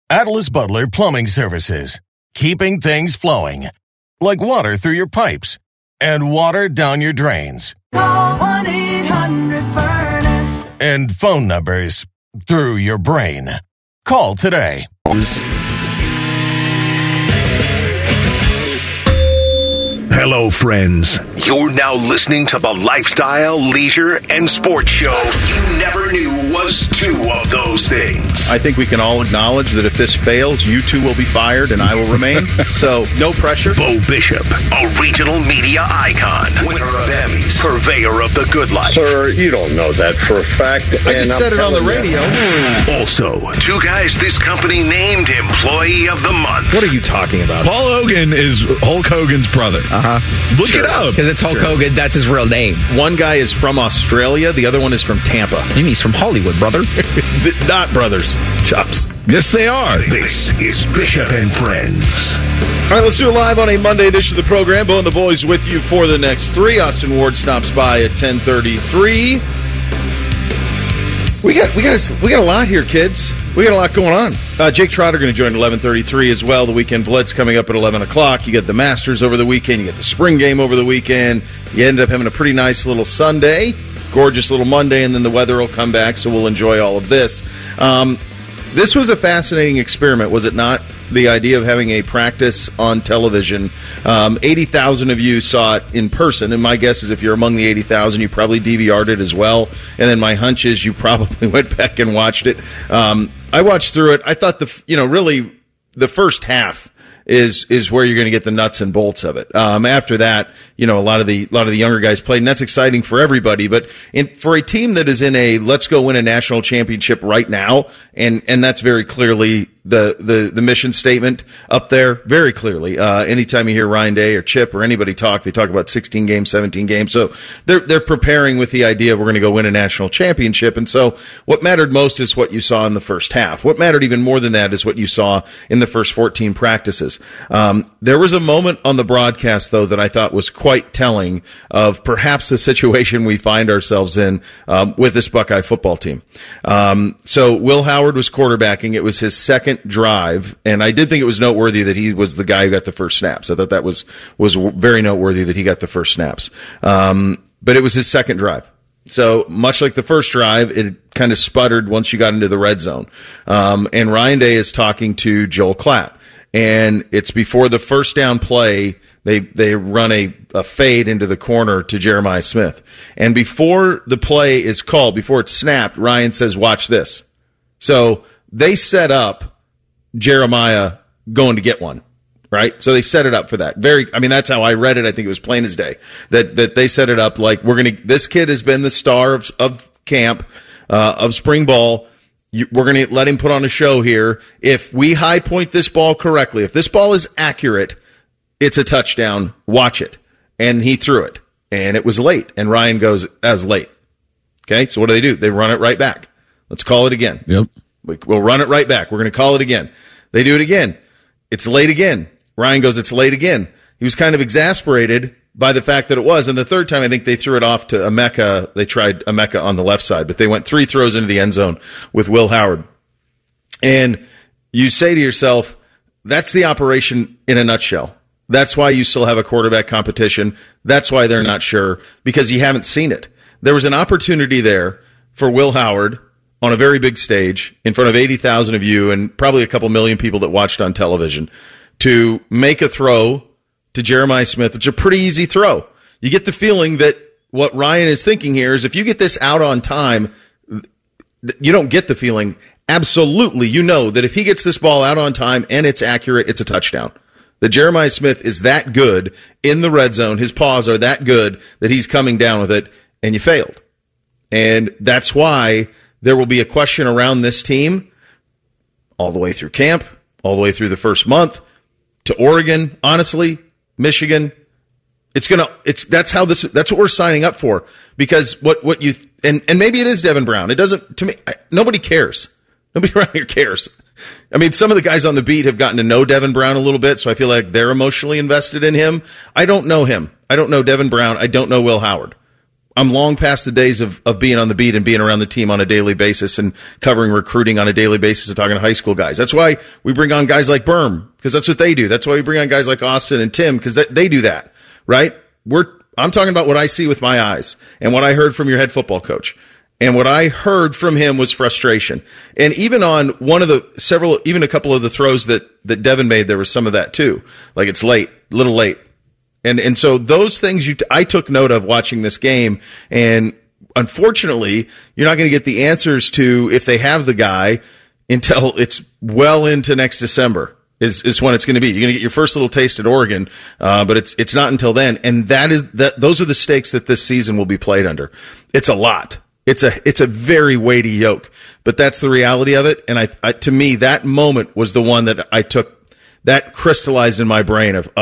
Atlas Butler Plumbing Services. Keeping things flowing. Like water through your pipes and water down your drains. Call 1-800-FURNACE. And phone numbers through your brain. Call today. Hello, friends. You're now listening to the lifestyle, leisure, and sports show you never knew was two of those things. I think we can all acknowledge that if this fails, you two will be fired and I will remain. So, no pressure. Bo Bishop, a regional media icon, winner of Emmys, purveyor of the good life. Sir, you don't know that for a fact. I just said it on the radio. Also, two guys this company named Employee of the Month. What are you talking about? Paul Hogan is Hulk Hogan's brother. Look it up. Because it's Hulk Hogan. That's his real name. One guy is from Australia. The other one is from Tampa. Maybe he's from Hollywood, brother. Not brothers. Chops. Yes, they are. This is Bishop and Friends. All right, let's do it live on a Monday edition of the program. Bo and the boys with you for the next three. Austin Ward stops by at 10:33. We got a lot here, kids. We got a lot going on. Jake Trotter going to join at 11:33 as well. The weekend blitz coming up at 11 o'clock. You get the Masters over the weekend. You get the spring game over the weekend. You end up having a pretty nice little Sunday, gorgeous little Monday, and then the weather will come back, so we'll enjoy all of this. This was a fascinating experiment, was it not? The idea of having a practice on television. 80,000 of you saw it in person, and my guess is if you're among the 80,000, you probably DVR'd it as well. And then my hunch is you probably went back and watched it. I watched through it. I thought really the first half is where you're going to get the nuts and bolts of it. After that, a lot of the younger guys played, and that's exciting for everybody. But for a team that is in a let's go win a national championship right now, and that's very clearly the mission statement up there, very clearly. Anytime you hear Ryan Day or Chip or anybody talk, they talk about 16 games, 17 games. So they're preparing with the idea of we're going to go win a national championship. And so what mattered most is what you saw in the first half. What mattered even more than that is what you saw in the first 14 practices. There was a moment on the broadcast, though, that I thought was quite telling of perhaps the situation we find ourselves in with this Buckeye football team. So Will Howard was quarterbacking. It was his second drive, and I did think it was noteworthy that he was the guy who got the first snaps. I thought that was very noteworthy that he got the first snaps. But it was his second drive. So much like the first drive, it kind of sputtered once you got into the red zone. And Ryan Day is talking to Joel Klatt. And it's before the first down play, they run a fade into the corner to Jeremiah Smith. And before the play is called, before it's snapped, Ryan says, watch this. So they set up Jeremiah going to get one, right? So they set it up for that. That's how I read it. I think it was plain as day that they set it up like this kid has been the star of camp, of spring ball. We're going to let him put on a show here. If we high point this ball correctly, if this ball is accurate, it's a touchdown. Watch it. And he threw it. And it was late. And Ryan goes, as late. Okay, so what do? They run it right back. Let's call it again. Yep. We'll run it right back. We're going to call it again. They do it again. It's late again. Ryan goes, it's late again. He was kind of exasperated by the fact that it was. And the third time, I think they threw it off to Emeka. They tried Emeka on the left side, but they went 3 throws into the end zone with Will Howard. And you say to yourself, that's the operation in a nutshell. That's why you still have a quarterback competition. That's why they're not sure, because you haven't seen it. There was an opportunity there for Will Howard on a very big stage in front of 80,000 of you and probably a couple million people that watched on television to make a throw to Jeremiah Smith, which is a pretty easy throw. You get the feeling that what Ryan is thinking here is if you get this out on time, you don't get the feeling. Absolutely, you know that if he gets this ball out on time and it's accurate, it's a touchdown. That Jeremiah Smith is that good in the red zone. His paws are that good that he's coming down with it, and you failed. And that's why there will be a question around this team all the way through camp, all the way through the first month to Oregon, honestly, Michigan. That's what we're signing up for, because what you, and maybe it is Devin Brown. It doesn't, to me, nobody cares. Nobody around here cares. I mean, some of the guys on the beat have gotten to know Devin Brown a little bit, so I feel like they're emotionally invested in him. I don't know him. I don't know Devin Brown. I don't know Will Howard. I'm long past the days of being on the beat and being around the team on a daily basis and covering recruiting on a daily basis and talking to high school guys. That's why we bring on guys like Berm, because that's what they do. That's why we bring on guys like Austin and Tim, because they do that, right? I'm talking about what I see with my eyes and what I heard from your head football coach. And what I heard from him was frustration. And even on even a couple of the throws that Devin made, there was some of that too. Like, it's late, a little late. And so those things I took note of watching this game. And unfortunately, you're not going to get the answers to if they have the guy until it's well into next December is when it's going to be. You're going to get your first little taste at Oregon, but it's not until then. And those are the stakes that this season will be played under. It's a lot. It's a very weighty yoke, but that's the reality of it. And to me, that moment was the one that I took, that crystallized in my brain of,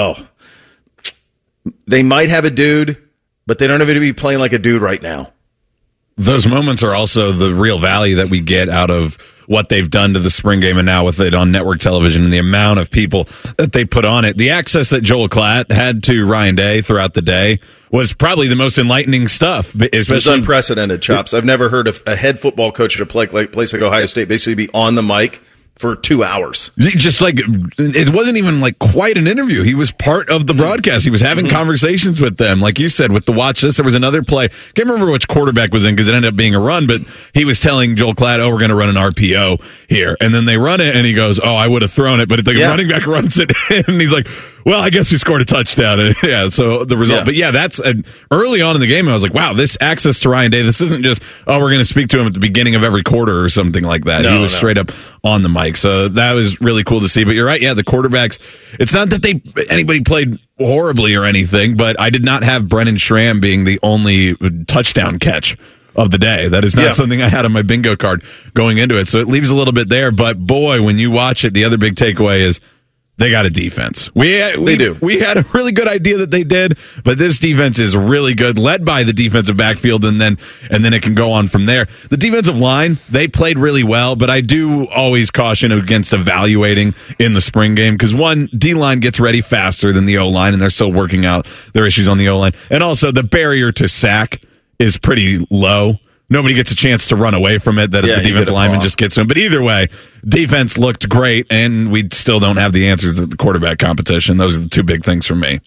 they might have a dude, but they don't have to be playing like a dude right now. Those moments are also the real value that we get out of what they've done to the spring game, and now with it on network television and the amount of people that they put on it. The access that Joel Klatt had to Ryan Day throughout the day was probably the most enlightening stuff. It was unprecedented, Chops. I've never heard of a head football coach at a place like Ohio State basically be on the mic for 2 hours. Just like, it wasn't even like quite an interview. He was part of the broadcast. He was having conversations with them. Like you said, with the watch list, there was another play. Can't remember which quarterback was in because it ended up being a run, but he was telling Joel Klatt, we're going to run an RPO here. And then they run it and he goes, I would have thrown it, but the running back runs it in and he's like, well, I guess we scored a touchdown. And so the result. Yeah. But that's early on in the game, I was like, wow, this access to Ryan Day, this isn't just, we're going to speak to him at the beginning of every quarter or something like that. He was straight up on the mic. So that was really cool to see. But you're right. Yeah, the quarterbacks, it's not that anybody played horribly or anything, but I did not have Brennan Schramm being the only touchdown catch of the day. That is not something I had on my bingo card going into it. So it leaves a little bit there. But boy, when you watch it, the other big takeaway is, they got a defense. They do. We had a really good idea that they did, but this defense is really good, led by the defensive backfield, and then it can go on from there. The defensive line, they played really well, but I do always caution against evaluating in the spring game because, one, D-line gets ready faster than the O-line, and they're still working out their issues on the O-line. And also, the barrier to sack is pretty low. Nobody gets a chance to run away from it, that the defense lineman just gets to him. But either way, defense looked great, and we still don't have the answers to the quarterback competition. Those are the two big things for me.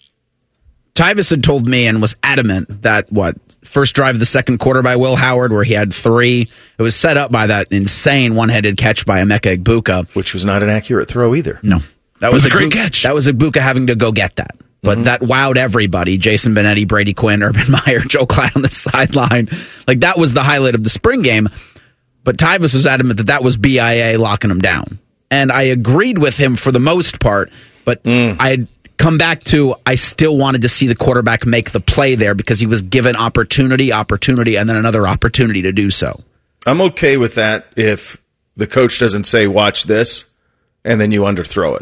Tyvis had told me and was adamant that, first drive of the second quarter by Will Howard, where he had 3, it was set up by that insane one-headed catch by Emeka Egbuka. Which was not an accurate throw either. No. That was a great catch. That was Egbuka having to go get that. But that wowed everybody. Jason Benetti, Brady Quinn, Urban Meyer, Joe Klatt on the sideline. Like, that was the highlight of the spring game. But Tyvis was adamant that was BIA locking him down. And I agreed with him for the most part, but I'd come back to, I still wanted to see the quarterback make the play there because he was given opportunity, and then another opportunity to do so. I'm okay with that if the coach doesn't say, watch this, and then you underthrow it.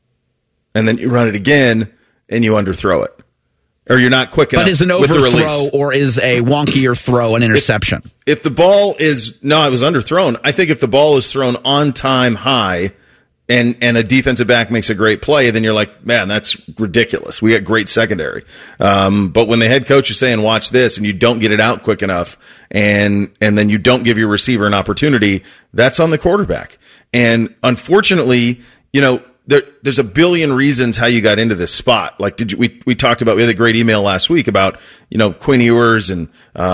And then you run it again, and you underthrow it. Or you're not quick enough. But is an overthrow or is a wonkier throw an interception? If the ball is, it was underthrown. I think if the ball is thrown on time high and a defensive back makes a great play, then you're like, man, that's ridiculous. We got great secondary. But when the head coach is saying, watch this, and you don't get it out quick enough, and then you don't give your receiver an opportunity, that's on the quarterback. And unfortunately, there's a billion reasons how you got into this spot. Like, we talked about, we had a great email last week about, Quinn Ewers and,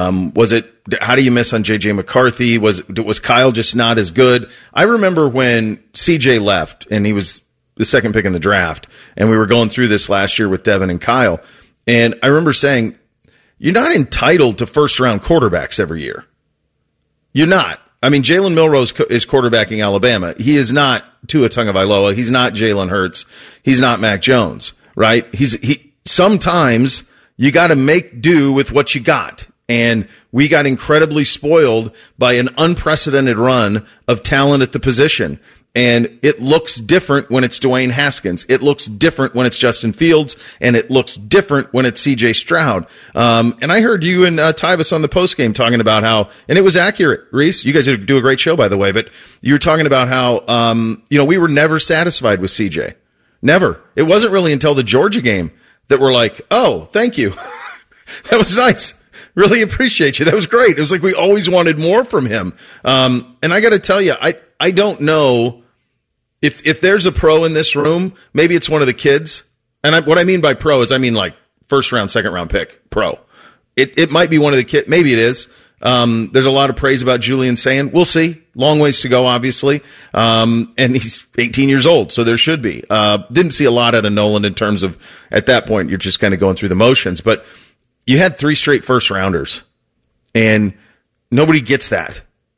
how do you miss on JJ McCarthy? Was Kyle just not as good? I remember when CJ left and he was the second pick in the draft and we were going through this last year with Devin and Kyle. And I remember saying, you're not entitled to first round quarterbacks every year. You're not. I mean, Jalen Milroe is quarterbacking Alabama. He is not Tua Tagovailoa. He's not Jalen Hurts. He's not Mac Jones, right? Sometimes you got to make do with what you got. And we got incredibly spoiled by an unprecedented run of talent at the position. And it looks different when it's Dwayne Haskins. It looks different when it's Justin Fields. And it looks different when it's CJ Stroud. And I heard you and Tyvis on the postgame talking about how, and it was accurate, Reese. You guys do a great show, by the way. But you were talking about how, we were never satisfied with CJ. Never. It wasn't really until the Georgia game that we're like, oh, thank you. That was nice. Really appreciate you. That was great. It was like we always wanted more from him. And I got to tell you, I don't know if there's a pro in this room. Maybe it's one of the kids. And what I mean by pro is I mean like first round, second round pick pro. It might be one of the kids. Maybe it is. There's a lot of praise about Julian saying, we'll see. Long ways to go, obviously. And he's 18 years old, so there should be. Didn't see a lot out of Noland in terms of, at that point, you're just kind of going through the motions. But you had 3 straight first rounders, and nobody gets that.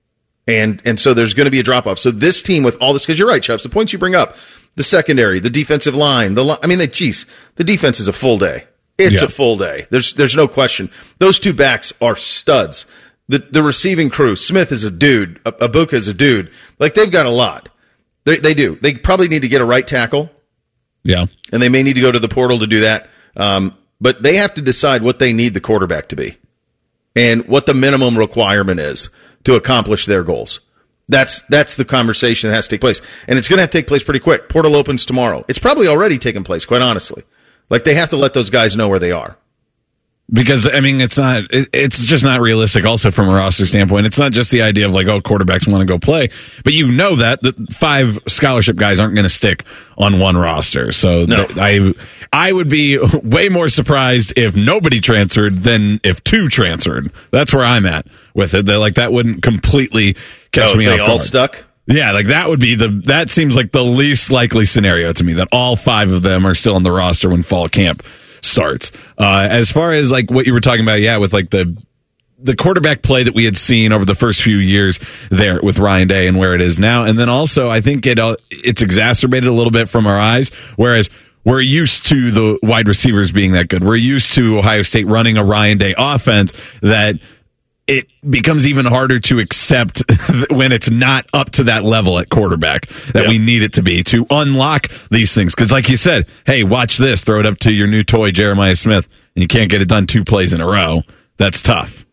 And so there's going to be a drop off. So this team with all this, because you're right, Chubbs, the points you bring up, the secondary, the defensive line, the defense is a full day. It's a full day. There's no question. Those 2 backs are studs. The receiving crew, Smith is a dude, Abuka is a dude. Like, they've got a lot. They do. They probably need to get a right tackle. Yeah. And they may need to go to the portal to do that. But they have to decide what they need the quarterback to be and what the minimum requirement is to accomplish their goals. That's the conversation that has to take place. And it's going to have to take place pretty quick. Portal opens tomorrow. It's probably already taken place, quite honestly. Like, they have to let those guys know where they are. Because, I mean, it's just not realistic also from a roster standpoint. It's not just the idea of like, oh, quarterbacks want to go play, but you know that 5 scholarship guys aren't going to stick on one roster. So no. I would be way more surprised if nobody transferred than if 2 transferred. That's where I'm at with it. That wouldn't completely catch me off guard. They all stuck? Yeah, like that would be that seems like the least likely scenario to me, that all 5 of them are still on the roster when fall camp starts. As far as like what you were talking about, yeah, with like the quarterback play that we had seen over the first few years there with Ryan Day and where it is now, and then also I think it's exacerbated a little bit from our eyes, whereas we're used to the wide receivers being that good. We're used to Ohio State running a Ryan Day offense that it becomes even harder to accept when it's not up to that level at quarterback that we need it to be to unlock these things. Because like you said, hey, watch this, throw it up to your new toy, Jeremiah Smith, and you can't get it done 2 plays in a row. That's tough.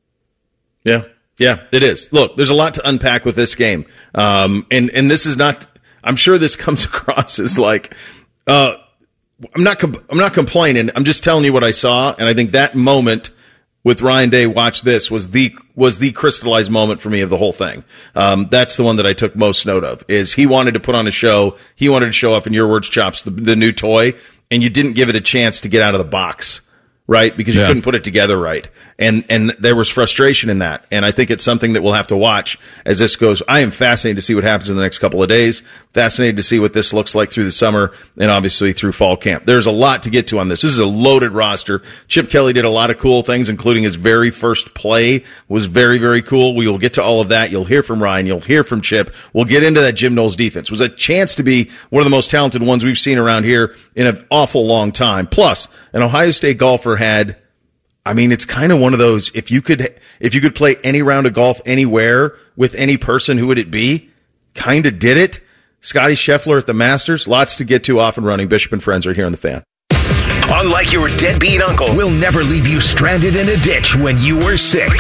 Yeah, it is. Look, there's a lot to unpack with this game. And this is not, I'm sure this comes across as like, I'm not complaining. I'm just telling you what I saw. And I think that moment with Ryan Day, watch this, was the crystallized moment for me of the whole thing. That's the one that I took most note of, is he wanted to put on a show. He wanted to show off, in your words, Chops, the new toy, and you didn't give it a chance to get out of the box, right? Because you couldn't put it together right. And there was frustration in that. And I think it's something that we'll have to watch as this goes. I am fascinated to see what happens in the next couple of days. Fascinated to see what this looks like through the summer and obviously through fall camp. There's a lot to get to on this. This is a loaded roster. Chip Kelly did a lot of cool things, including his very first play was very, very cool. We will get to all of that. You'll hear from Ryan. You'll hear from Chip. We'll get into that Jim Knowles defense. It was a chance to be one of the most talented ones we've seen around here in an awful long time. Plus, an Ohio State golfer had, I mean, it's kind of one of those, if you could play any round of golf anywhere with any person, who would it be? Kind of did it. Scotty Scheffler at the Masters. Lots to get to. Off and running. Bishop and Friends right here on The Fan. Unlike your deadbeat uncle, we'll never leave you stranded in a ditch when you were 6.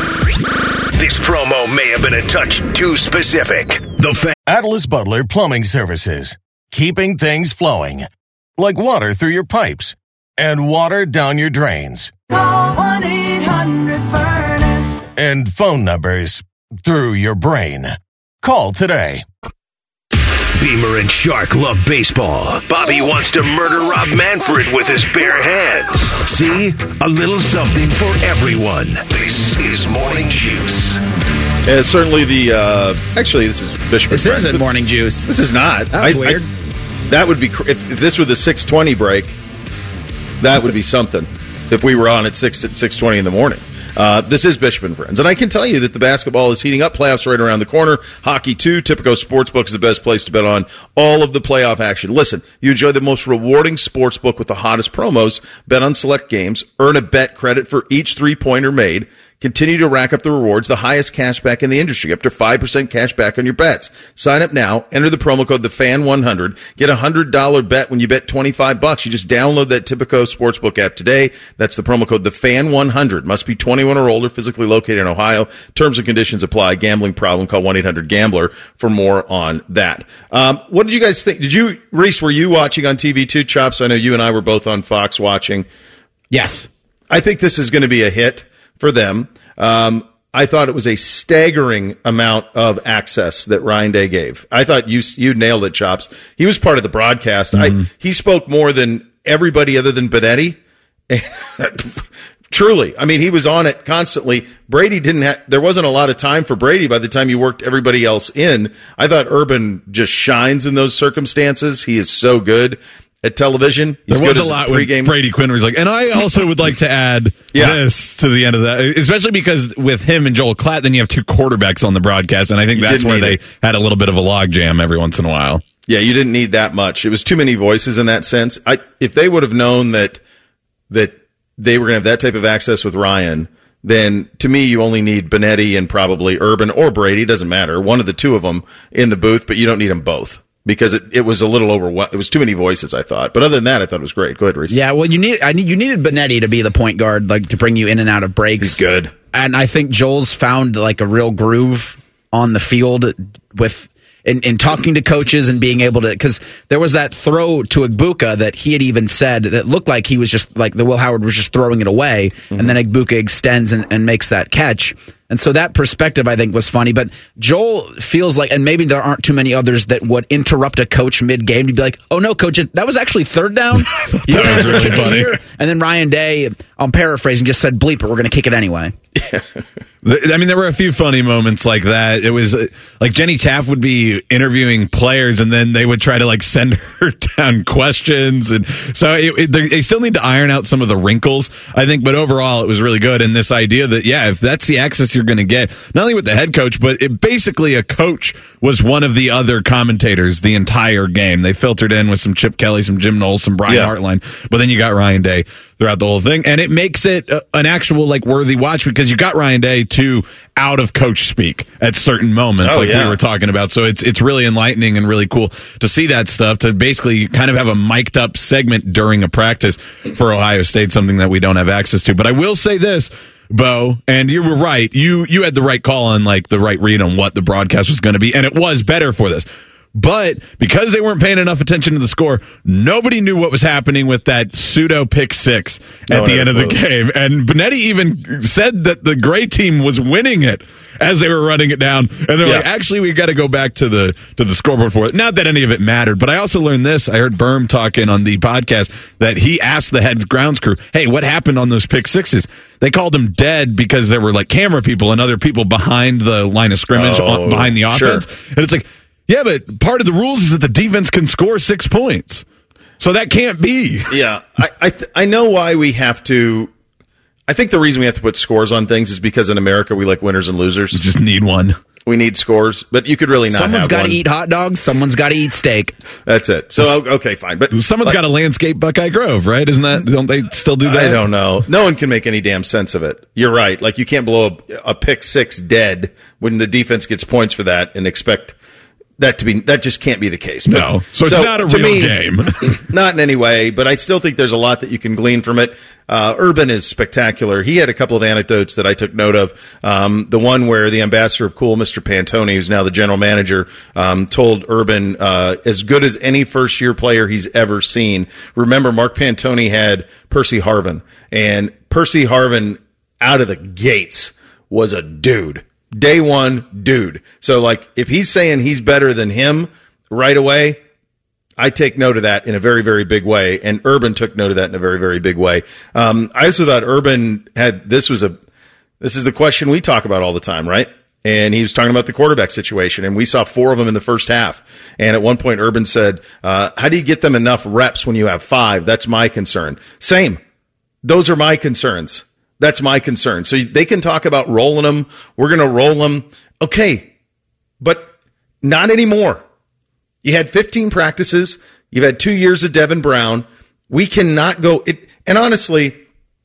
This promo may have been a touch too specific. The Fan. Atlas Butler Plumbing Services. Keeping things flowing. Like water through your pipes and water down your drains. Call 1-800-FURNACE. And phone numbers through your brain. Call today. Beamer and Shark love baseball. Bobby wants to murder Rob Manfred with his bare hands. See? A little something for everyone. This is Morning Juice. Certainly actually, this is Bishop and This Friends, isn't Morning Juice. This is not. That's weird. That would be, if this were the 6:20 break, that would be something. If we were on at 6:20 in the morning. This is Bishop and Friends. And I can tell you that the basketball is heating up. Playoffs right around the corner. Hockey, too. Tipico Sportsbook is the best place to bet on all of the playoff action. Listen, you enjoy the most rewarding sportsbook with the hottest promos. Bet on select games. Earn a bet credit for each three-pointer made. Continue to rack up the rewards, the highest cash back in the industry, up to 5% cash back on your bets. Sign up now. Enter the promo code TheFan100. Get a $100 bet when you bet $25. You just download that Tipico Sportsbook app today. That's the promo code TheFan100. Must be 21 or older, physically located in Ohio. Terms and conditions apply. Gambling problem, call 1-800-GAMBLER for more on that. What did you guys think? Reese, were you watching on TV too, Chops? I know you and I were both on Fox watching. Yes. I think this is going to be a hit for them. I thought it was a staggering amount of access that Ryan Day gave. I thought you nailed it, Chops. He was part of the broadcast. He spoke more than everybody other than Benetti. Truly. I mean, he was on it constantly. Brady there wasn't a lot of time for Brady by the time you worked everybody else in. I thought Urban just shines in those circumstances. He is so good at television. He's there was good a lot pregame. with Brady Quinn where he's like, and I also would like to add this to the end of that, especially because with him and Joel Klatt, then you have two quarterbacks on the broadcast, and I think that's where they had a little bit of a logjam every once in a while. Yeah, you didn't need that much. It was too many voices in that sense. If they would have known that they were going to have that type of access with Ryan, then to me you only need Benetti and probably Urban or Brady, doesn't matter, one of the two of them in the booth, but you don't need them both. Because it was a little overwhelming. It was too many voices, I thought. But other than that, I thought it was great. Go ahead, Reese. Yeah, well, you needed Benetti to be the point guard, like to bring you in and out of breaks. He's good. And I think Joel's found like a real groove on the field with in talking to coaches and being able to, because there was that throw to Egbuka that he had even said that looked like he was just like the Will Howard was just throwing it away, and then Egbuka extends and makes that catch. And so that perspective, I think, was funny. But Joel feels like, and maybe there aren't too many others that would interrupt a coach mid-game to be like, oh, no, coach, that was actually third down. That was really funny. And then Ryan Day, I'm paraphrasing, just said, bleep it, we're going to kick it anyway. I mean, there were a few funny moments like that. It was like Jenny Taft would be interviewing players, and then they would try to like send her down questions. And so they still need to iron out some of the wrinkles, I think. But overall, it was really good. And this idea that, yeah, if that's the access you're going to get, not only with the head coach, but basically a coach was one of the other commentators the entire game. They filtered in with some Chip Kelly, some Jim Knowles, some Brian Hartline, but then you got Ryan Day throughout the whole thing. And it makes it an actual like worthy watch because you got Ryan Day too out of coach speak at certain moments we were talking about. So it's really enlightening and really cool to see that stuff, to basically kind of have a mic'd up segment during a practice for Ohio State, something that we don't have access to. But I will say this, Bo, and you were right. You had the right call on like the right read on what the broadcast was going to be, and it was better for this. But because they weren't paying enough attention to the score, nobody knew what was happening with that pseudo pick six at the end of the game. And Benetti even said that the gray team was winning it as they were running it down. And they're like, actually, we got to go back to the scoreboard for it. Not that any of it mattered, but I also learned this. I heard Berm talking on the podcast that he asked the head grounds crew, hey, what happened on those pick sixes? They called them dead because there were like camera people and other people behind the line of scrimmage, behind the offense. Sure. And it's like, yeah, but part of the rules is that the defense can score 6 points. So that can't be. Yeah. I know why we have to. I think the reason we have to put scores on things is because in America we like winners and losers. You just need one. We need scores, but you could really not Someone's got to eat hot dogs. Someone's got to eat steak. That's it. So, okay, fine. But someone's got to landscape Buckeye Grove, right? Isn't that, don't they still do that? I don't know. No one can make any damn sense of it. You're right. Like you can't blow a pick six dead when the defense gets points for that and expect that just can't be the case. But, no. So it's not a real game. Not in any way, but I still think there's a lot that you can glean from it. Urban is spectacular. He had a couple of anecdotes that I took note of. The one where the ambassador of Cool, Mr. Pantone, who's now the general manager, told Urban, as good as any first year player he's ever seen. Remember, Mark Pantone had Percy Harvin, and Percy Harvin out of the gates was a dude. Day one, dude. So, like, if he's saying he's better than him right away, I take note of that in a very, very big way. And Urban took note of that in a very, very big way. I also thought Urban had, this is the question we talk about all the time, right? And he was talking about the quarterback situation, and we saw 4 of them in the first half. And at one point, Urban said, how do you get them enough reps when you have 5? That's my concern. Same. Those are my concerns. That's my concern. So they can talk about rolling them. We're going to roll them. Okay. But not anymore. You had 15 practices. You've had 2 years of Devin Brown. We cannot go it. And honestly,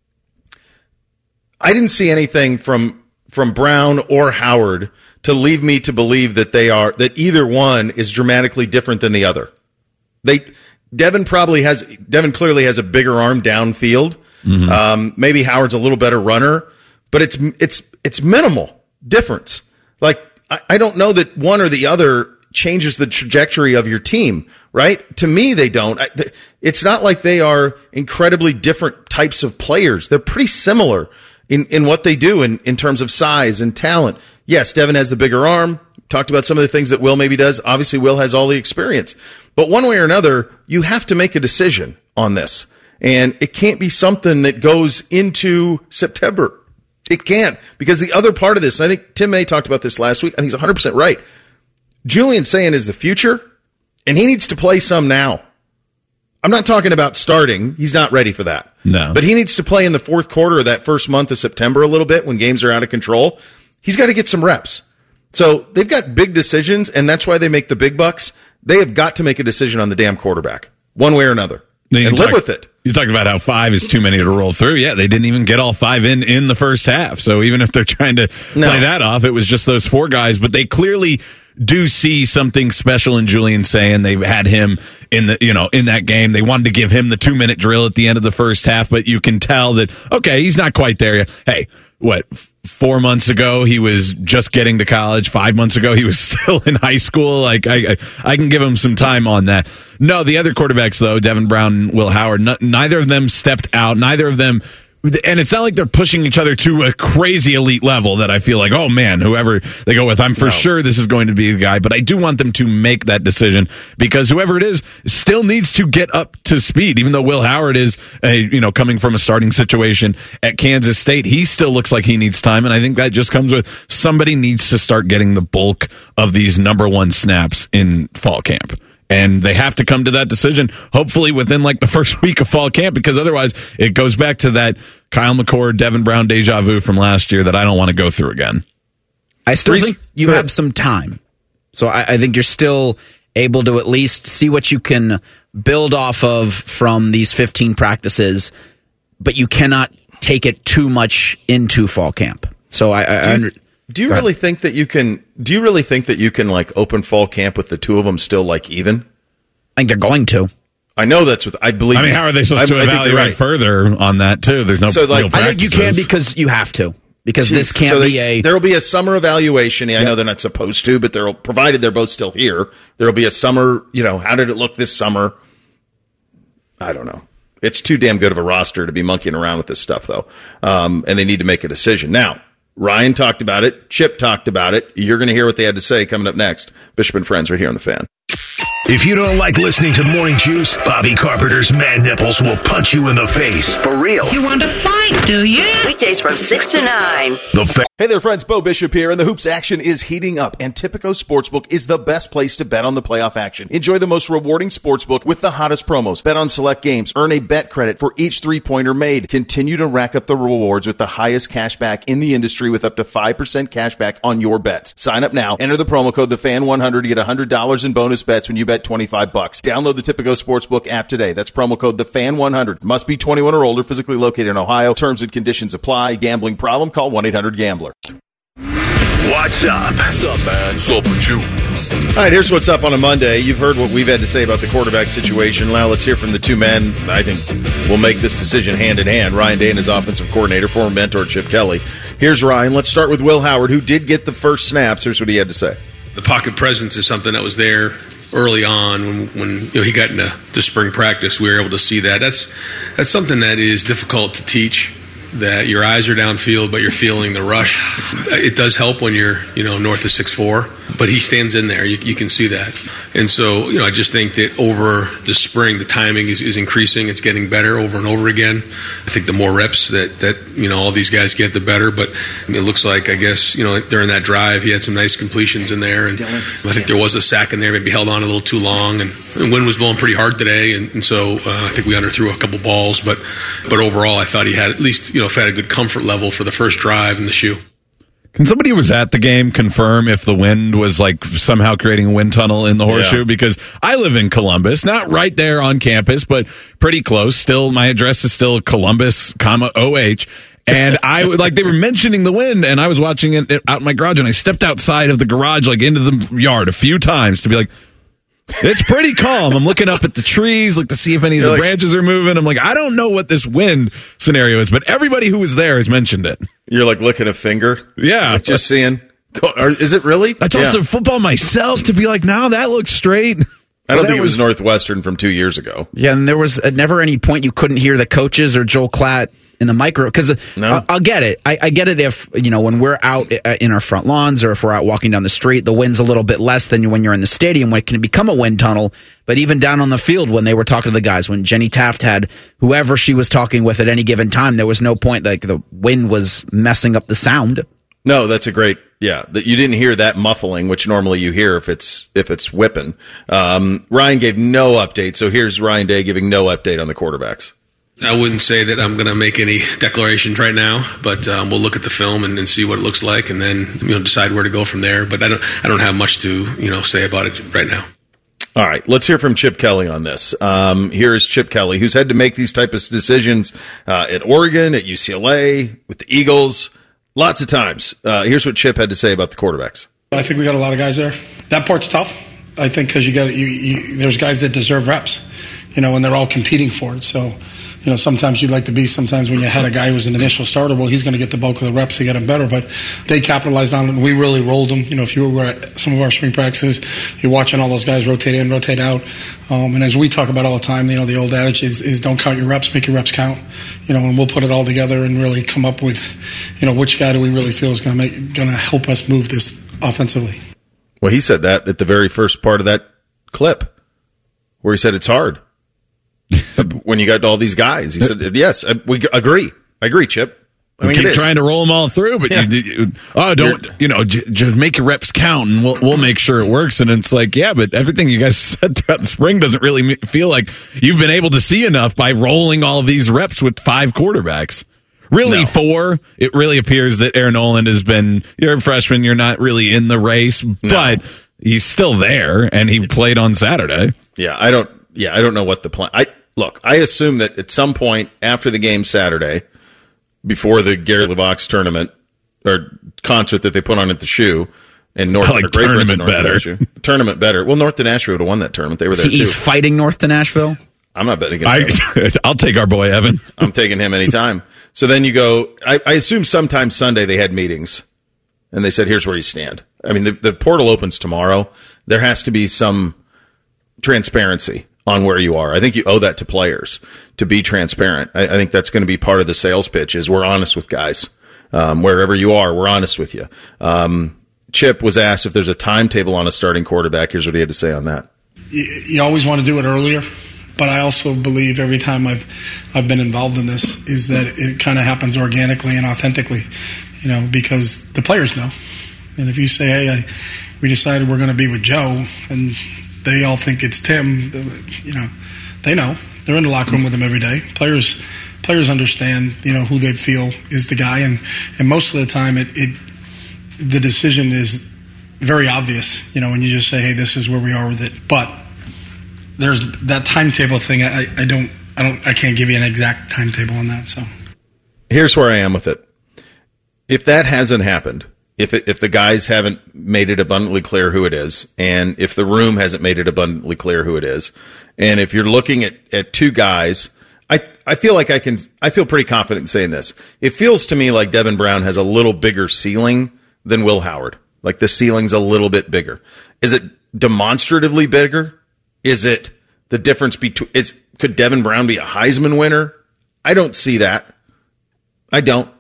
I didn't see anything from Brown or Howard to leave me to believe that that either one is dramatically different than the other. Devin clearly has a bigger arm downfield. Mm-hmm. Maybe Howard's a little better runner, but it's minimal difference. Like I don't know that one or the other changes the trajectory of your team, right? To me, they don't. It's not like they are incredibly different types of players. They're pretty similar in what they do in terms of size and talent. Yes, Devin has the bigger arm. Talked about some of the things that Will maybe does. Obviously, Will has all the experience. But one way or another, you have to make a decision on this. And it can't be something that goes into September. It can't. Because the other part of this, and I think Tim May talked about this last week, I think he's 100% right. Julian Sayin is the future, and he needs to play some now. I'm not talking about starting. He's not ready for that. No. But he needs to play in the fourth quarter of that first month of September a little bit when games are out of control. He's got to get some reps. So they've got big decisions, and that's why they make the big bucks. They have got to make a decision on the damn quarterback, one way or another, and live with it. You talked about how 5 is too many to roll through. Yeah, they didn't even get all 5 in the first half. So even if they're trying to play that off, it was just those 4 guys. But they clearly do see something special in Julian Sayin. They had him in that game. They wanted to give him the 2-minute drill at the end of the first half, but you can tell that, okay, he's not quite there yet. Hey, 4 months ago he was just getting to college. 5 months ago he was still in high school. Like I can give him some time on that. No, the other quarterbacks though, Devin Brown and Will Howard, neither of them stepped out. Neither of them. And it's not like they're pushing each other to a crazy elite level that I feel like, oh man, whoever they go with, I'm for sure this is going to be the guy. But I do want them to make that decision because whoever it is still needs to get up to speed. Even though Will Howard is coming from a starting situation at Kansas State, he still looks like he needs time. And I think that just comes with somebody needs to start getting the bulk of these number 1 snaps in fall camp. And they have to come to that decision, hopefully within like the first week of fall camp, because otherwise it goes back to that Kyle McCord, Devin Brown deja vu from last year that I don't want to go through again. I still think you have some time. So I think you're still able to at least see what you can build off of from these 15 practices, but you cannot take it too much into fall camp. So Do you really think that you can? Do you really think that you can like open fall camp with the two of them still like even? I think they're going to. I know that's what I believe. I mean, how are they supposed to evaluate further on that too? There's no. So like, I think you can because you have to. Because this can't be there will be a summer evaluation. I know they're not supposed to, but provided they're both still here, there will be a summer. How did it look this summer? I don't know. It's too damn good of a roster to be monkeying around with this stuff, though, and they need to make a decision now. Ryan talked about it. Chip talked about it. You're going to hear what they had to say coming up next. Bishop and Friends right here on The Fan. If you don't like listening to Morning Juice, Bobby Carpenter's man nipples will punch you in the face. For real. You want to fight, do you? Weekdays from 6 to 9. Hey there, friends. Bo Bishop here, and the hoops action is heating up, and Tipico Sportsbook is the best place to bet on the playoff action. Enjoy the most rewarding sportsbook with the hottest promos. Bet on select games. Earn a bet credit for each three-pointer made. Continue to rack up the rewards with the highest cash back in the industry with up to 5% cash back on your bets. Sign up now. Enter the promo code TheFan100 to get $100 in bonus bets when you bet $25. Download the Tipico Sportsbook app today. That's promo code TheFan100. Must be 21 or older, physically located in Ohio. Terms and conditions apply. Gambling problem? Call 1-800-GAMBLER. What's up? What's up, man? What's up with you? All right, here's what's up on a Monday. You've heard what we've had to say about the quarterback situation. Now let's hear from the two men I think will make this decision hand in hand. Ryan Day and his offensive coordinator, former mentor Chip Kelly. Here's Ryan. Let's start with Will Howard, who did get the first snaps. Here's what he had to say. The pocket presence is something that was there early on when he got into spring practice. We were able to see that. That's something that is difficult to teach. That your eyes are downfield, but you're feeling the rush. It does help when you're, north of 6'4", but he stands in there. You can see that. And so, I just think that over the spring, the timing is increasing. It's getting better over and over again. I think the more reps that all these guys get, the better. But it looks like, I guess, during that drive, he had some nice completions in there. And I think there was a sack in there, maybe held on a little too long. And the wind was blowing pretty hard today. And so I think we underthrew a couple balls. But overall, I thought he had at least, had a good comfort level for the first drive in the shoe. Can somebody who was at the game confirm if the wind was like somehow creating a wind tunnel in the horseshoe? Yeah. Because I live in Columbus, not right there on campus, but pretty close. Still, my address is still Columbus, OH. And they were mentioning the wind, and I was watching it out in my garage, and I stepped outside of the garage, into the yard a few times to be like, it's pretty calm. I'm looking up at the trees, to see if any of the branches are moving. I'm like, I don't know what this wind scenario is, but everybody who was there has mentioned it. You're licking a finger? Yeah. Just seeing. Is it really? I told some football myself to be like, no, that looks straight. I don't think it was Northwestern from 2 years ago. Yeah, and there was never any point you couldn't hear the coaches or Joel Klatt in the micro, because I'll get it. I get it if, when we're out in our front lawns or if we're out walking down the street, the wind's a little bit less than when you're in the stadium, when it can become a wind tunnel. But even down on the field, when they were talking to the guys, when Jenny Taft had whoever she was talking with at any given time, there was no point like the wind was messing up the sound. No, that's a great, that you didn't hear that muffling, which normally you hear if it's whipping. Ryan gave no update, so here's Ryan Day giving no update on the quarterbacks. I wouldn't say that I'm going to make any declarations right now, but we'll look at the film and see what it looks like, and then decide where to go from there. But I don't have much to say about it right now. All right, let's hear from Chip Kelly on this. Here is Chip Kelly, who's had to make these type of decisions at Oregon, at UCLA, with the Eagles, lots of times. Here's what Chip had to say about the quarterbacks. I think we got a lot of guys there. That part's tough, I think, because there's guys that deserve reps, and they're all competing for it. So, sometimes you'd like to be, sometimes when you had a guy who's an initial starter, well, he's going to get the bulk of the reps to get him better. But they capitalized on it, and we really rolled them. If you were at some of our spring practices, you're watching all those guys rotate in, rotate out. And as we talk about all the time, the old adage is don't count your reps, make your reps count. And we'll put it all together and really come up with, which guy do we really feel is going to help us move this offensively. Well, he said that at the very first part of that clip, where he said it's hard. When you got all these guys, he said, yes, we agree. I agree, Chip. We keep trying to roll them all through, but just make your reps count and we'll make sure it works. And it's like, yeah, but everything you guys said throughout the spring doesn't really feel like you've been able to see enough by rolling all of these reps with 5 quarterbacks. Really, 4. It really appears that Aaron Noland you're a freshman, you're not really in the race, but he's still there and he played on Saturday. I don't know what the plan. I assume that at some point after the game Saturday, before the Gary LeVox tournament or concert that they put on at the Shoe in North, tournament better. Tournament better. Well, North to Nashville would have won that tournament. They were there too. He's fighting North to Nashville. I'm not betting against him. I'll take our boy Evan. I'm taking him anytime. So then you go. I assume sometime Sunday they had meetings, and they said, "Here's where you stand." I mean, the portal opens tomorrow. There has to be some transparency on where you are. I think you owe that to players to be transparent. I think that's going to be part of the sales pitch is we're honest with guys. Wherever you are, we're honest with you. Chip was asked if there's a timetable on a starting quarterback. Here's what he had to say on that. You always want to do it earlier, but I also believe every time I've been involved in this is that it kind of happens organically and authentically, because the players know. And if you say, hey, we decided we're going to be with Joe, and they all think it's Tim, they know. They're in the locker room with him every day. Players understand, who they feel is the guy, and most of the time the decision is very obvious, when you just say, hey, this is where we are with it. But there's that timetable thing. I can't give you an exact timetable on that. So here's where I am with it. If that hasn't happened, if the guys haven't made it abundantly clear who it is, and if the room hasn't made it abundantly clear who it is, and if you're looking at 2 guys, I feel like I feel pretty confident in saying this. It feels to me like Devin Brown has a little bigger ceiling than Will Howard. Like the ceiling's a little bit bigger. Is it demonstratively bigger? Is it the difference between, could Devin Brown be a Heisman winner? I don't see that. I don't.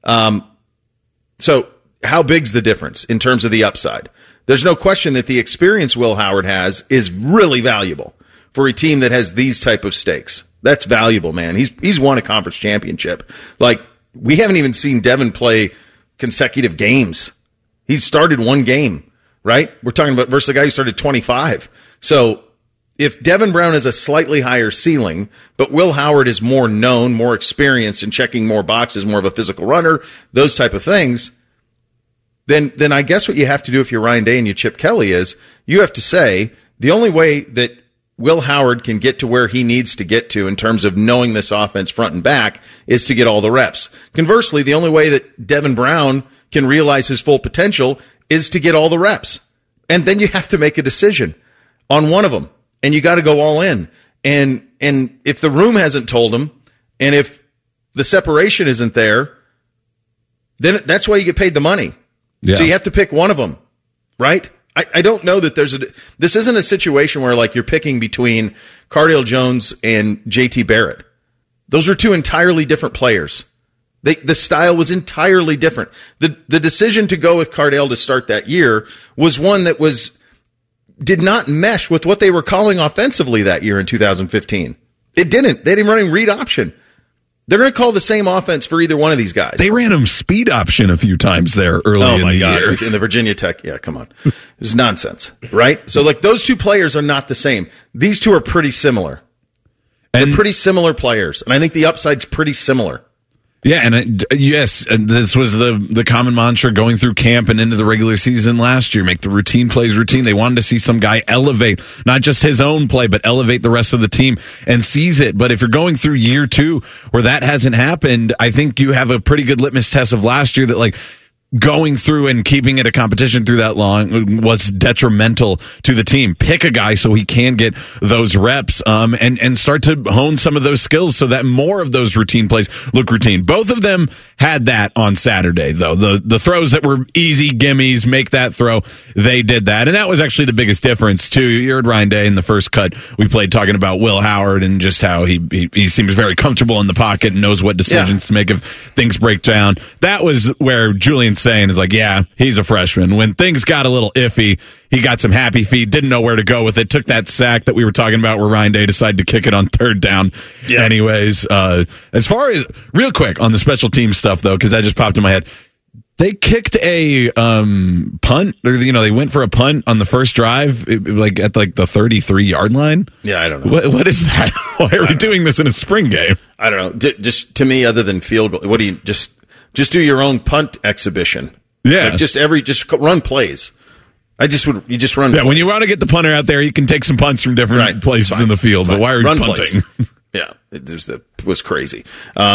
So how big's the difference in terms of the upside? There's no question that the experience Will Howard has is really valuable for a team that has these type of stakes. That's valuable, man. He's won a conference championship. Like, we haven't even seen Devin play consecutive games. He's started 1 game, right? We're talking about versus a guy who started 25. So if Devin Brown has a slightly higher ceiling, but Will Howard is more known, more experienced, and checking more boxes, more of a physical runner, those type of things, then I guess what you have to do if you're Ryan Day and you Chip Kelly is you have to say the only way that Will Howard can get to where he needs to get to in terms of knowing this offense front and back is to get all the reps. Conversely, the only way that Devin Brown can realize his full potential is to get all the reps. And then you have to make a decision on one of them. And you got to go all in. And if the room hasn't told him, and if the separation isn't there, then that's why you get paid the money. Yeah. So you have to pick one of them, right? I don't know that this isn't a situation where like you're picking between Cardale Jones and JT Barrett. Those are 2 entirely different players. The style was entirely different. The decision to go with Cardale to start that year was one that did not mesh with what they were calling offensively that year in 2015. It didn't. They didn't run read option. They're going to call the same offense for either one of these guys. They ran him speed option a few times there early in the year. In the Virginia Tech. Yeah, come on. This is nonsense, right? So, like, those two players are not the same. These two are pretty similar. They're pretty similar players, and I think the upside's pretty similar. Yeah, and yes, and this was the common mantra going through camp and into the regular season last year. Make the routine plays routine. They wanted to see some guy elevate, not just his own play, but elevate the rest of the team and seize it. But if you're going through year 2 where that hasn't happened, I think you have a pretty good litmus test of last year that, like, going through and keeping it a competition through that long was detrimental to the team. Pick a guy so he can get those reps and start to hone some of those skills so that more of those routine plays look routine. Both of them had that on Saturday, though. The throws that were easy gimmies, make that throw, they did that. And that was actually the biggest difference, too. You heard Ryan Day in the first cut we played talking about Will Howard and just how he seems very comfortable in the pocket and knows what decisions to make if things break down. That was where Julian saying is like, yeah, he's a freshman. When things got a little iffy, he got some happy feet, didn't know where to go with it, took that sack that we were talking about where Ryan Day decided to kick it on third down. Yeah. Anyways, as far as, real quick on the special team stuff, though, because that just popped in my head, they kicked a punt, or they went for a punt on the first drive, at the 33-yard line. Yeah, I don't know. What is that? Why are we doing this in a spring game? I don't know. Just to me, other than field goal, what do you just do your own punt exhibition? Yeah, like just run plays. You just run. Yeah, plays. when you want to get the punter out there, you can take some punts from different places in the field. But why are you punting? Yeah, it was crazy.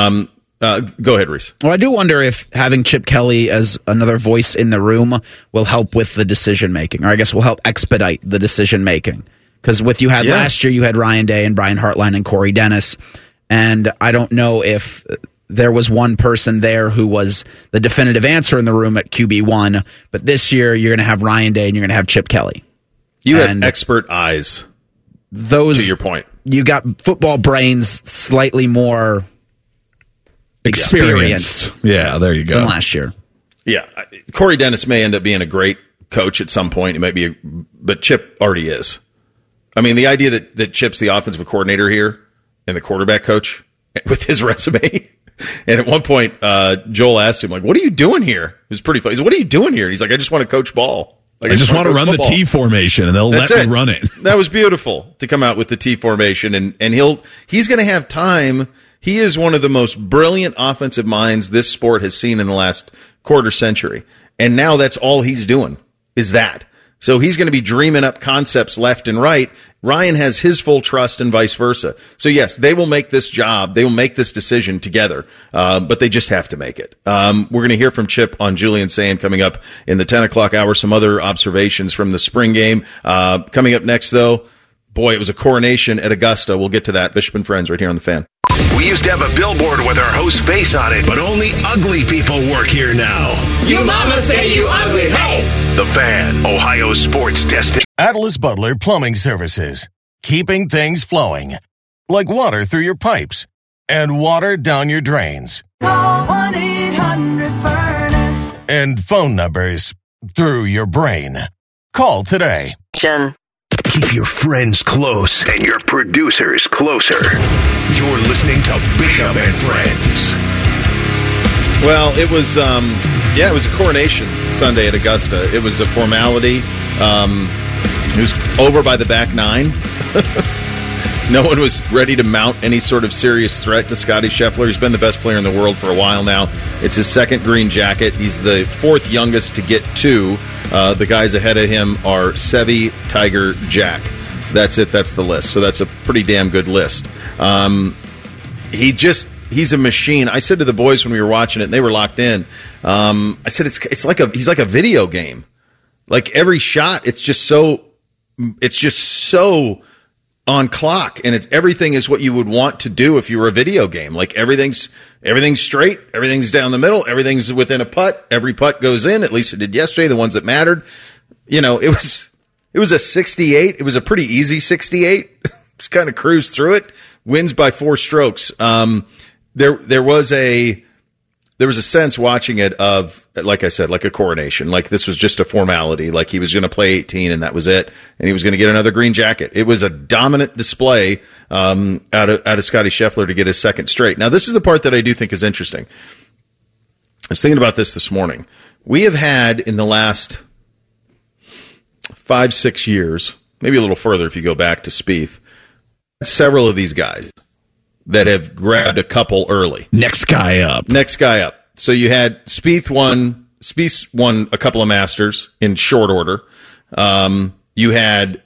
Go ahead, Reese. Well, I do wonder if having Chip Kelly as another voice in the room will help with the decision making, or I guess will help expedite the decision making. Because what you had last year, you had Ryan Day and Brian Hartline and Corey Dennis, and I don't know if there was one person there who was the definitive answer in the room at QB1, but this year you're going to have Ryan Day and you're going to have Chip Kelly. You have expert eyes. To your point. You got football brains slightly more experienced. Yeah, there you go. Than last year. Yeah. Corey Dennis may end up being a great coach at some point. He might be, but Chip already is. I mean, the idea that Chip's the offensive coordinator here and the quarterback coach with his resume. And at one point, Joel asked him, like, what are you doing here? It was pretty funny. He said, what are you doing here? And he's like, I just want to coach ball. Like, I just want to run football. The T formation, and they'll let me run it. That was beautiful to come out with the T formation, and he's going to have time. He is one of the most brilliant offensive minds this sport has seen in the last quarter century. And now that's all he's doing is that. So he's going to be dreaming up concepts left and right. Ryan has his full trust and vice versa. So yes, they will make this job. They will make this decision together. But they just have to make it. We're going to hear from Chip on Julian Sayin coming up in the 10 o'clock hour. Some other observations from the spring game. Coming up next though, boy, it was a coronation at Augusta. We'll get to that. Bishop and Friends right here on The Fan. We used to have a billboard with our host's face on it, but only ugly people work here now. You mama say you ugly, hey! The Fan, Ohio sports destination. Atlas Butler Plumbing Services. Keeping things flowing. Like water through your pipes and water down your drains. Call 1-800-FURNACE. And phone numbers through your brain. Call today. Keep your friends close and your producers closer. You're listening to Bishop and Friends. Well, it was it was a coronation Sunday at Augusta. It was a formality. It was over by the back nine. No one was ready to mount any sort of serious threat to Scotty Scheffler. He's been the best player in the world for a while now. It's his second green jacket. He's the fourth youngest to get two. The guys ahead of him are Seve, Tiger, Jack. That's it. That's the list. So that's a pretty damn good list. He's a machine. I said to the boys when we were watching it, and they were locked in. I said he's like a video game. Like every shot, it's just so on clock, and everything is what you would want to do if you were a video game. Like everything's straight, everything's down the middle, everything's within a putt. Every putt goes in. At least it did yesterday. The ones that mattered, it was a 68. It was a pretty easy 68. Just kind of cruised through it. Wins by 4 strokes. There was a there was a sense watching it of, like I said, like a coronation. Like this was just a formality. Like he was going to play 18 and that was it. And he was going to get another green jacket. It was a dominant display out of Scotty Scheffler to get his second straight. Now, this is the part that I do think is interesting. I was thinking about this morning. We have had in the last 5-6 years, maybe a little further if you go back to Spieth, several of these guys that have grabbed a couple early. Next guy up. So you had Spieth won a couple of Masters in short order. You've had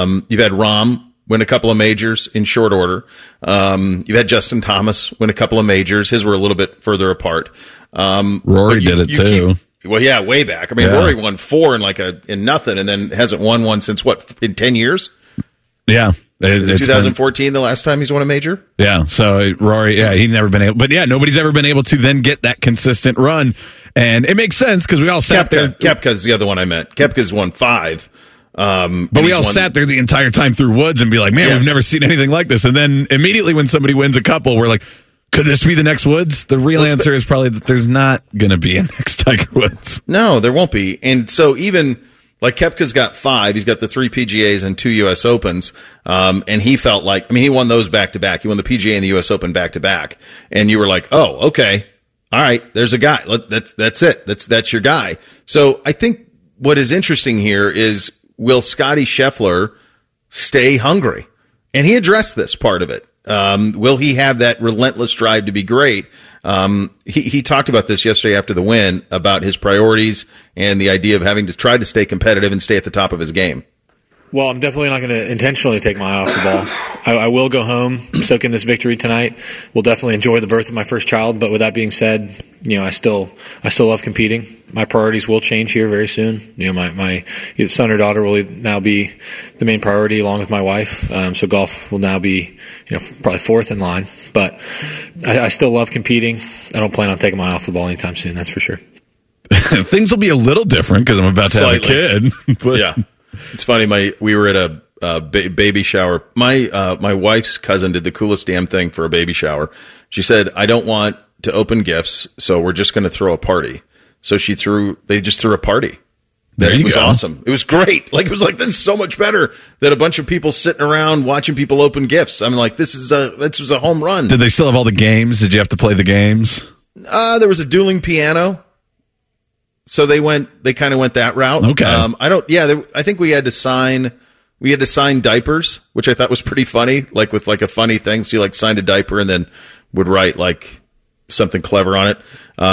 Rahm win a couple of majors in short order. You've had Justin Thomas win a couple of majors. His were a little bit further apart. Rory did it too. Well, yeah, way back. I mean, Rory won 4 in nothing, and then hasn't won one since in 10 years. Yeah. Is it 2014 the last time he's won a major? Yeah. So Rory, he'd never been able, but nobody's ever been able to then get that consistent run. And it makes sense because we all sat there. Koepka's the other one I meant. Koepka's won 5. But we all sat there the entire time through Woods and be like, man, we've never seen anything like this. And then immediately when somebody wins a couple, we're like, could this be the next Woods? The real answer is probably that there's not going to be a next Tiger Woods. No, there won't be. And so even like Koepka's got 5, he's got the 3 PGAs and 2 U.S. Opens. And he felt like, I mean, he won those back to back. He won the PGA and the U.S. Open back to back. And you were like, oh, okay. All right. There's a guy. That's it. That's your guy. So I think what is interesting here is, will Scotty Scheffler stay hungry? And he addressed this part of it. Will he have that relentless drive to be great? He talked about this yesterday after the win about his priorities and the idea of having to try to stay competitive and stay at the top of his game. Well, I'm definitely not going to intentionally take my eye off the ball. I will go home, soak in this victory tonight. We'll definitely enjoy the birth of my first child. But with that being said, I still love competing. My priorities will change here very soon. My either son or daughter will now be the main priority along with my wife. So golf will now be, probably fourth in line. But I still love competing. I don't plan on taking my eye off the ball anytime soon. That's for sure. Things will be a little different because I'm about to have a kid. But. Yeah. It's funny. We were at a baby shower. My wife's cousin did the coolest damn thing for a baby shower. She said, "I don't want to open gifts, so we're just going to throw a party." So they just threw a party. It was awesome. It was great. It was like, this is so much better than a bunch of people sitting around watching people open gifts. I'm like, this was a home run. Did they still have all the games? Did you have to play the games? There was a dueling piano. So they kind of went that route. Okay. I think we had to sign diapers, which I thought was pretty funny, with a funny thing. So you signed a diaper and then would write something clever on it.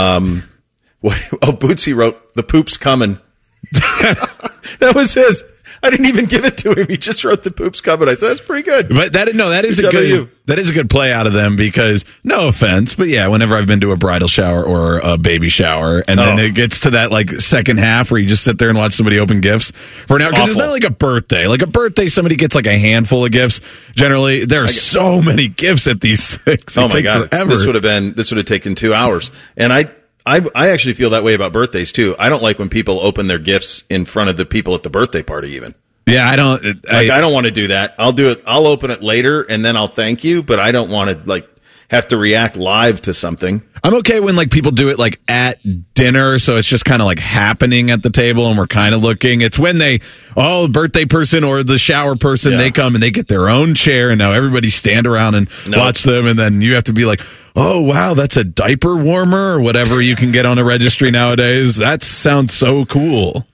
Bootsy wrote, "The poop's coming." That was his. I didn't even give it to him. He just wrote "The poop's coming." I said, that's pretty good. But that is a good play out of them because, no offense, but yeah, whenever I've been to a bridal shower or a baby shower, and then it gets to that second half where you just sit there and watch somebody open gifts for an hour, because it's not like a birthday. Like a birthday, somebody gets a handful of gifts. Generally, there are so many gifts at these things. Oh my God. This would have taken 2 hours. And I actually feel that way about birthdays too. I don't like when people open their gifts in front of the people at the birthday party even. Yeah, I don't. I don't want to do that. I'll do it. I'll open it later and then I'll thank you, but I don't want to have to react live to something. I'm okay when people do it at dinner, so it's just kind of happening at the table and we're kind of looking. It's when the birthday person or the shower person, they come and they get their own chair and now everybody stand around and watch them, and then you have to be like, oh wow, that's a diaper warmer or whatever you can get on a registry nowadays. That sounds so cool.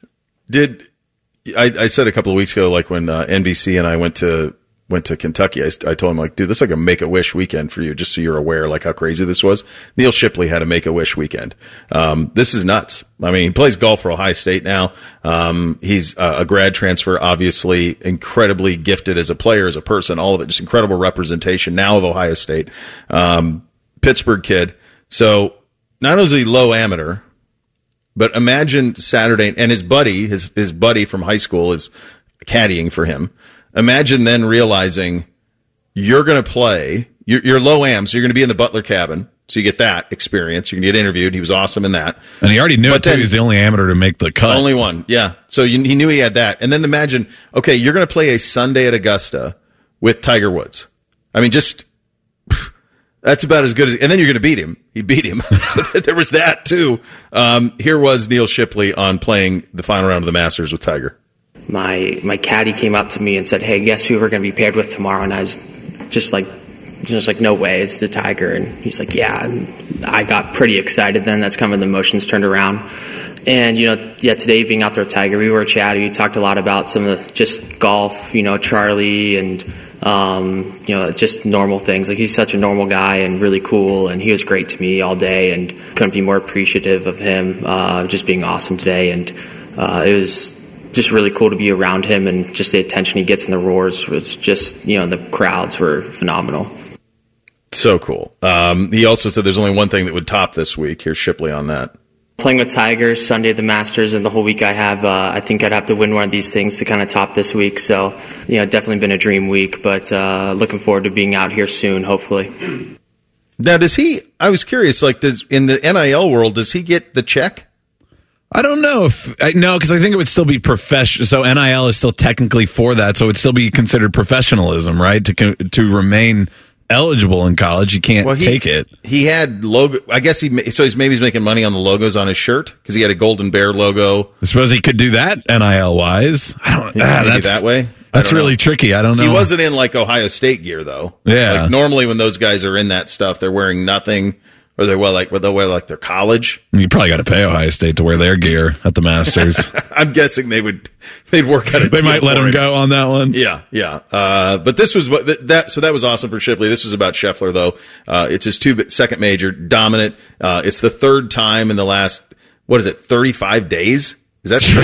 I said a couple of weeks ago, when NBC and I went to Kentucky, I told him, dude, this is like a Make-A-Wish weekend for you, just so you're aware, how crazy this was. Neil Shipley had a Make-A-Wish weekend. This is nuts. I mean, he plays golf for Ohio State now. He's a grad transfer, obviously incredibly gifted as a player, as a person, all of it, just incredible representation now of Ohio State. Pittsburgh kid. So not only is he low amateur, but imagine Saturday, and his buddy from high school is caddying for him. Imagine then realizing you're going to play, you're low am, so you're going to be in the Butler cabin, so you get that experience. You can get interviewed. He was awesome in that. And he already knew it, too. He's the only amateur to make the cut. Only one, yeah. So he knew he had that. And then imagine, okay, you're going to play a Sunday at Augusta with Tiger Woods. I mean, That's about as good as, and then you're going to beat him. He beat him. So there was that too. Here was Neil Shipley on playing the final round of the Masters with Tiger. My caddy came up to me and said, "Hey, guess who we're going to be paired with tomorrow?" And I was just like, no way, it's the Tiger. And he's like, yeah. And I got pretty excited then. That's kind of when the emotions turned around. And, today being out there with Tiger, we were chatting. We talked a lot about some of the just golf, Charlie and, just normal things. Like, he's such a normal guy and really cool. And he was great to me all day and couldn't be more appreciative of him just being awesome today. And it was just really cool to be around him, and just the attention he gets in the roars was just, the crowds were phenomenal. So cool. He also said there's only one thing that would top this week. Here's Shipley on that. Playing with Tiger, Sunday the Masters, and the whole week I have, I think I'd have to win one of these things to kind of top this week. So, definitely been a dream week, but looking forward to being out here soon, hopefully. Now, I was curious, in the NIL world, does he get the check? I don't know because I think it would still be professional. So NIL is still technically for that. So it would still be considered professionalism, right? To remain eligible in college, you can't take it. He had logo. I guess he's making money on the logos on his shirt because he had a Golden Bear logo. I suppose he could do that NIL wise. I don't. That's that way. That's really tricky. I don't know. He wasn't in Ohio State gear though. Yeah. Normally when those guys are in that stuff, they're wearing nothing. Or they'll wear their college. You probably got to pay Ohio State to wear their gear at the Masters. I'm guessing they'd work out a deal. They might let him go on that one. Yeah. But this was so that was awesome for Shipley. This was about Scheffler though. It's his second major, dominant. It's the third time in the last 35 days. Is that true?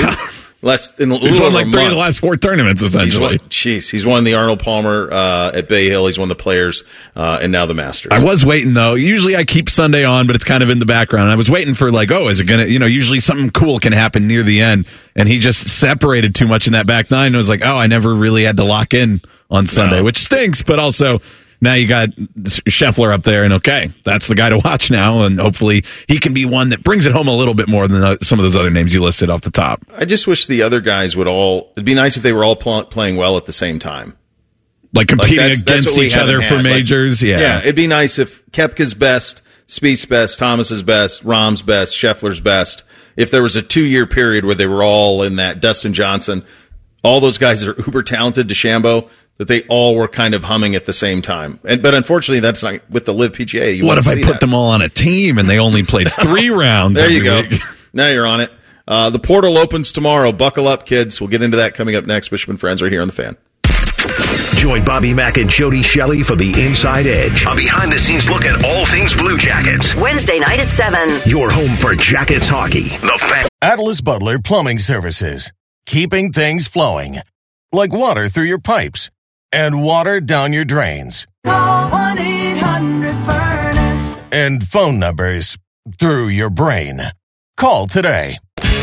He's won 3 of the last 4 tournaments, essentially. He's won the Arnold Palmer at Bay Hill. He's won the Players, and now the Masters. I was waiting, though. Usually I keep Sunday on, but it's kind of in the background. I was waiting for, is it going to, usually something cool can happen near the end, and he just separated too much in that back nine. It was I never really had to lock in on Sunday, which stinks, but also... Now you got Scheffler up there, and that's the guy to watch now, and hopefully he can be one that brings it home a little bit more than some of those other names you listed off the top. I just wish the other guys it'd be nice if they were all playing well at the same time. Competing against each other for majors, Yeah, it'd be nice if Koepka's best, Spieth's best, Thomas's best, Rahm's best, Scheffler's best. If there was a 2-year period where they were all in that, Dustin Johnson, all those guys that are uber talented, DeChambeau, that they all were kind of humming at the same time. But unfortunately, that's not with the Live PGA. What if I put them all on a team and they only played 3 rounds? There you go. Now you're on it. The portal opens tomorrow. Buckle up, kids. We'll get into that coming up next. Bishop and Friends right here on The Fan. Join Bobby Mack and Jody Shelley for the Inside Edge, a behind-the-scenes look at all things Blue Jackets. Wednesday night at 7. Your home for Jackets hockey. The Fan. Atlas Butler Plumbing Services. Keeping things flowing. Like water through your pipes. And water down your drains. Call 1-800-FURNACE. And phone numbers through your brain. Call today.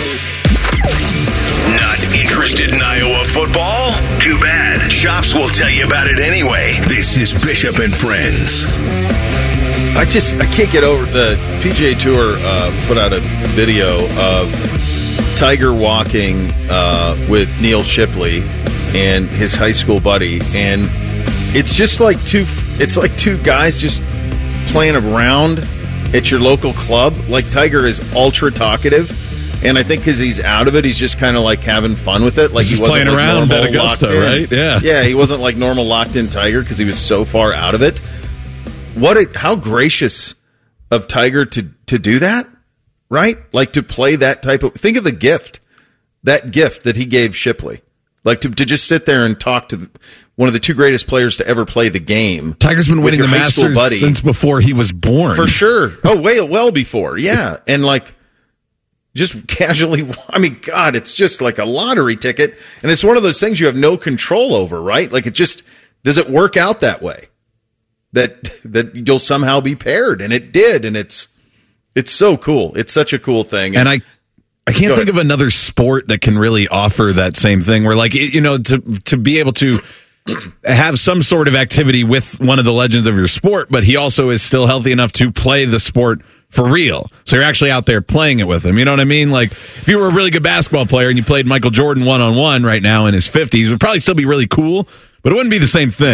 Not interested in Iowa football? Too bad. Chops will tell you about it anyway. This is Bishop and Friends. I can't get over the PGA Tour put out a video of Tiger walking with Neil Shipley and his high school buddy, and it's just two guys just playing around at your local club. Tiger is ultra talkative, and I think because he's out of it, he's just kind of having fun with it. He wasn't playing around at Augusta, right? Yeah, he wasn't normal locked in Tiger because he was so far out of it. How gracious of Tiger to do that, right? To play that type of. Think of the gift that he gave Shipley. To just sit there and talk to one of the 2 greatest players to ever play the game. Tiger's been winning the Masters since before he was born. For sure. Oh, well before. Yeah. And just casually, God, it's just like a lottery ticket. And it's one of those things you have no control over, right? Does it work out that way? That you'll somehow be paired. And it did. And it's so cool. It's such a cool thing. And I can't think of another sport that can really offer that same thing where to be able to have some sort of activity with one of the legends of your sport, but he also is still healthy enough to play the sport for real. So you're actually out there playing it with him. You know what I mean? If you were a really good basketball player and you played Michael Jordan one-on-one right now in his 50s, it would probably still be really cool, but it wouldn't be the same thing.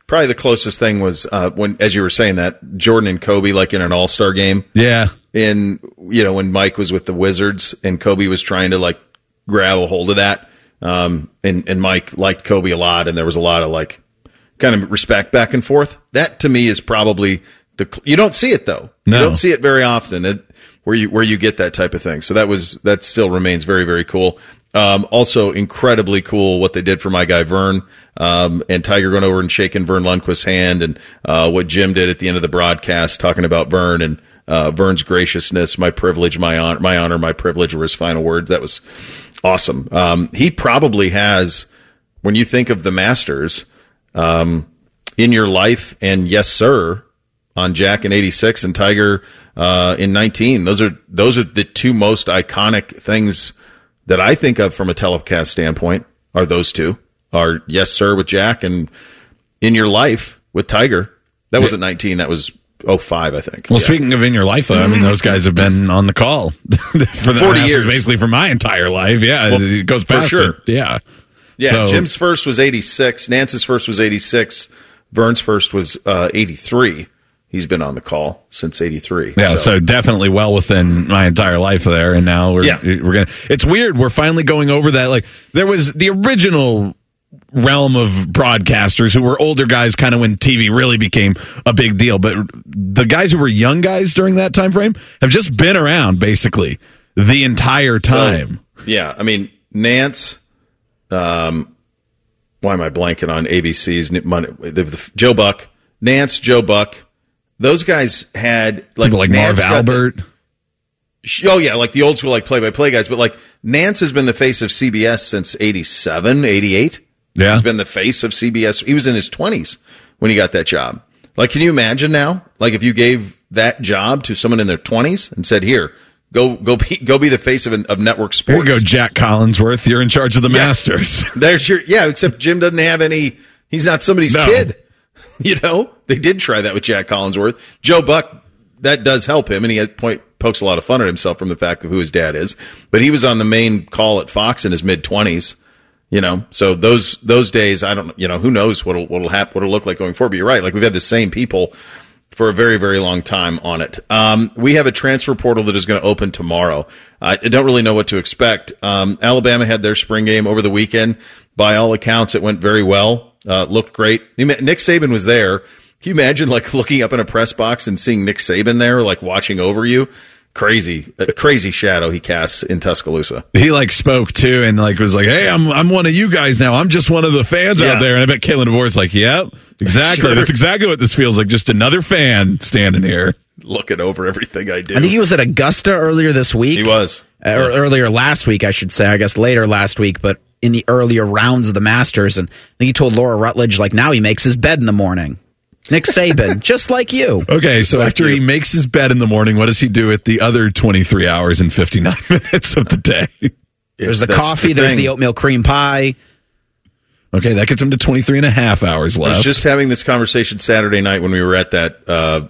Probably the closest thing was when, as you were saying that, Jordan and Kobe, like in an All-Star game. Yeah. When Mike was with the Wizards and Kobe was trying to like grab a hold of that. And Mike liked Kobe a lot, and there was a lot of like kind of respect back and forth. That to me is probably you don't see it though. No. You don't see it very often where you get that type of thing. So that still remains very, very cool. Also incredibly cool what they did for my guy Vern, and Tiger going over and shaking Vern Lundquist's hand, and what Jim did at the end of the broadcast talking about Vern and Vern's graciousness, my privilege, my honor, my privilege were his final words. That was awesome. He probably has, when you think of the Masters, In Your Life and Yes Sir on Jack in 86 and Tiger in 19. Those are the two most iconic things that I think of from a telecast standpoint, are those two. Are Yes Sir with Jack and In Your Life with Tiger. That wasn't 19, that was 05, I think. Well, speaking of In Your Life, though, I mean, those guys have been on the call for the 40 years. Basically for my entire life. Yeah, well, it goes past for sure. it. Yeah. Yeah, So, Jim's first was 86. Nance's first was 86. Vern's first was 83. He's been on the call since 83. yeah, so definitely well within my entire life there. And now we're going to, it's weird. We're finally going over that. Like, there was the original realm of broadcasters who were older guys kind of when TV really became a big deal. But the guys who were young guys during that time frame have just been around basically the entire time. So, yeah, I mean, Nance, why am I blanking on ABC's Joe Buck, Nance, Joe Buck. Those guys had like Marv Albert. Like the old school like play-by-play guys. But like Nance has been the face of CBS since 87, 88. Yeah. He's been the face of CBS. He was in his 20s when he got that job. Like, can you imagine now? Like, if you gave that job to someone in their 20s and said, "Here, go be the face of network sports." Here you go, Jack Collinsworth. You're in charge of the Masters. There's except Jim doesn't have any. He's not somebody's kid. You know, they did try that with Jack Collinsworth. Joe Buck, that does help him, and he pokes a lot of fun at himself from the fact of who his dad is. But he was on the main call at Fox in his mid-20s. You know, so those days, I don't, who knows what'll look like going forward. But you're right. Like, we've had the same people for a very, very long time on it. We have a transfer portal that is going to open tomorrow. I don't really know what to expect. Alabama had their spring game over the weekend. By all accounts, it went very well. Looked great. Nick Saban was there. Can you imagine like looking up in a press box and seeing Nick Saban there, like watching over you? Crazy shadow he casts in Tuscaloosa. He like spoke too and like was like, "Hey, I'm one of you guys now. I'm just one of the fans out there." And I bet Kalen DeBoer's like, "Yep, exactly. Sure. That's exactly what this feels like. Just another fan standing here, looking over everything I do." I think he was at Augusta earlier this week. He was, or earlier last week, I should say. I guess later last week, but in the earlier rounds of the Masters, and I think he told Laura Rutledge like now he makes his bed in the morning. Nick Saban, just like you. Okay, so after he makes his bed in the morning, what does he do at the other 23 hours and 59 minutes of the day? There's the coffee, there's the oatmeal cream pie. Okay, that gets him to 23 and a half hours left. I was just having this conversation Saturday night when we were at that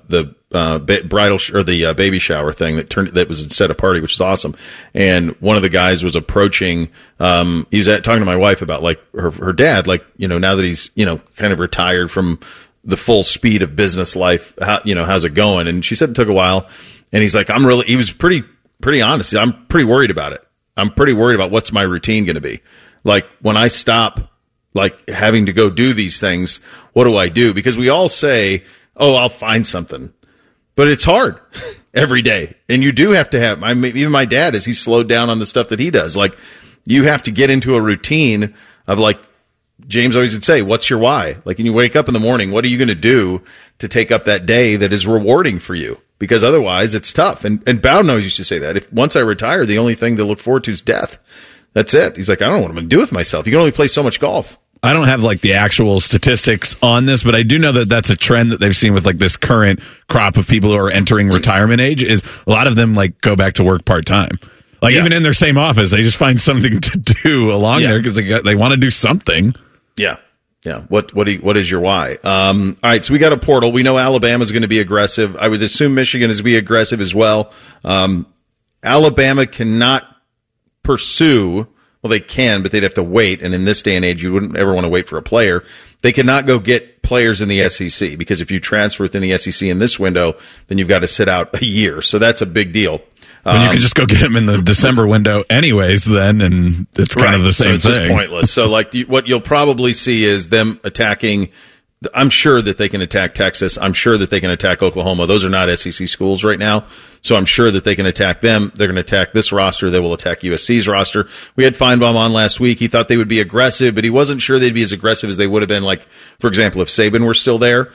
the baby shower thing that was instead a party, which is awesome. And one of the guys was approaching. He was talking to my wife about like her dad, like now that he's kind of retired from the full speed of business life, how's it going? And she said it took a while. And he's like, he was pretty honest. I'm pretty worried about it. I'm pretty worried about what's my routine going to be. Like when I stop, like having to go do these things, what do I do? Because we all say, "Oh, I'll find something," but it's hard every day. And you do have to have, even my dad, as he's slowed down on the stuff that he does, like you have to get into a routine of like, James always would say, "What's your why?" Like when you wake up in the morning, what are you going to do to take up that day that is rewarding for you? Because otherwise it's tough. And Bowden always used to say that. Once I retire, the only thing to look forward to is death. That's it. He's like, I don't know what I'm going to do with myself. You can only play so much golf. I don't have like the actual statistics on this, but I do know that that's a trend that they've seen with like this current crop of people who are entering retirement age is a lot of them like go back to work part-time. Like even in their same office, they just find something to do along there because they want to do something. Yeah. Yeah. What is your why? All right. So we got a portal. We know Alabama's going to be aggressive. I would assume Michigan is going to be aggressive as well. Alabama cannot pursue. Well, they can, but they'd have to wait. And in this day and age, you wouldn't ever want to wait for a player. They cannot go get players in the SEC because if you transfer within the SEC in this window, then you've got to sit out a year. So that's a big deal. When you can just go get them in the December window anyways then, and it's kind of the same so it's thing. Just pointless. So like what you'll probably see is them attacking. I'm sure that they can attack Texas. I'm sure that they can attack Oklahoma. Those are not SEC schools right now. So I'm sure that they can attack them. They're going to attack this roster. They will attack USC's roster. We had Feinbaum on last week. He thought they would be aggressive, but he wasn't sure they'd be as aggressive as they would have been, like, for example, if Saban were still there.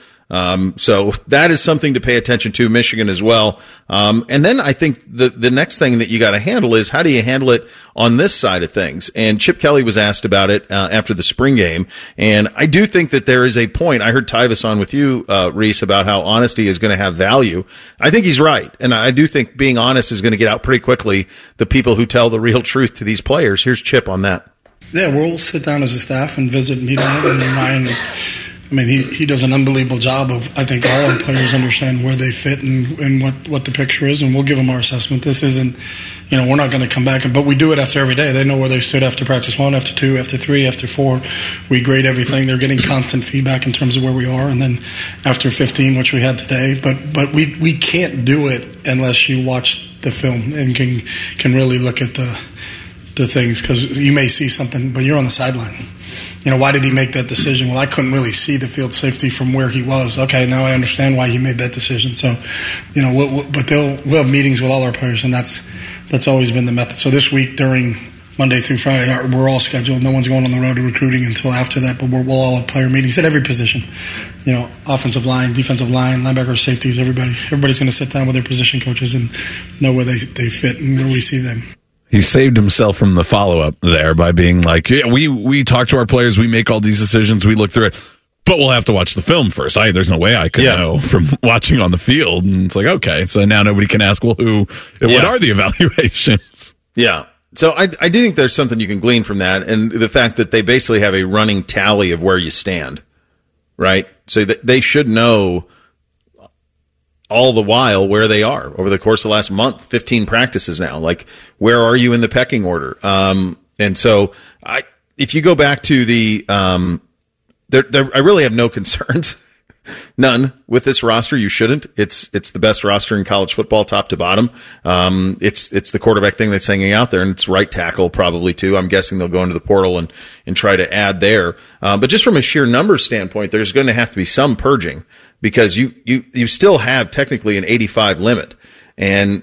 So that is something to pay attention to. Michigan as well. And then I think the next thing that you got to handle is how do you handle it on this side of things? And Chip Kelly was asked about it, after the spring game. And I do think that there is a point. I heard Tyvis on with you, Reese, about how honesty is going to have value. I think he's right. And I do think being honest is going to get out pretty quickly. The people who tell the real truth to these players. Here's Chip on that. Yeah, we'll sit down as a staff and visit, meet on it, and Ryan, I mean, he does an unbelievable job of, I think, all our players understand where they fit and what the picture is, and we'll give them our assessment. This isn't, we're not going to come back, but we do it after every day. They know where they stood after practice 1, after 2, after 3, after 4. We grade everything. They're getting constant feedback in terms of where we are, and then after 15, which we had today. But we can't do it unless you watch the film and can really look at the things, because you may see something, but you're on the sideline. Why did he make that decision? Well, I couldn't really see the field safety from where he was. Okay, now I understand why he made that decision. So, but we'll have meetings with all our players, and that's always been the method. So this week during Monday through Friday, we're all scheduled. No one's going on the road to recruiting until after that, but we'll all have player meetings at every position. Offensive line, defensive line, linebackers, safeties, everybody's going to sit down with their position coaches and know where they fit and where we see them. He saved himself from the follow-up there by being like, yeah, we talk to our players, we make all these decisions, we look through it, but we'll have to watch the film first. There's no way I could know from watching on the field. And it's like, okay, so now nobody can ask, well, what are the evaluations? Yeah. So I do think there's something you can glean from that, and the fact that they basically have a running tally of where you stand, right? So they should know all the while where they are over the course of the last month, 15 practices now. Like, where are you in the pecking order? And so if you go back to I really have no concerns. None with this roster. You shouldn't. It's the best roster in college football, top to bottom. It's the quarterback thing that's hanging out there, and it's right tackle probably too. I'm guessing they'll go into the portal and try to add there. But just from a sheer numbers standpoint, there's going to have to be some purging, because you still have technically an 85 limit, and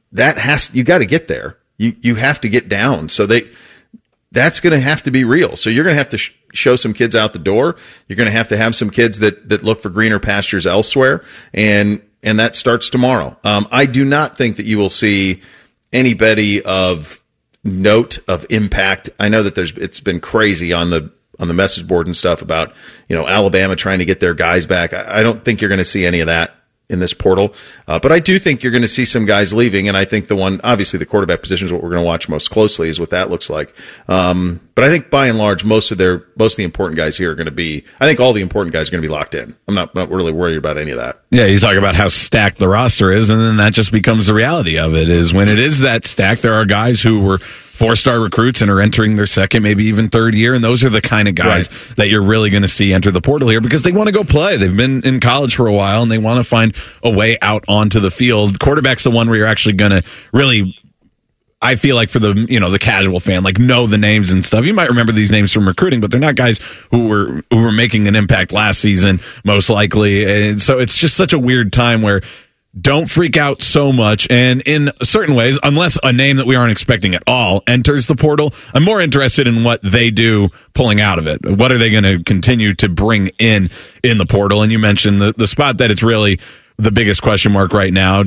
you got to get there. You have to get down. So that's going to have to be real. So you're going to have to show some kids out the door. You're going to have some kids that look for greener pastures elsewhere. And that starts tomorrow. I do not think that you will see anybody of note, of impact. I know that it's been crazy on the message board and stuff about, Alabama trying to get their guys back. I don't think you're going to see any of that in this portal. But I do think you're going to see some guys leaving, and I think obviously the quarterback position is what we're going to watch most closely, is what that looks like. But I think by and large, most of the important guys here are going to be, I think all the important guys are going to be locked in. I'm not really worried about any of that. Yeah, you talk about how stacked the roster is, and then that just becomes the reality of it, is when it is that stacked, there are guys who were 4-star recruits and are entering their second, maybe even third year, and those are the kind of guys that you're really going to see enter the portal here, because they want to go play. They've been in college for a while, and they want to find a way out onto the field. Quarterback's the one where you're actually going to really, I feel like, for the casual fan, like, know the names and stuff. You might remember these names from recruiting, but they're not guys who were making an impact last season, most likely. And so it's just such a weird time where don't freak out so much. And in certain ways, unless a name that we aren't expecting at all enters the portal, I'm more interested in what they do pulling out of it. What are they going to continue to bring in the portal? And you mentioned the spot that it's really the biggest question mark right now,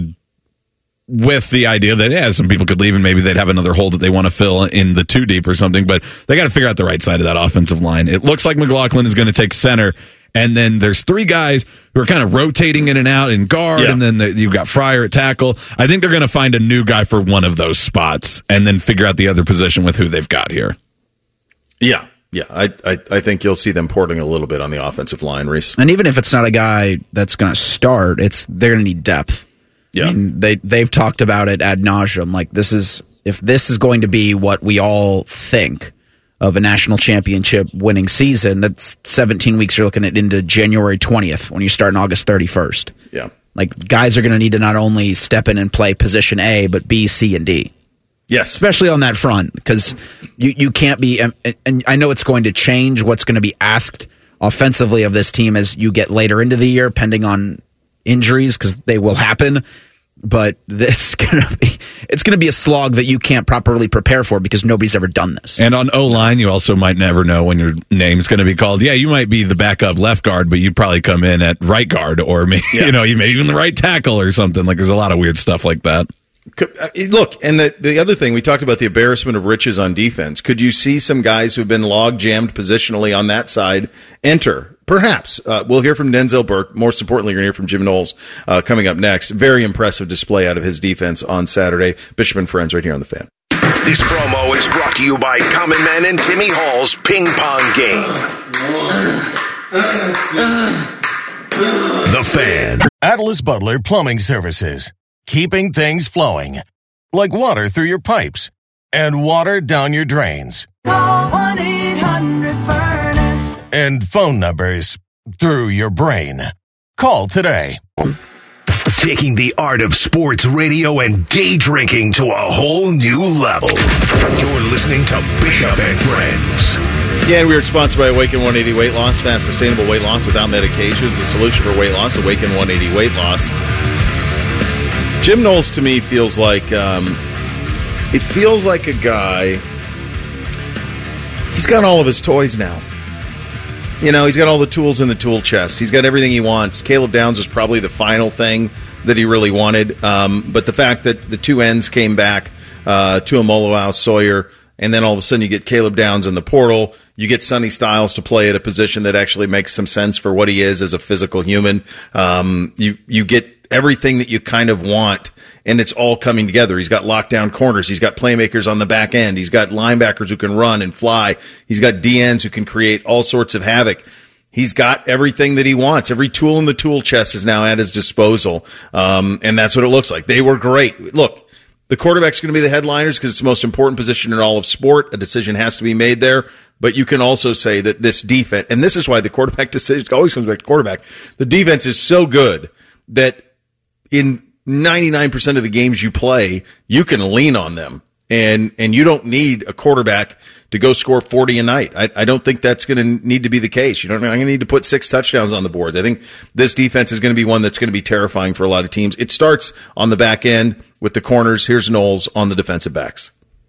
with the idea that, some people could leave and maybe they'd have another hole that they want to fill in the 2 deep or something, but they got to figure out the right side of that offensive line. It looks like McLaughlin is going to take center, and then there's 3 guys who are kind of rotating in and out in guard, and then you've got Fryer at tackle. I think they're going to find a new guy for one of those spots and then figure out the other position with who they've got here. Yeah. Yeah, I think you'll see them porting a little bit on the offensive line, Reese. And even if it's not a guy that's going to start, they're going to need depth. Yeah. I mean, they've talked about it ad nauseum. Like, if this is going to be what we all think of a national championship winning season. That's 17 weeks. You're looking at into January 20th when you start on August 31st. Yeah. Like, guys are going to need to not only step in and play position A, but B, C, and D. Yes. Especially on that front, because you can't be, and I know it's going to change what's going to be asked offensively of this team as you get later into the year, pending on injuries, because they will happen. But it's gonna be a slog that you can't properly prepare for because nobody's ever done this. And on O-line, you also might never know when your name's going to be called. Yeah, you might be the backup left guard, but you'd probably come in at right guard, or maybe, you may even the right tackle or something. Like, there's a lot of weird stuff like that. Look, and the other thing, we talked about the embarrassment of riches on defense. Could you see some guys who've been log-jammed positionally on that side enter? Perhaps. We'll hear from Denzel Burke. Most importantly, you're going to hear from Jim Knowles coming up next. Very impressive display out of his defense on Saturday. Bishop and Friends right here on The Fan. This promo is brought to you by Common Man and Timmy Hall's Ping Pong Game. The Fan. Atlas Butler Plumbing Services. Keeping things flowing. Like water through your pipes and water down your drains. Call 1-800-FURNACE. And phone numbers through your brain. Call today. Taking the art of sports radio and day drinking to a whole new level. You're listening to Bishop and Friends. Yeah, and we are sponsored by Awaken 180 Weight Loss. Fast, sustainable weight loss without medications. A solution for weight loss. Awaken 180 Weight Loss. Jim Knowles, to me, feels like it feels like a guy. He's got all of his toys now. He's got all the tools in the tool chest. He's got everything he wants. Caleb Downs was probably the final thing that he really wanted. But the fact that the two ends came back to Tuimoloau, Sawyer, and then all of a sudden you get Caleb Downs in the portal. You get Sonny Styles to play at a position that actually makes some sense for what he is as a physical human. You get everything that you kind of want, and it's all coming together. He's got lockdown corners. He's got playmakers on the back end. He's got linebackers who can run and fly. He's got DNs who can create all sorts of havoc. He's got everything that he wants. Every tool in the tool chest is now at his disposal, and that's what it looks like. They were great. Look, the quarterback's going to be the headliners because it's the most important position in all of sport. A decision has to be made there. But you can also say that this defense, and this is why the quarterback decision always comes back to quarterback, the defense is so good that in 99% of the games you play, you can lean on them. And you don't need a quarterback to go score 40 a night. I don't think that's going to need to be the case. I'm going to need to put 6 touchdowns on the board. I think this defense is going to be one that's going to be terrifying for a lot of teams. It starts on the back end with the corners. Here's Knowles on the defensive backs.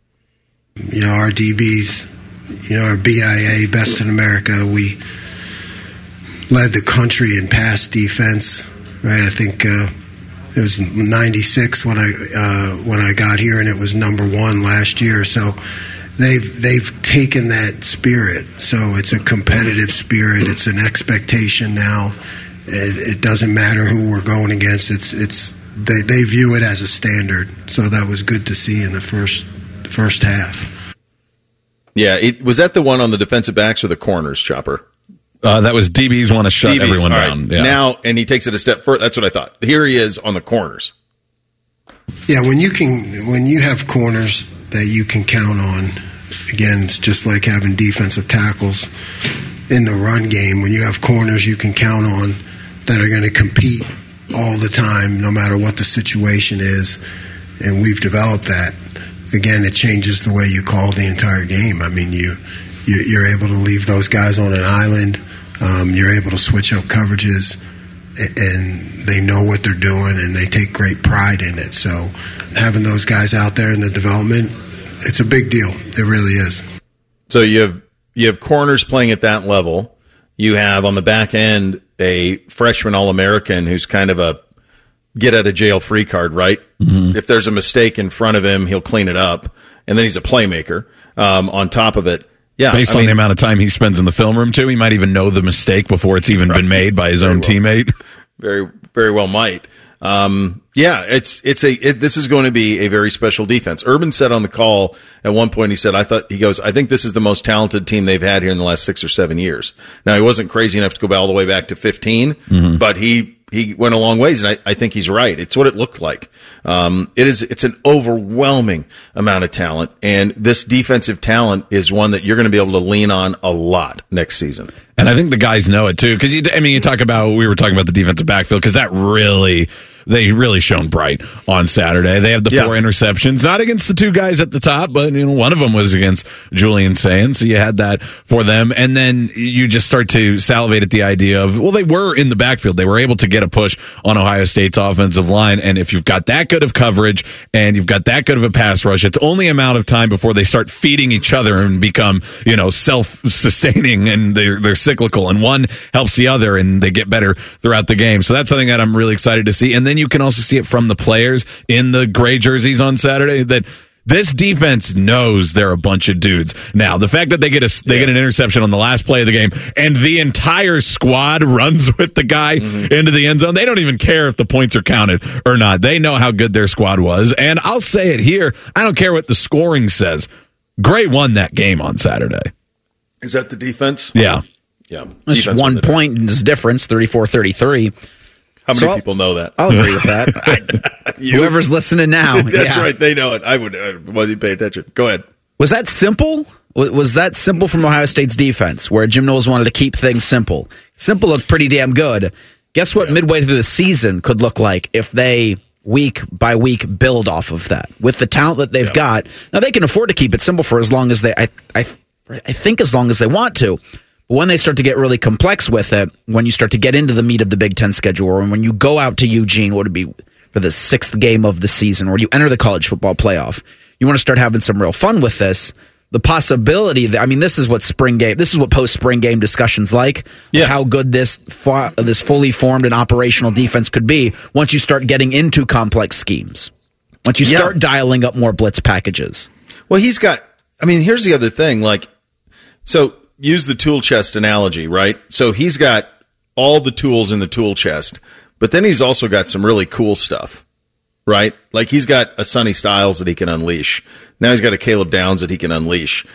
Our DBs, our BIA, best in America. We led the country in pass defense, right? I think it was 96 when I got here, and it was number 1 last year. So they've taken that spirit. So it's a competitive spirit. It's an expectation now. It doesn't matter who we're going against. They view it as a standard. So that was good to see in the first half. Yeah, was that the one on the defensive backs or the corners, Chopper? That was DBs want to shut everyone down. Yeah. Now, and he takes it a step further. That's what I thought. Here he is on the corners. Yeah, when you have corners that you can count on, again, it's just like having defensive tackles in the run game. When you have corners you can count on that are going to compete all the time, no matter what the situation is, and we've developed that. Again, it changes the way you call the entire game. I mean, you're able to leave those guys on an island. You're able to switch up coverages, and they know what they're doing, and they take great pride in it. So having those guys out there in the development, it's a big deal. It really is. So you have corners playing at that level. You have on the back end a freshman All-American who's kind of a get-out-of-jail-free card, right? Mm-hmm. If there's a mistake in front of him, he'll clean it up. And then he's a playmaker on top of it. Yeah, Based on the amount of time he spends in the film room, too, he might even know the mistake before it's even been made by his own teammate. Very, very well might. This is going to be a very special defense. Urban said on the call at one point, he said, I think this is the most talented team they've had here in the last 6 or 7 years. Now, he wasn't crazy enough to go all the way back to 15, but he he went a long ways, and I think he's right. It's what it looked like. It's an overwhelming amount of talent, and this defensive talent is one that you're going to be able to lean on a lot next season. And I think the guys know it too, because we were talking about the defensive backfield, because they really shone bright on Saturday. They have the 4 interceptions, not against the 2 guys at the top, but one of them was against Julian Sands, so you had that for them. And then you just start to salivate at the idea of, well, they were in the backfield. They were able to get a push on Ohio State's offensive line, and if you've got that good of coverage and you've got that good of a pass rush, it's only a amount of time before they start feeding each other and become, self-sustaining, and they're cyclical, and one helps the other, and they get better throughout the game. So that's something that I'm really excited to see. And then you can also see it from the players in the gray jerseys on Saturday that this defense knows they're a bunch of dudes. Now, the fact that they get an interception on the last play of the game and the entire squad runs with the guy into the end zone, they don't even care if the points are counted or not. They know how good their squad was. And I'll say it here, I don't care what the scoring says. Gray won that game on Saturday. Is that the defense? Yeah. Yeah. It's 1 point in this difference, 34-33. How many people know that? I'll agree with that. Whoever's listening now. That's right. They know it. I would want you to pay attention. Go ahead. Was that simple? Was that simple from Ohio State's defense, where Jim Knowles wanted to keep things simple? Simple looked pretty damn good. Guess what midway through the season could look like if they, week by week, build off of that? With the talent that they've got, now they can afford to keep it simple for as long as I think as long as they want to. But when they start to get really complex with it, when you start to get into the meat of the Big Ten schedule, or when you go out to Eugene, what would it be for the 6th game of the season, or you enter the college football playoff, you want to start having some real fun with this. The possibility that, this is what post-spring game discussions like how good this fully formed and operational defense could be once you start getting into complex schemes, once you start dialing up more blitz packages. Well, he's got, here's the other thing, use the tool chest analogy, right? So he's got all the tools in the tool chest, but then he's also got some really cool stuff, right? Like he's got a Sonny Styles that he can unleash. Now he's got a Caleb Downs that he can unleash.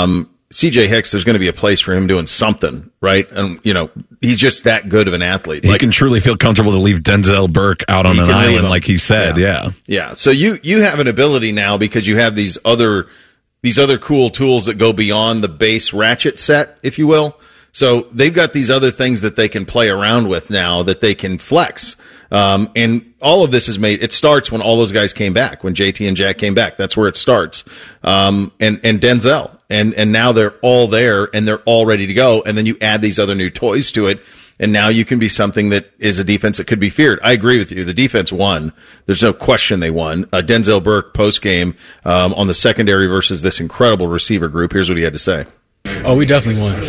CJ Hicks, there's going to be a place for him doing something, right? And, he's just that good of an athlete. He can truly feel comfortable to leave Denzel Burke out on an island, like he said, Yeah. So you have an ability now because you have these other cool tools that go beyond the base ratchet set, if you will. So they've got these other things that they can play around with now that they can flex. And all of this it starts when all those guys came back, when JT and Jack came back. That's where it starts. And Denzel. And now they're all there and they're all ready to go. And then you add these other new toys to it. And now you can be something that is a defense that could be feared. I agree with you. The defense won. There's no question they won. Denzel Burke post-game on the secondary versus this incredible receiver group. Here's what he had to say. Oh, we definitely won.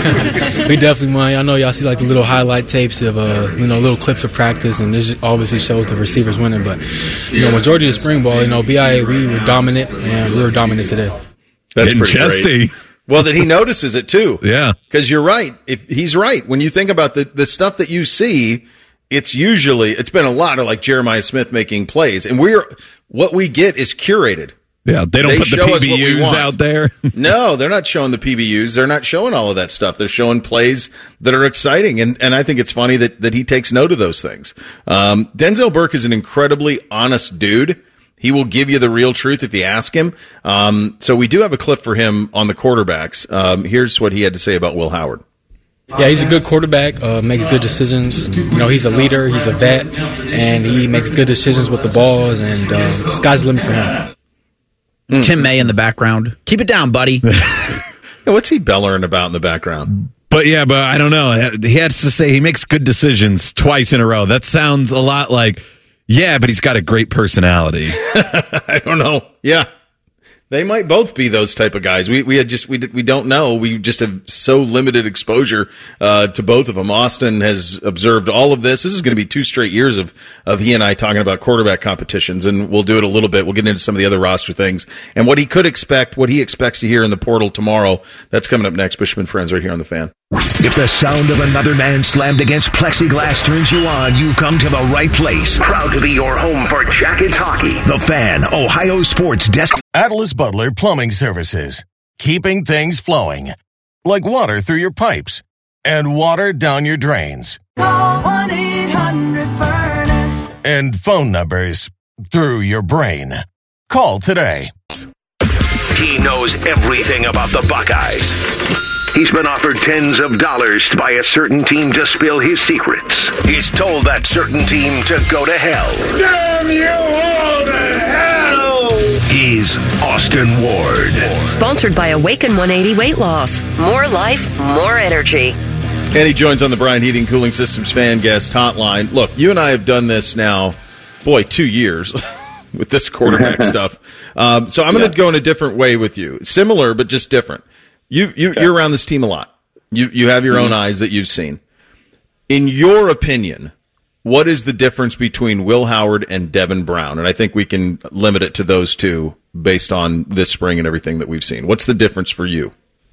We definitely won. I know y'all see the little highlight tapes of little clips of practice, and this obviously shows the receivers winning. But majority of spring ball, BIA, we were dominant, and we were dominant today. That's pretty chesty. Great. Well, that he notices it too. Yeah. Because you're right. He's right. When you think about the stuff that you see, it's been a lot of Jeremiah Smith making plays. And what we get is curated. Yeah. They don't put the PBUs out there. No, they're not showing the PBUs. They're not showing all of that stuff. They're showing plays that are exciting. And I think it's funny that he takes note of those things. Denzel Burke is an incredibly honest dude. He will give you the real truth if you ask him. So we do have a clip for him on the quarterbacks. Here's what he had to say about Will Howard. Yeah, he's a good quarterback, makes good decisions. He's a leader, he's a vet, and he makes good decisions with the balls, and sky's the limit for him. Tim May in the background. Keep it down, buddy. What's he bellowing about in the background? But I don't know. He has to say he makes good decisions twice in a row. That sounds a lot like, yeah, but he's got a great personality. I don't know. Yeah. They might both be those type of guys. We don't know. We just have so limited exposure to both of them. Austin has observed all of this. This is going to be 2 straight years of he and I talking about quarterback competitions, and we'll do it a little bit. We'll get into some of the other roster things and what he could expect, what he expects to hear in the portal tomorrow. That's coming up next. Bishop and Friends right here on The Fan. If the sound of another man slammed against plexiglass turns you on, you've come to the right place. Proud to be your home for Jackets hockey. The Fan, Ohio sports desk. Atlas Butler Plumbing Services. Keeping things flowing. Like water through your pipes and water down your drains. Call 1-800 and phone numbers through your brain. Call today. He knows everything about the Buckeyes. He's been offered tens of dollars by a certain team to spill his secrets. He's told that certain team to go to hell. Damn you all to hell! He's Austin Ward. Sponsored by Awaken 180 Weight Loss. More life, more energy. And he joins on the Brian Heating Cooling Systems fan guest hotline. Look, you and I have done this now, 2 years with this quarterback stuff. So I'm going to go in a different way with you. Similar, but just different. You're around this team a lot. You have your own eyes that you've seen. In your opinion, what is the difference between Will Howard and Devin Brown? And I think we can limit it to those two based on this spring and everything that we've seen. What's the difference for you?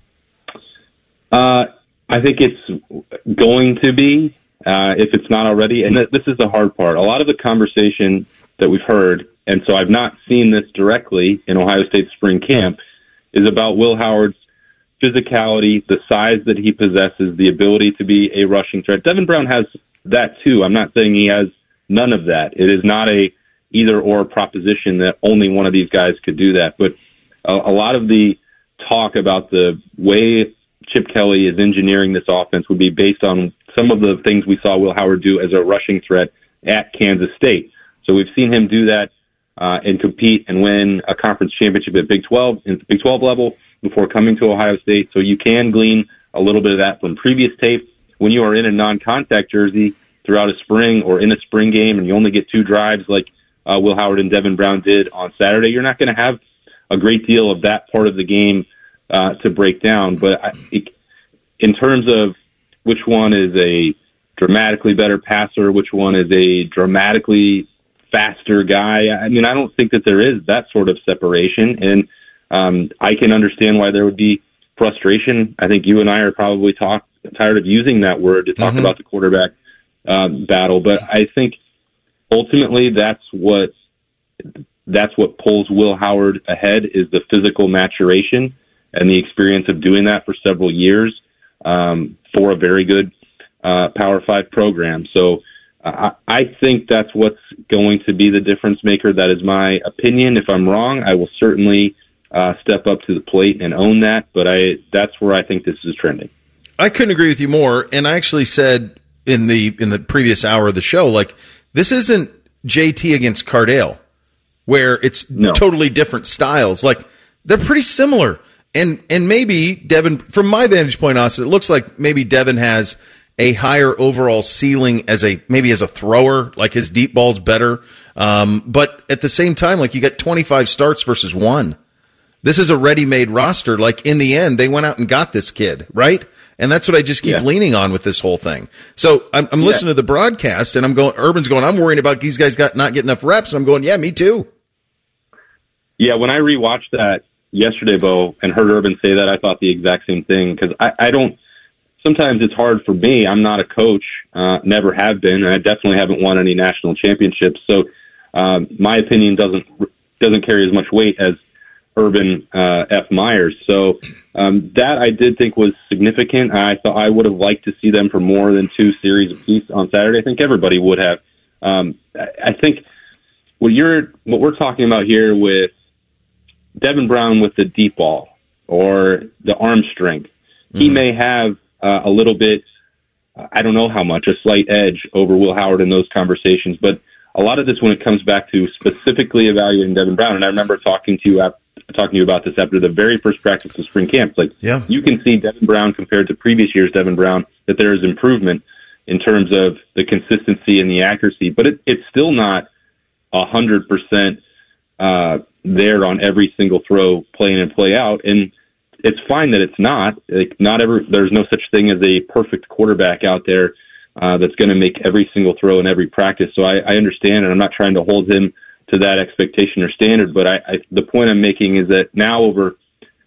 I think it's going to be, if it's not already, and this is the hard part. A lot of the conversation that we've heard, and so I've not seen this directly in Ohio State spring camp, is about Will Howard's physicality, the size that he possesses, the ability to be a rushing threat. Devin Brown has that too. I'm not saying he has none of that. It is not a either-or proposition that only one of these guys could do that. But a lot of the talk about the way Chip Kelly is engineering this offense would be based on some of the things we saw Will Howard do as a rushing threat at Kansas State. So we've seen him do that and compete and win a conference championship at Big 12 in the Big 12 level before coming to Ohio State. So you can glean a little bit of that from previous tape. When you are in a non-contact jersey throughout a spring or in a spring game and you only get 2 drives like Will Howard and Devin Brown did on Saturday, you're not going to have a great deal of that part of the game to break down. But in terms of which one is a dramatically better passer, which one is a dramatically faster guy, I mean, I don't think that there is that sort of separation. And I can understand why there would be frustration. I think you and I are probably tired of using that word to talk about the quarterback battle. But I think ultimately that's what pulls Will Howard ahead is the physical maturation and the experience of doing that for several years for a very good Power 5 program. So I think that's what's going to be the difference maker. That is my opinion. If I'm wrong, I will certainly step up to the plate and own that. But that's where I think this is trending. I couldn't agree with you more. And I actually said in the previous hour of the show, like, this isn't JT against Cardale, where it's totally different styles. Like, they're pretty similar. And maybe Devin, from my vantage point, Austin, it looks like maybe Devin has a higher overall ceiling as a thrower, like his deep ball's better. But at the same time, like, you got 25 starts versus 1. This is a ready-made roster. Like, in the end, they went out and got this kid, right? And that's what I just keep leaning on with this whole thing. So I'm listening to the broadcast, and Urban's going, I'm worrying about these guys not getting enough reps. And I'm going, yeah, me too. Yeah, when I rewatched that yesterday, Bo, and heard Urban say that, I thought the exact same thing. Because I don't, sometimes it's hard for me. I'm not a coach, never have been, and I definitely haven't won any national championships. So my opinion doesn't carry as much weight as Urban F. Myers. So that I did think was significant. I thought I would have liked to see them for more than 2 series apiece on Saturday. I think everybody would have. I think what we're talking about here with Devin Brown with the deep ball or the arm strength, he may have a little bit, I don't know how much, a slight edge over Will Howard in those conversations. But a lot of this, when it comes back to specifically evaluating Devin Brown, and I remember talking to you about this after the very first practice of spring camp. Like, you can see Devin Brown compared to previous years Devin Brown, that there is improvement in terms of the consistency and the accuracy, but it's still not 100% there on every single throw, play in and play out. And it's fine that it's not. Like, there's no such thing as a perfect quarterback out there that's going to make every single throw in every practice. So I understand, and I'm not trying to hold him to that expectation or standard, but the point I'm making is that now over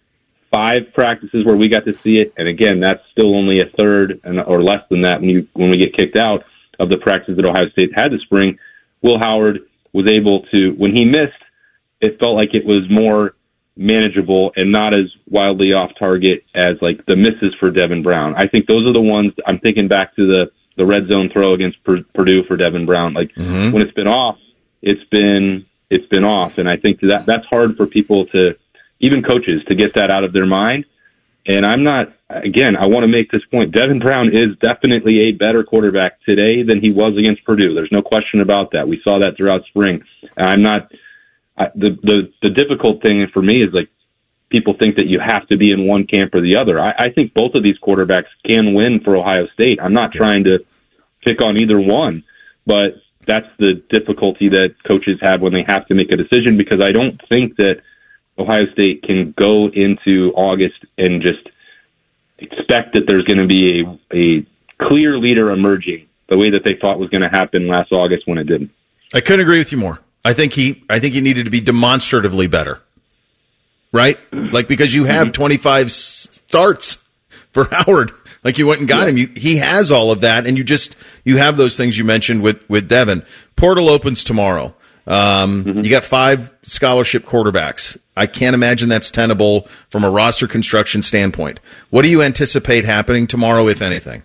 5 practices where we got to see it, and again, that's still only a third or less than that when we get kicked out of the practices that Ohio State had this spring, Will Howard was able to, when he missed, it felt like it was more manageable and not as wildly off target as like the misses for Devin Brown. I think those are the ones. I'm thinking back to the the red zone throw against Purdue for Devin Brown. Like when it's been off, it's been off, and I think that's hard for people to, even coaches, to get that out of their mind. And I'm not. Again, I want to make this point. Devin Brown is definitely a better quarterback today than he was against Purdue. There's no question about that. We saw that throughout spring. I'm not. The difficult thing for me is like people think that you have to be in one camp or the other. I think both of these quarterbacks can win for Ohio State. I'm not trying to pick on either one, but that's the difficulty that coaches have when they have to make a decision, because I don't think that Ohio State can go into August and just expect that there's going to be a clear leader emerging the way that they thought was going to happen last August when it didn't. I couldn't agree with you more. I think he needed to be demonstratively better, right? Like, because you have 25 starts for Howard. Like, you went and got him. He has all of that, and you have those things you mentioned with Devin. Portal opens tomorrow. You got 5 scholarship quarterbacks. I can't imagine that's tenable from a roster construction standpoint. What do you anticipate happening tomorrow, if anything?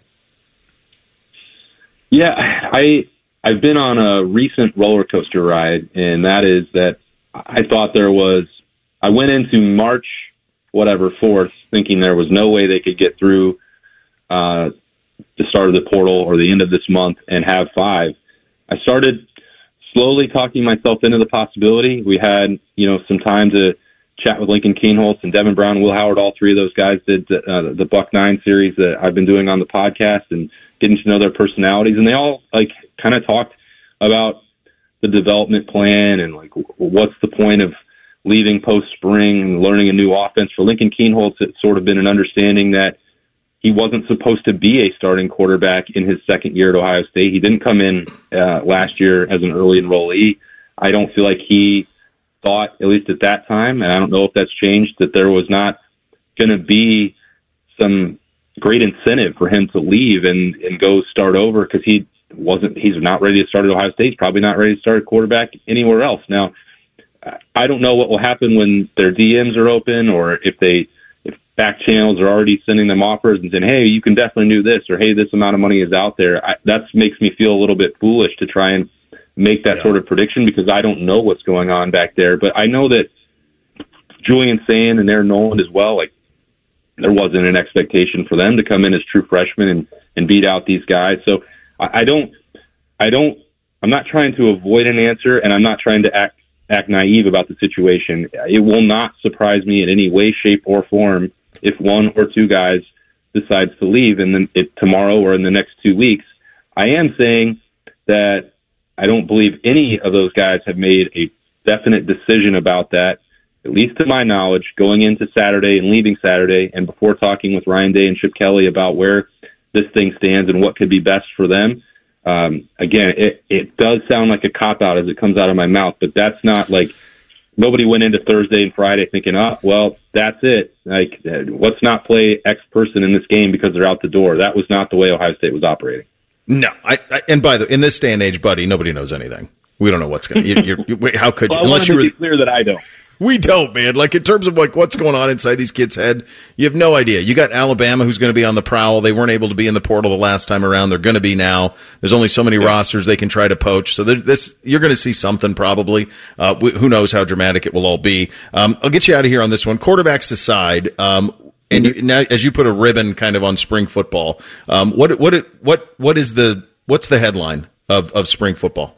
Yeah, I've been on a recent roller coaster ride, and that is that I thought I went into March, 4th, thinking there was no way they could get through the start of the portal or the end of this month and have 5. I started slowly talking myself into the possibility. We had, some time to chat with Lincoln Kienholz and Devin Brown, Will Howard. All 3 of those guys did the Buck 9 series that I've been doing on the podcast and getting to know their personalities. And they all kind of talked about the development plan and what's the point of leaving post spring and learning a new offense. For Lincoln Kienholz, it's sort of been an understanding that he wasn't supposed to be a starting quarterback in his second year at Ohio State. He didn't come in last year as an early enrollee. I don't feel like he thought, at least at that time, and I don't know if that's changed, that there was not going to be some great incentive for him to leave and go start over, because he's not ready to start at Ohio State. He's probably not ready to start a quarterback anywhere else. Now, I don't know what will happen when their DMs are open, or if back channels are already sending them offers and saying, hey, you can definitely do this, or hey, this amount of money is out there. That makes me feel a little bit foolish to try and make that sort of prediction, because I don't know what's going on back there. But I know that Julian Sand and Aaron Noland as well, there wasn't an expectation for them to come in as true freshmen and beat out these guys. So I'm not trying to avoid an answer, and I'm not trying to act naive about the situation. It will not surprise me in any way, shape, or form if 1 or 2 guys decides to leave and then tomorrow or in the next 2 weeks. I am saying that I don't believe any of those guys have made a definite decision about that, at least to my knowledge, going into Saturday and leaving Saturday, and before talking with Ryan Day and Chip Kelly about where this thing stands and what could be best for them. Again, it does sound like a cop-out as it comes out of my mouth, but that's not nobody went into Thursday and Friday thinking, well, that's it. Let's not play X person in this game because they're out the door. That was not the way Ohio State was operating. No, and in this day and age, buddy, nobody knows anything. We don't know what's going to. How could you? Well, unless you were clear that I don't. We don't, man. In terms of what's going on inside these kids' head, you have no idea. You got Alabama, who's going to be on the prowl. They weren't able to be in the portal the last time around. They're going to be now. There's only so many rosters they can try to poach. So you're going to see something probably. Who knows how dramatic it will all be. I'll get you out of here on this one. Quarterbacks aside, and now as you put a ribbon kind of on spring football, what's the headline of spring football?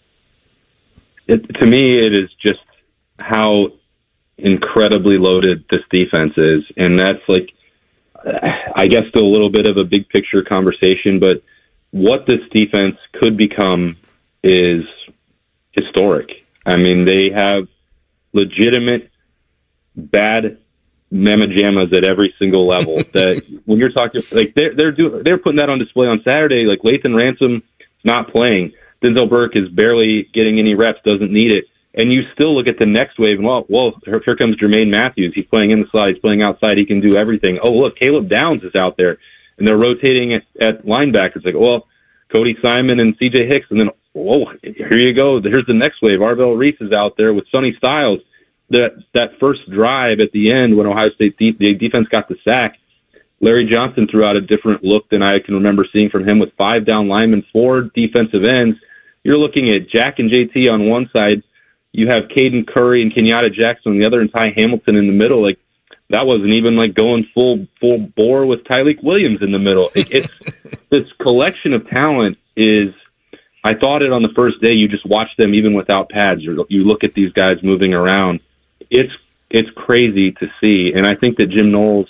To me, it is just how incredibly loaded this defense is. And that's I guess still a little bit of a big picture conversation, but what this defense could become is historic. I mean, they have legitimate bad mamma jammas at every single level. That when you're talking, they're putting that on display on Saturday. Lathan Ransom not playing, Denzel Burke is barely getting any reps, doesn't need it. And you still look at the next wave, and here comes Jermaine Matthews. He's playing in the slot, he's playing outside, he can do everything. Oh, look, Caleb Downs is out there, and they're rotating at linebackers. Cody Simon and C.J. Hicks, and then, here you go. Here's the next wave. Arvell Reese is out there with Sonny Styles. That first drive at the end when Ohio State the defense got the sack, Larry Johnson threw out a different look than I can remember seeing from him with 5 down linemen, 4 defensive ends. You're looking at Jack and JT on one side. You have Caden Curry and Kenyatta Jackson on the other, and Ty Hamilton in the middle. Like, that wasn't even like going full bore with Tyleik Williams in the middle. It's this collection of talent is. I thought it on the first day. You just watch them even without pads. You look at these guys moving around. It's crazy to see, and I think that Jim Knowles,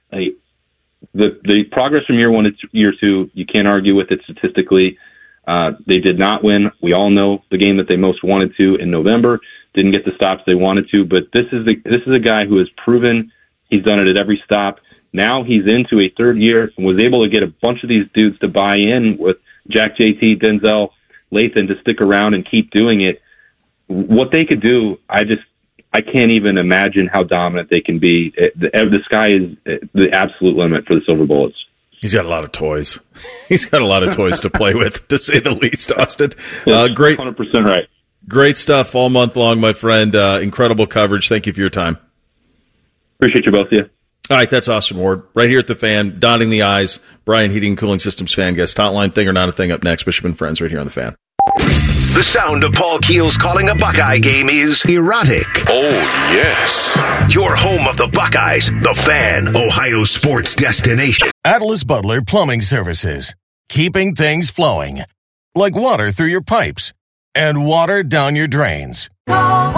the progress from year 1 to year 2, you can't argue with it statistically. They did not win. We all know the game that they most wanted to in November. Didn't get the stops they wanted to, but this is a guy who has proven he's done it at every stop. Now he's into a third year and was able to get a bunch of these dudes to buy in with Jack, JT, Denzel, Lathan to stick around and keep doing it. What they could do, I can't even imagine how dominant they can be. The sky is the absolute limit for the Silver Bullets. He's got a lot of toys. He's got a lot of toys to play with, to say the least, Austin. Great, 100% right. Great stuff all month long, my friend. Incredible coverage. Thank you for your time. Appreciate you both, yeah. All right, that's Austin Ward right here at the Fan, dotting the I's. Brian, Heating and Cooling Systems Fan Guest Hotline. Thing or not a thing up next. Bishop and Friends right here on the Fan. The sound of Paul Keels calling a Buckeye game is erotic. Oh, yes. Your home of the Buckeyes, the Fan, Ohio sports destination. Atlas Butler Plumbing Services. Keeping things flowing. Like water through your pipes and water down your drains. Call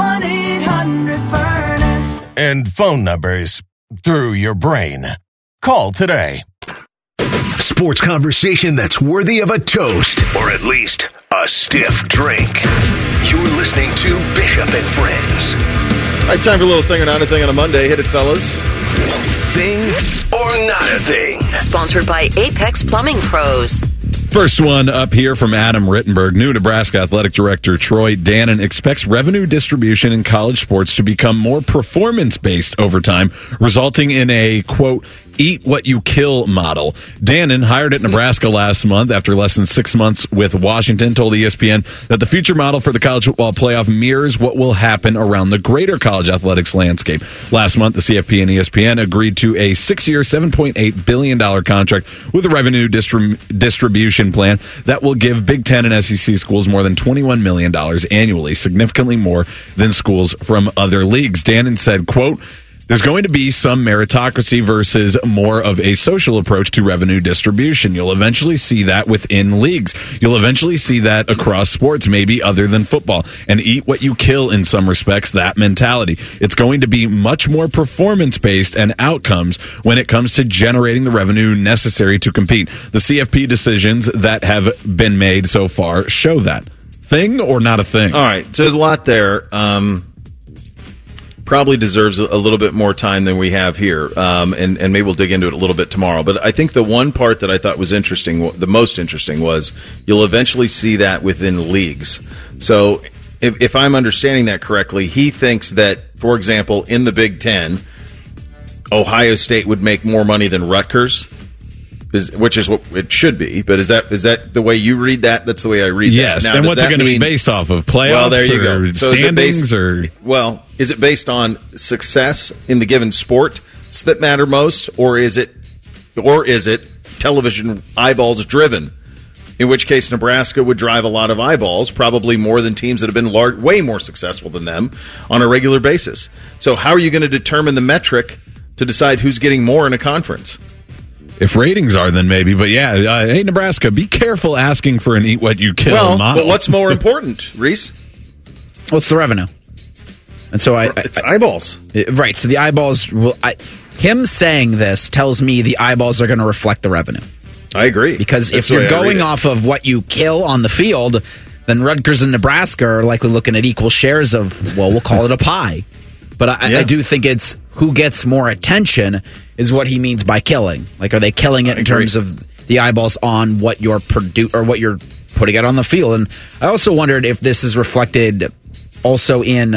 1-800-FURNACE. And phone numbers through your brain. Call today. Sports conversation that's worthy of a toast, or at least a stiff drink. You're listening to Bishop and Friends. All right, time for a little thing or not a thing on a Monday. Hit it, fellas. Thing or not a thing. Sponsored by Apex Plumbing Pros. First one up here from Adam Rittenberg. New Nebraska Athletic Director Troy Dannen expects revenue distribution in college sports to become more performance-based over time, resulting in a, quote, eat what you kill model. Dannen, hired at Nebraska last month after less than 6 months with Washington, told ESPN that the future model for the college football playoff mirrors what will happen around the greater college athletics landscape. Last month, the CFP and ESPN agreed to a 6-year, $7.8 billion contract with a revenue distribution plan that will give Big Ten and SEC schools more than $21 million annually, significantly more than schools from other leagues. Dannen said, quote, there's going to be some meritocracy versus more of a social approach to revenue distribution. You'll eventually see that within leagues. You'll eventually see that across sports, maybe other than football. And eat what you kill in some respects, that mentality. It's going to be much more performance-based and outcomes when it comes to generating the revenue necessary to compete. The CFP decisions that have been made so far show that. Thing or not a thing? All right, so there's a lot there. Probably deserves a little bit more time than we have here, and maybe we'll dig into it a little bit tomorrow. But I think the one part that I thought was interesting, the most interesting, was you'll eventually see that within leagues. So if I'm understanding that correctly, he thinks that, for example, in the Big Ten, Ohio State would make more money than Rutgers, which is what it should be. But is that the way you read that? That's the way I read yes. that. Yes, and what's it going to be based off of? Playoffs well, there you go. So standings? Is it based on success in the given sport that matter most, or is it television eyeballs driven? In which case, Nebraska would drive a lot of eyeballs, probably more than teams that have been way more successful than them on a regular basis. So how are you going to determine the metric to decide who's getting more in a conference? If ratings are, then maybe. But yeah, hey, Nebraska, be careful asking for an eat what you kill model. But what's more important, Reese? What's the revenue? And so it's eyeballs. Right. So the eyeballs him saying this tells me the eyeballs are going to reflect the revenue. I agree. Because if you're going off of what you kill on the field, then Rutgers and Nebraska are likely looking at equal shares of, well, we'll call it a pie. But I do think it's who gets more attention is what he means by killing. Like, are they killing it in terms of the eyeballs on what you're what you're putting out on the field? And I also wondered if this is reflected also in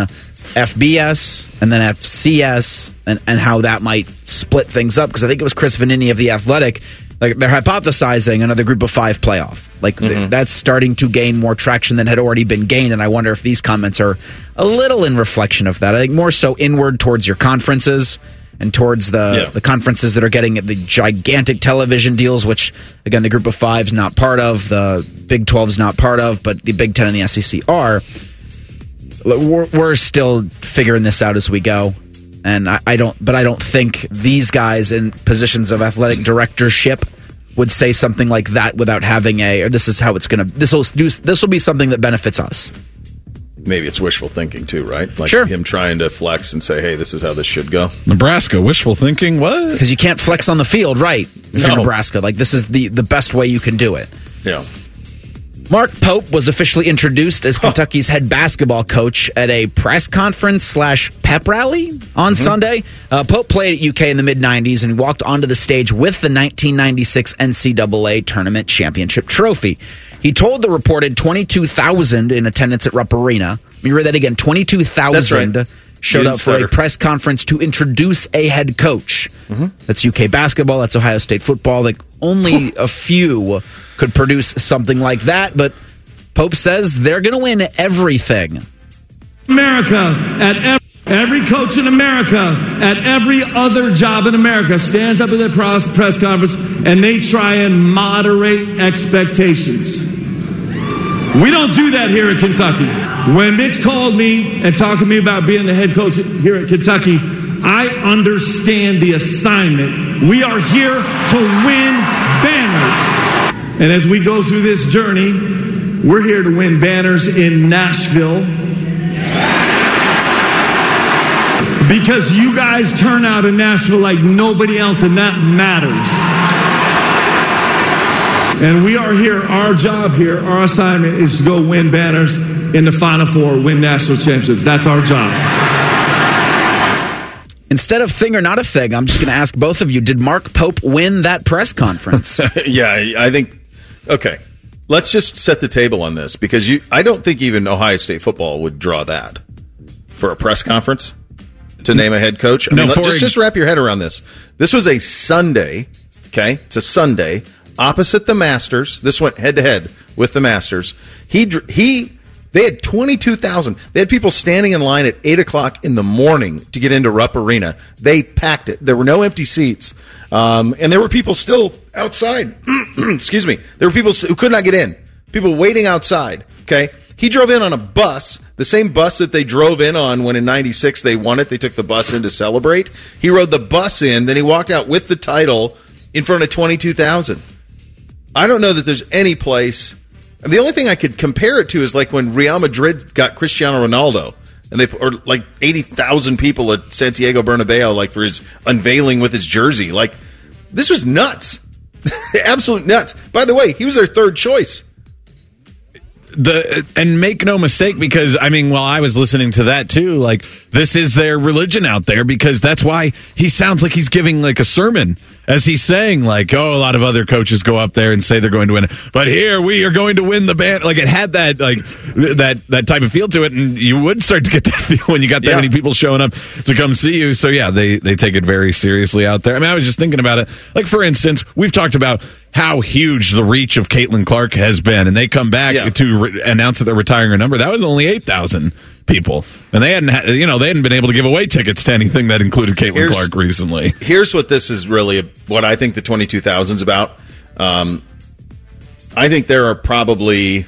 FBS and then FCS and how that might split things up. Because I think it was Chris Vanini of The Athletic. Like, they're hypothesizing another group of 5 playoff. Like, that's starting to gain more traction than had already been gained. And I wonder if these comments are a little in reflection of that. I think more so inward towards your conferences and towards the conferences that are getting the gigantic television deals, which, again, the Group of Five's not part of, the Big 12's not part of, but the Big 10 and the SEC are. We're still figuring this out as we go. And I don't think these guys in positions of athletic directorship would say something like that without having this is how it's going to, this will be something that benefits us. Maybe it's wishful thinking too, right? Like sure. Him trying to flex and say, hey, this is how this should go. Nebraska, wishful thinking? What? Because you can't flex on the field, right? If you're Nebraska. Like, this is the best way you can do it. Yeah. Mark Pope was officially introduced as Kentucky's head basketball coach at a press conference / pep rally on Sunday. Pope played at UK in the mid-'90s and walked onto the stage with the 1996 NCAA Tournament Championship trophy. He told the reported 22,000 in attendance at Rupp Arena. Let me read that again. 22,000 showed up for a press conference to introduce a head coach. That's UK basketball. That's Ohio State football. Like, only a few could produce something like that, but Pope says they're going to win everything. America, at every coach in America, at every other job in America, stands up at their press conference and they try and moderate expectations. We don't do that here at Kentucky. When Mitch called me and talked to me about being the head coach here at Kentucky, I understand the assignment. We are here to win banners. And as we go through this journey, we're here to win banners in Nashville. Because you guys turn out in Nashville like nobody else, and that matters. And we are here, our job here, our assignment is to go win banners in the Final Four, win national championships. That's our job. Instead of thing or not a thing, I'm just going to ask both of you, did Mark Pope win that press conference? Yeah, I think, okay, let's just set the table on this, because I don't think even Ohio State football would draw that for a press conference to name a head coach. I mean, just wrap your head around this. This was a Sunday, okay? It's a Sunday, opposite the Masters. This went head-to-head with the Masters. They had 22,000. They had people standing in line at 8 o'clock in the morning to get into Rupp Arena. They packed it. There were no empty seats. And there were people still outside. Excuse me. There were people who could not get in. People waiting outside. Okay. He drove in on a bus, the same bus that they drove in on when in 96 they won it. They took the bus in to celebrate. He rode the bus in. Then he walked out with the title in front of 22,000. I don't know that there's any place. The only thing I could compare it to is like when Real Madrid got Cristiano Ronaldo, and or like 80,000 people at Santiago Bernabeu, like for his unveiling with his jersey. Like, this was nuts, absolute nuts. By the way, he was their third choice. And make no mistake, because I mean, while I was listening to that too, like, this is their religion out there, because that's why he sounds like he's giving like a sermon as he's saying, like, oh, a lot of other coaches go up there and say they're going to win, but here we are going to win the band. Like, it had that, like, that type of feel to it, and you would start to get that feel when you got that many people showing up to come see you. So yeah, they take it very seriously out there. I mean, I was just thinking about it. Like, for instance, we've talked about how huge the reach of Caitlin Clark has been, and they come back to announce that they're retiring her number. That was only 8,000 people, and they hadn't been able to give away tickets to anything that included Caitlin Clark recently. Here's what this is really, what I think the 22,000 is about. I think there are probably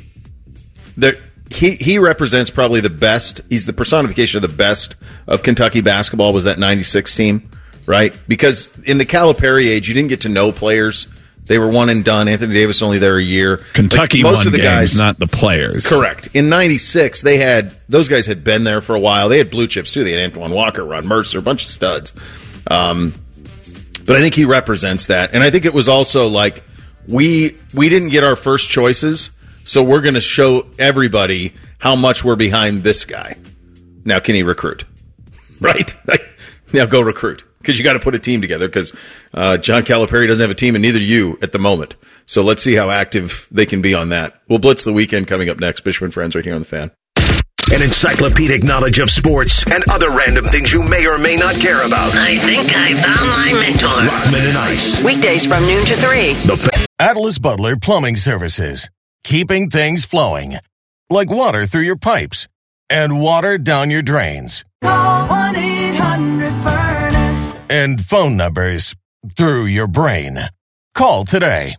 he represents probably the best. He's the personification of the best of Kentucky basketball. Was that 96 team, right? Because in the Calipari age, you didn't get to know players. They were one and done. Anthony Davis only there a year. Kentucky most won of the games, guys, not the players. Correct. In 96, those guys had been there for a while. They had blue chips too. They had Antoine Walker, Ron Mercer, a bunch of studs. But I think he represents that. And I think it was also like, we didn't get our first choices, so we're going to show everybody how much we're behind this guy. Now, can he recruit? Right? Now go recruit. Because you got to put a team together, because John Calipari doesn't have a team, and neither do you at the moment. So let's see how active they can be on that. We'll blitz the weekend coming up next. Bishop and Friends right here on The Fan. An encyclopedic knowledge of sports and other random things you may or may not care about. I think I found my mentor. Rothman and Ice. Weekdays from noon to 3. Atlas Butler Plumbing Services. Keeping things flowing. Like water through your pipes and water down your drains. Call 1-800-FURNACE. and phone numbers through your brain. Call today.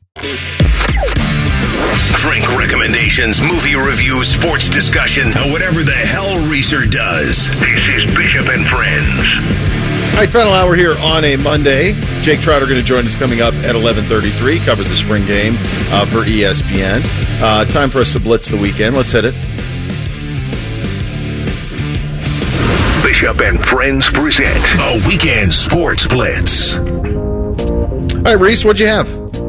Drink recommendations, movie reviews, sports discussion, or whatever the hell Reeser does. This is Bishop and Friends. All right, final hour here on a Monday. Jake Trotter going to join us coming up at 11:33. Covered the spring game for ESPN. Time for us to blitz the weekend. Let's hit it. Bishop and Friends present a weekend sports blitz. All right, Reese, what'd you have?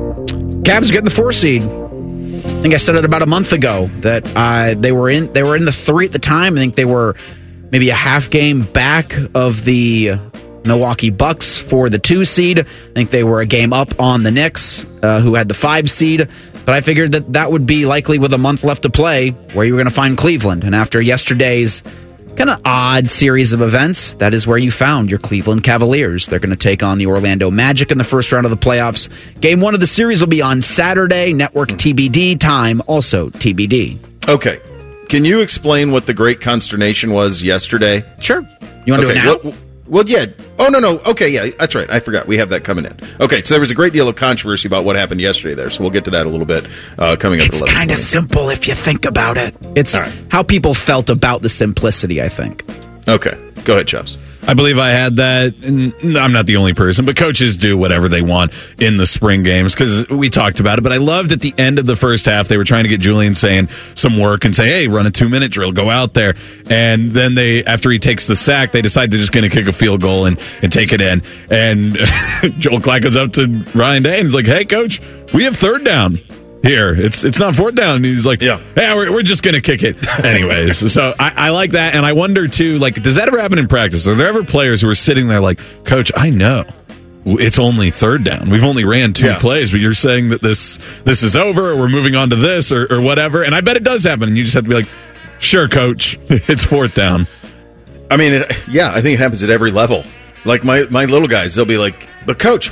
Cavs getting the 4 seed. I think I said it about a month ago that they were in the 3 at the time. I think they were maybe a half game back of the Milwaukee Bucks for the 2 seed. I think they were a game up on the Knicks, who had the 5 seed. But I figured that would be likely with a month left to play where you were going to find Cleveland. And after yesterday's kind of odd series of events, that is where you found your Cleveland Cavaliers. They're going to take on the Orlando Magic in the first round of the playoffs. Game 1 of the series will be on Saturday. Network TBD. Time also TBD. Okay. Can you explain what the great consternation was yesterday? Sure. You want to do it now? Well, yeah. Oh, no. Okay, yeah, that's right. I forgot. We have that coming in. Okay, so there was a great deal of controversy about what happened yesterday there, so we'll get to that a little bit coming up at 11:20. It's kind of simple if you think about it. It's how people felt about the simplicity, I think. Okay. Go ahead, Chubbs. I believe I had that, and I'm not the only person, but coaches do whatever they want in the spring games because we talked about it. But I loved at the end of the first half, they were trying to get Julian saying some work and say, hey, run a 2-minute drill, go out there. And then after he takes the sack, they decide they're just going to kick a field goal and take it in. And Joel Klatt goes up to Ryan Day and he's like, hey, coach, we have 3rd down. Here, it's not 4th down. And he's like, yeah, we're just going to kick it. Anyways, so I like that. And I wonder, too, like, does that ever happen in practice? Are there ever players who are sitting there like, Coach, I know it's only 3rd down. We've only ran 2 plays, but you're saying that this is over or we're moving on to this or whatever. And I bet it does happen. And you just have to be like, sure, Coach, it's 4th down. I mean, I think it happens at every level. Like my little guys, they'll be like, "But coach,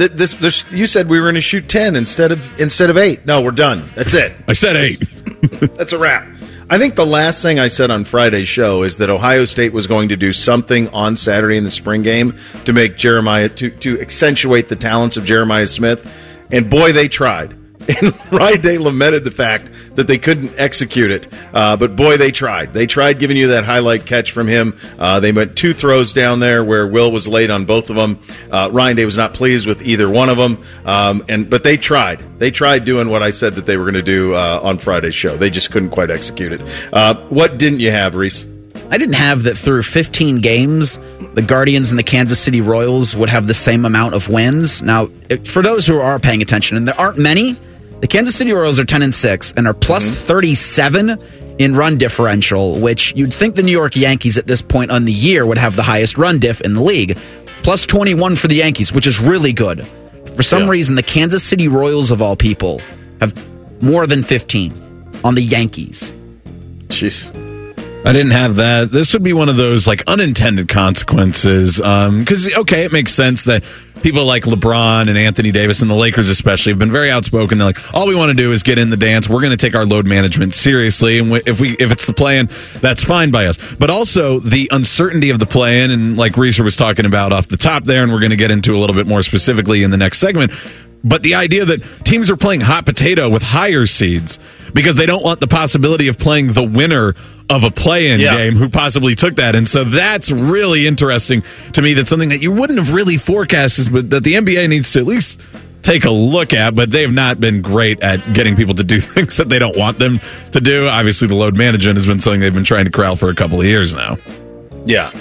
you said we were going to shoot 10 instead of 8. No, we're done. That's it. I said 8. That's a wrap." I think the last thing I said on Friday's show is that Ohio State was going to do something on Saturday in the spring game to make Jeremiah to accentuate the talents of Jeremiah Smith, and boy, they tried. And Ryan Day lamented the fact that they couldn't execute it. But boy, they tried. They tried giving you that highlight catch from him. They went 2 throws down there where Will was late on both of them. Ryan Day was not pleased with either one of them. But they tried. They tried doing what I said that they were going to do on Friday's show. They just couldn't quite execute it. What didn't you have, Reese? I didn't have that through 15 games, the Guardians and the Kansas City Royals would have the same amount of wins. Now, for those who are paying attention, and there aren't many, the Kansas City Royals are 10-6 and are plus 37 in run differential, which you'd think the New York Yankees at this point on the year would have the highest run diff in the league. Plus 21 for the Yankees, which is really good. For some reason, the Kansas City Royals, of all people, have more than 15 on the Yankees. Jeez. I didn't have that. This would be one of those like unintended consequences. Because, okay, it makes sense that people like LeBron and Anthony Davis and the Lakers especially have been very outspoken. They're like, all we want to do is get in the dance. We're going to take our load management seriously. And if it's the play-in, that's fine by us. But also the uncertainty of the play-in, and like Reeser was talking about off the top there, and we're going to get into a little bit more specifically in the next segment. But the idea that teams are playing hot potato with higher seeds because they don't want the possibility of playing the winner of a play-in game who possibly took that. And so that's really interesting to me. That's something that you wouldn't have really forecasted, but that the NBA needs to at least take a look at. But they have not been great at getting people to do things that they don't want them to do. Obviously, the load management has been something they've been trying to corral for a couple of years now. Yeah.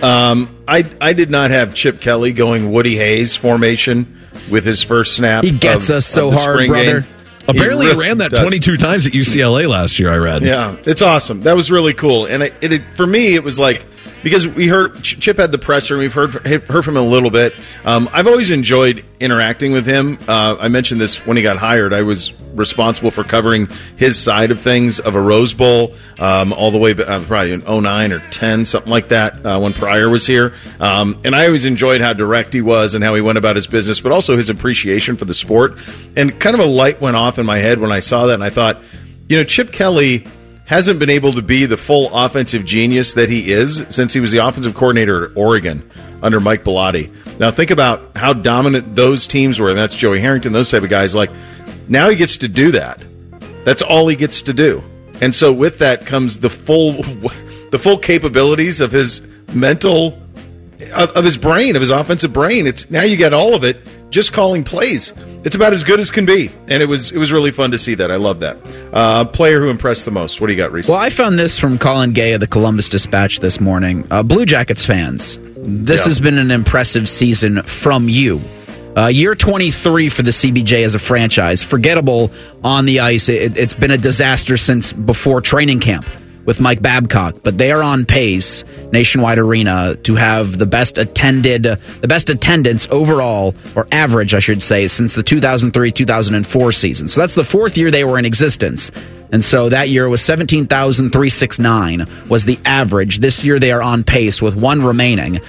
I did not have Chip Kelly going Woody Hayes formation with his first snap. He gets us so hard, brother. Game. Apparently, he ran that 22 times at UCLA last year, I read. Yeah, it's awesome. That was really cool. And for me, it was like, because we heard Chip had the presser, and we've heard from him a little bit. I've always enjoyed interacting with him. I mentioned this when he got hired. I was responsible for covering his side of things of a Rose Bowl all the way probably in 09 or 10, something like that, when Pryor was here. And I always enjoyed how direct he was and how he went about his business, but also his appreciation for the sport. And kind of a light went off in my head when I saw that, and I thought, Chip Kelly hasn't been able to be the full offensive genius that he is since he was the offensive coordinator at Oregon under Mike Bellotti. Now think about how dominant those teams were, and that's Joey Harrington, those type of guys. Like, now he gets to do that. That's all he gets to do. And so with that comes the full capabilities of his mental, of his brain, of his offensive brain. It's now you get all of it just calling plays. It's about as good as can be, and it was really fun to see that. I love that. Player who impressed the most. What do you got, Reese? Well, I found this from Colin Gay of the Columbus Dispatch this morning. Blue Jackets fans, this has been an impressive season from you. Year 23 for the CBJ as a franchise. Forgettable on the ice. It's been a disaster since before training camp with Mike Babcock, but they are on pace, Nationwide Arena, to have the best attendance overall, or average, I should say, since the 2003-2004 season. So that's the fourth year they were in existence. And so that year was 17,369 was the average. This year they are on pace with one remaining,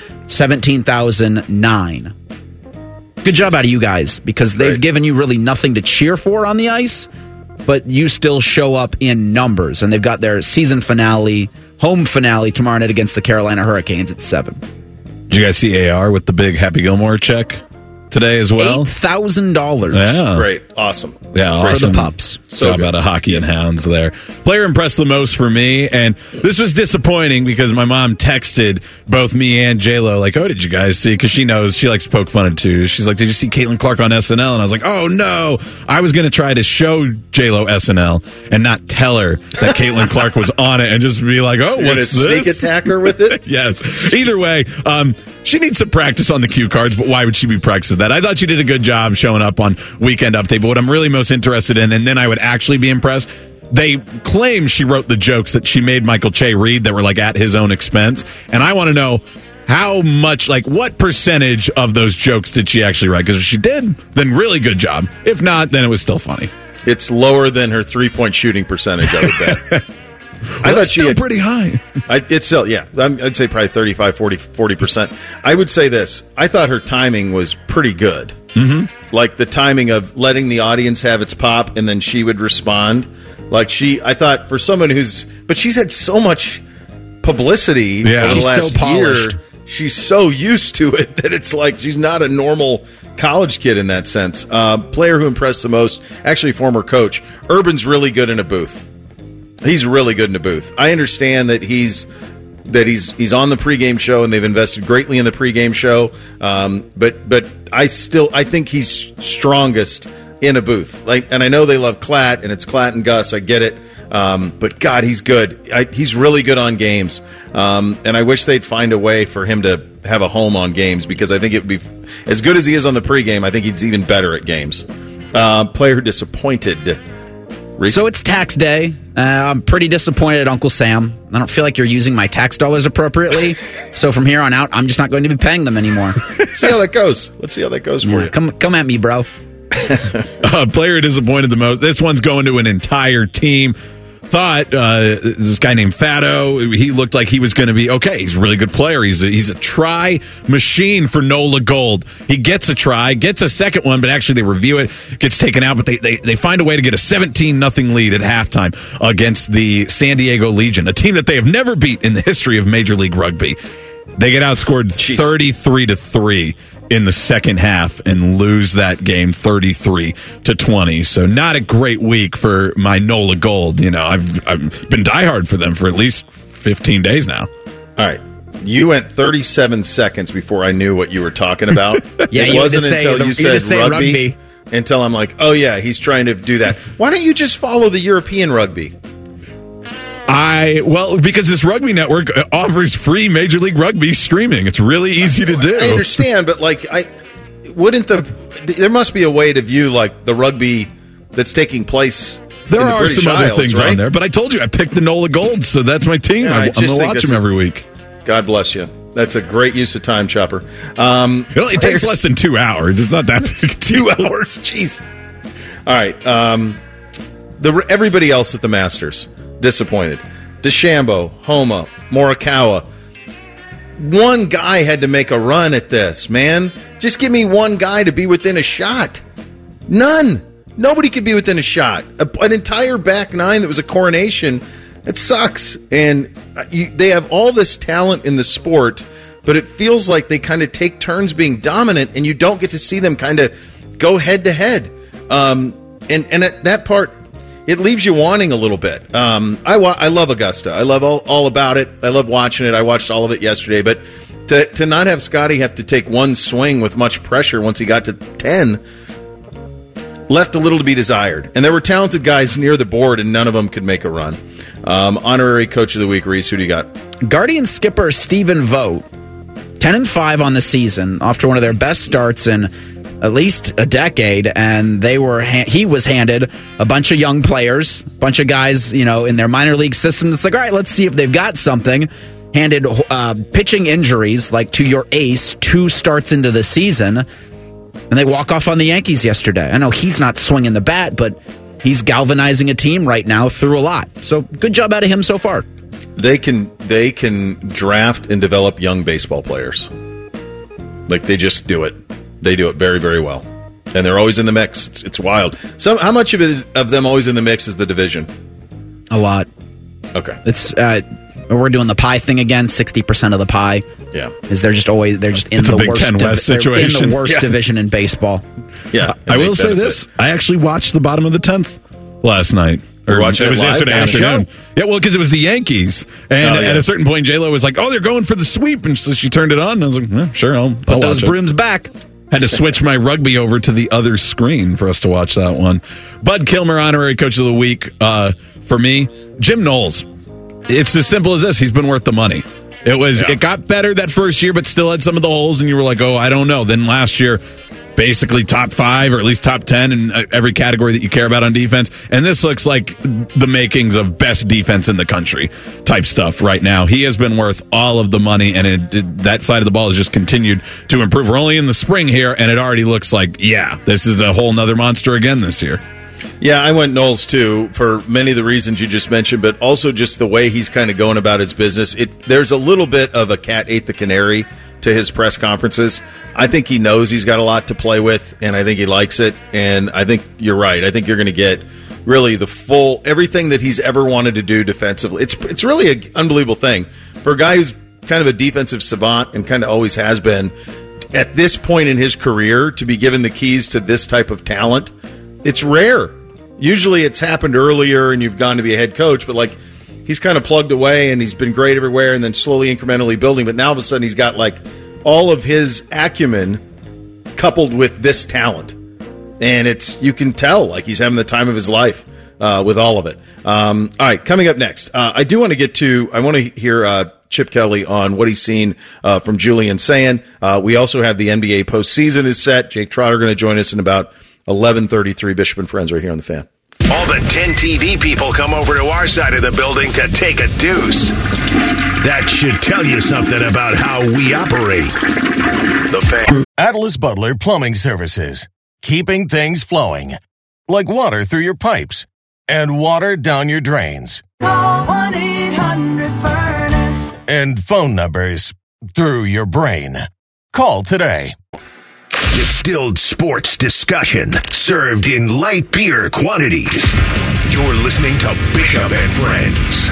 17,009. Good job out of you guys, because they've given you really nothing to cheer for on the ice, but you still show up in numbers. And they've got their season finale, home finale tomorrow night against the Carolina Hurricanes at 7. Did you guys see AR with the big Happy Gilmore check today as well? $8,000. Yeah. Great. Awesome. Yeah, awesome. For the pups. So about a Hockey and Hounds there. Player impressed the most for me, and this was disappointing because my mom texted both me and J-Lo, like, oh, did you guys see? Because she knows she likes to poke fun at too. She's like, did you see Caitlin Clark on SNL? And I was like, oh, no. I was going to try to show J-Lo SNL and not tell her that Caitlin Clark was on it and just be like, oh, what's this? Sneak attack her with it? Yes. Either way, she needs some practice on the cue cards, but why would she be practicing that? I thought she did a good job showing up on Weekend Update, but what I'm really most interested in, and then I would actually be impressed, they claim she wrote the jokes that she made Michael Che read that were like at his own expense, and I want to know how much, like what percentage of those jokes did she actually write? Because if she did, then really good job. If not, then it was still funny. It's lower than her 3-point shooting percentage, I would bet. I thought she had pretty high. It's still, yeah. I'd say probably 35, 40%. I would say this. I thought her timing was pretty good. Mm-hmm. Like the timing of letting the audience have its pop and then she would respond. Like I thought for someone but she's had so much publicity over the last year. She's so used to it that it's like she's not a normal college kid in that sense. Player who impressed the most, actually former coach. Urban's really good in a booth. He's really good in a booth. I understand that he's on the pregame show and they've invested greatly in the pregame show. But I think he's strongest in a booth. And I know they love Klatt and it's Klatt and Gus. I get it. But God, he's good. He's really good on games. And I wish they'd find a way for him to have a home on games, because I think it would be as good as he is on the pregame. I think he's even better at games. Player who disappointed. Reese? So it's tax day. I'm pretty disappointed at Uncle Sam. I don't feel like you're using my tax dollars appropriately. So from here on out, I'm just not going to be paying them anymore. See how that goes. Let's see how that goes for you. Come at me, bro. Player disappointed the most. This one's going to an entire team. Thought this guy named Fatto, he looked like he was going to be okay. He's a really good player. He's a try machine for Nola Gold. He gets a try, gets a second one, but actually they review it, gets taken out. But they find a way to get a 17-0 lead at halftime against the San Diego Legion, a team that they have never beat in the history of Major League Rugby. They get outscored 33-3 in the second half and lose that game 33-20. So not a great week for my Nola Gold. You know, I've been diehard for them for at least 15 days now. All right. You went 37 seconds before I knew what you were talking about. Yeah, it wasn't until you said rugby until I'm like, oh yeah, he's trying to do that. Why don't you just follow the European rugby? Because this rugby network offers free Major League Rugby streaming. It's really easy to do. I understand, but there must be a way to view like the rugby that's taking place. There are some other things on there, but I told you I picked the Nola Gold, so that's my team. I'm going to watch them every week. God bless you. That's a great use of time, Chopper. It takes less than 2 hours. It's not that big. 2 hours, jeez. All right, everybody else at the Masters. Disappointed. DeChambeau, Homa, Morikawa. One guy had to make a run at this, man. Just give me one guy to be within a shot. None. Nobody could be within a shot. An entire back nine that was a coronation. It sucks. And they have all this talent in the sport, but it feels like they kind of take turns being dominant, and you don't get to see them kind of go head-to-head. And at that part, it leaves you wanting a little bit. I love Augusta. I love all about it. I love watching it. I watched all of it yesterday. But to not have Scotty have to take one swing with much pressure once he got to 10 left a little to be desired. And there were talented guys near the board, and none of them could make a run. Honorary Coach of the Week, Reese, who do you got? Guardian skipper Stephen Vogt, 10-5 on the season after one of their best starts in at least a decade, and he was handed a bunch of young players, a bunch of guys, in their minor league system. It's like, all right, let's see if they've got something. Handed pitching injuries, like to your ace, 2 starts into the season, and they walk off on the Yankees yesterday. I know he's not swinging the bat, but he's galvanizing a team right now through a lot. So good job out of him so far. They can draft and develop young baseball players. Like, they just do it. They do it very, very well. And they're always in the mix. It's wild. How much of them always in the mix is the division? A lot. Okay. It's we're doing the pie thing again. 60% of the pie. Yeah. Is they're just in it's the a Big worst Ten West situation. In the worst division in baseball. Yeah. I will say this. I actually watched the bottom of the 10th last night. It was yesterday afternoon. Yeah, well, because it was the Yankees. And at a certain point, J-Lo was like, oh, they're going for the sweep. And so she turned it on. And I was like, sure, I'll put those brooms back. Had to switch my rugby over to the other screen for us to watch that one. Bud Kilmer, Honorary Coach of the Week. For me, Jim Knowles. It's as simple as this. He's been worth the money. It got better that first year, but still had some of the holes, and you were like, oh, I don't know. Then last year, basically top 5 or at least top 10 in every category that you care about on defense. And this looks like the makings of best defense in the country type stuff right now. He has been worth all of the money, and that side of the ball has just continued to improve. We're only in the spring here, and it already looks like, this is a whole nother monster again this year. Yeah, I went Knowles, too, for many of the reasons you just mentioned, but also just the way he's kind of going about his business. There's a little bit of a cat ate the canary to his press conferences. I think he knows he's got a lot to play with, and I think he likes it, and I think you're right. I think you're going to get really the full, everything that he's ever wanted to do defensively. It's really an unbelievable thing. For a guy who's kind of a defensive savant and kind of always has been, at this point in his career, to be given the keys to this type of talent, it's rare. Usually it's happened earlier and you've gone to be a head coach, but like he's kind of plugged away and he's been great everywhere and then slowly incrementally building. But now all of a sudden he's got like all of his acumen coupled with this talent. And you can tell like he's having the time of his life with all of it. All right, coming up next, I want to hear Chip Kelly on what he's seen from Julian Sand. We also have the NBA postseason is set. Jake Trotter going to join us in about 11:33. Bishop and Friends right here on The Fan. All the 10 TV people come over to our side of the building to take a deuce. That should tell you something about how we operate. The Fan. Atlas Butler Plumbing Services. Keeping things flowing. Like water through your pipes and water down your drains. Call 1-800-FURNACE. And phone numbers through your brain. Call today. Distilled sports discussion served in light beer quantities. You're listening to Bishop and Friends.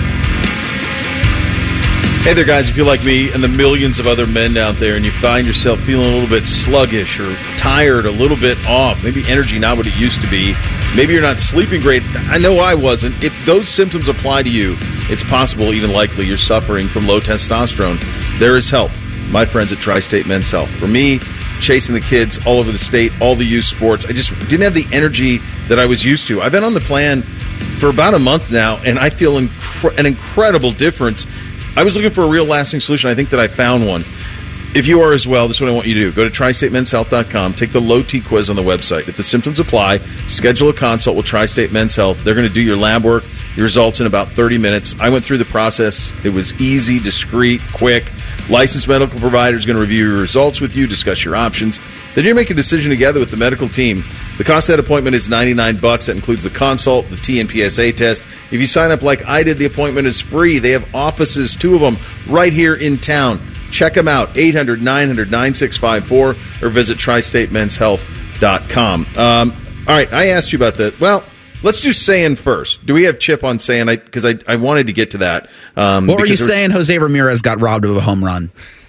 Hey there, guys. If you're like me and the millions of other men out there and you find yourself feeling a little bit sluggish or tired, a little bit off, maybe energy not what it used to be, maybe you're not sleeping great. I know I wasn't. If those symptoms apply to you, it's possible, even likely, you're suffering from low testosterone. There is help. My friends at Tri-State Men's Health. For me, chasing the kids all over the state, all the youth sports, I just didn't have the energy that I was used to. I've been on the plan for about a month now, and I feel an incredible difference. I was looking for a real lasting solution. I think that I found one. If you are as well, this is what I want you to do. Go to TriStateMen'sHealth.com. Take the low T quiz on the website. If the symptoms apply, schedule a consult with Tri-State Men's Health. They're going to do your lab work, your results in about 30 minutes. I went through the process. It was easy, discreet, quick. Licensed medical provider is going to review your results with you, discuss your options. Then you make a decision together with the medical team. The cost of that appointment is $99. That includes the consult, the T and PSA test. If you sign up like I did, the appointment is free. They have offices, 2 of them, right here in town. Check them out, 800-900-9654, or visit TriStateMen'sHealth.com. All right, I asked you about that. Well, let's do Sand first. Do we have Chip on Sand? Because I wanted to get to that. What were you saying? Jose Ramirez got robbed of a home run.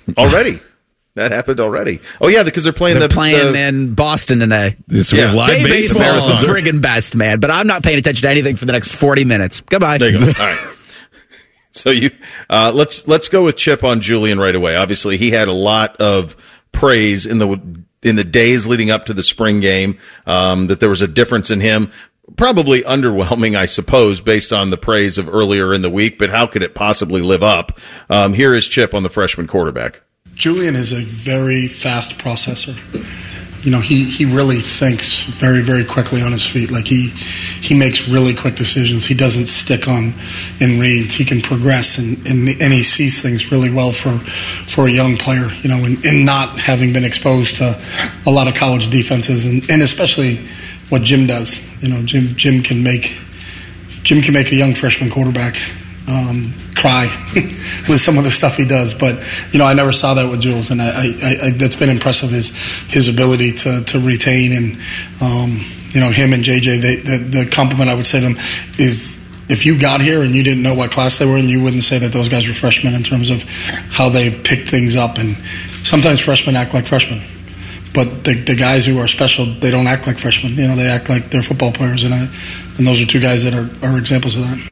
Already. That happened already. Oh, yeah, because they're playing in Boston today. This we have live Day baseball is the baseball. friggin' best, man. But I'm not paying attention to anything for the next 40 minutes. Goodbye. There you go. All right. So let's go with Chip on Julian right away. Obviously, he had a lot of praise in the days leading up to the spring game, that there was a difference in him. Probably underwhelming, I suppose, based on the praise of earlier in the week, but how could it possibly live up? Here is Chip on the freshman quarterback. Julian is a very fast processor. You know, he really thinks very, very quickly on his feet. Like he makes really quick decisions. He doesn't stick in reads. He can progress and he sees things really well for a young player, you know, and not having been exposed to a lot of college defenses and especially what Jim does. You know, Jim can make a young freshman quarterback cry with some of the stuff he does. But, you know, I never saw that with Jules, and I that's been impressive, his ability to retain. And, you know, him and JJ, the compliment I would say to him is, if you got here and you didn't know what class they were in, you wouldn't say that those guys were freshmen in terms of how they've picked things up. And sometimes freshmen act like freshmen. But the guys who are special, they don't act like freshmen. You know, they act like they're football players, and those are two guys that are examples of that.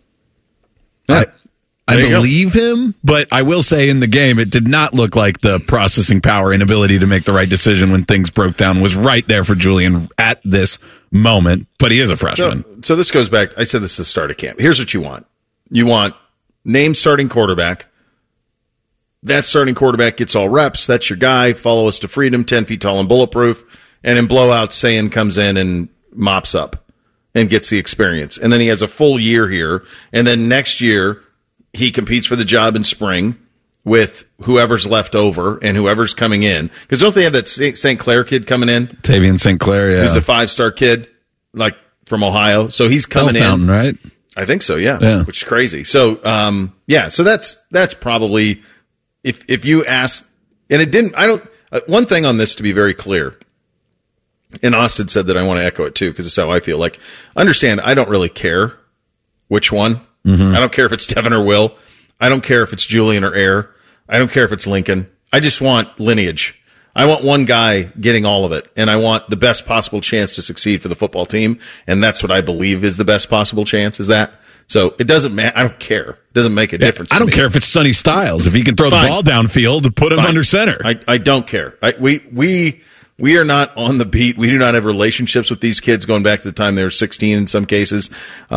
I believe him, but I will say in the game, it did not look like the processing power and ability to make the right decision when things broke down was right there for Julian at this moment, but he is a freshman. So this goes back, I said this is the start of camp. Here's what you want. You want named starting quarterback. That starting quarterback gets all reps. That's your guy. Follow us to freedom, 10 feet tall and bulletproof. And in blowouts, Sayin comes in and mops up and gets the experience. And then he has a full year here. And then next year, he competes for the job in spring with whoever's left over and whoever's coming in. Because don't they have that St. Clair kid coming in? Tavian St. Clair, yeah. Who's a 5-star kid, like from Ohio. So he's coming in. Fountain, right? I think so, yeah. Which is crazy. So, so that's probably, if you ask, and it didn't, one thing on this to be very clear, and Austin said that I want to echo it too, because it's how I feel. Like, understand, I don't really care which one. Mm-hmm. I don't care if it's Devin or Will. I don't care if it's Julian or Air. I don't care if it's Lincoln. I just want lineage. I want one guy getting all of it, and I want the best possible chance to succeed for the football team, and that's what I believe is the best possible chance, is that. So it doesn't matter. I don't care. It doesn't make a difference. I don't care if it's Sonny Styles. If he can throw the ball downfield to put him under center. I don't care. We are not on the beat. We do not have relationships with these kids going back to the time they were 16 in some cases.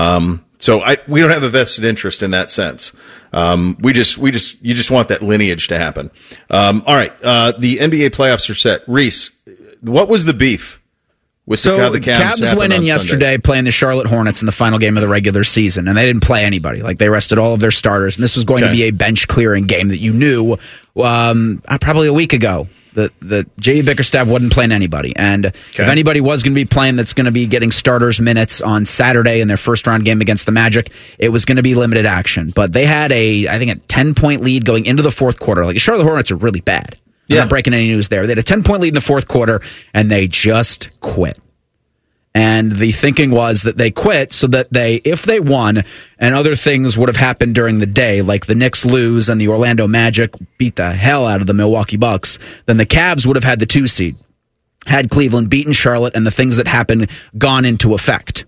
So we don't have a vested interest in that sense. You just want that lineage to happen. All right. The NBA playoffs are set. Reese, what was the beef with the Cavs went in yesterday playing the Charlotte Hornets in the final game of the regular season, and they didn't play anybody. Like, they rested all of their starters, and this was going to be a bench clearing game that you knew, probably a week ago. The J.E. Bickerstaff wasn't playing anybody. And if anybody was going to be playing that's going to be getting starters minutes on Saturday in their first round game against the Magic, it was going to be limited action. But they had a 10-point lead going into the fourth quarter. Like, the Charlotte Hornets are really bad. I'm not breaking any news there. They had a 10-point lead in the fourth quarter, and they just quit. And the thinking was that they quit so that if they won and other things would have happened during the day, like the Knicks lose and the Orlando Magic beat the hell out of the Milwaukee Bucks, then the Cavs would have had the 2 seed. Had Cleveland beaten Charlotte and the things that happened gone into effect.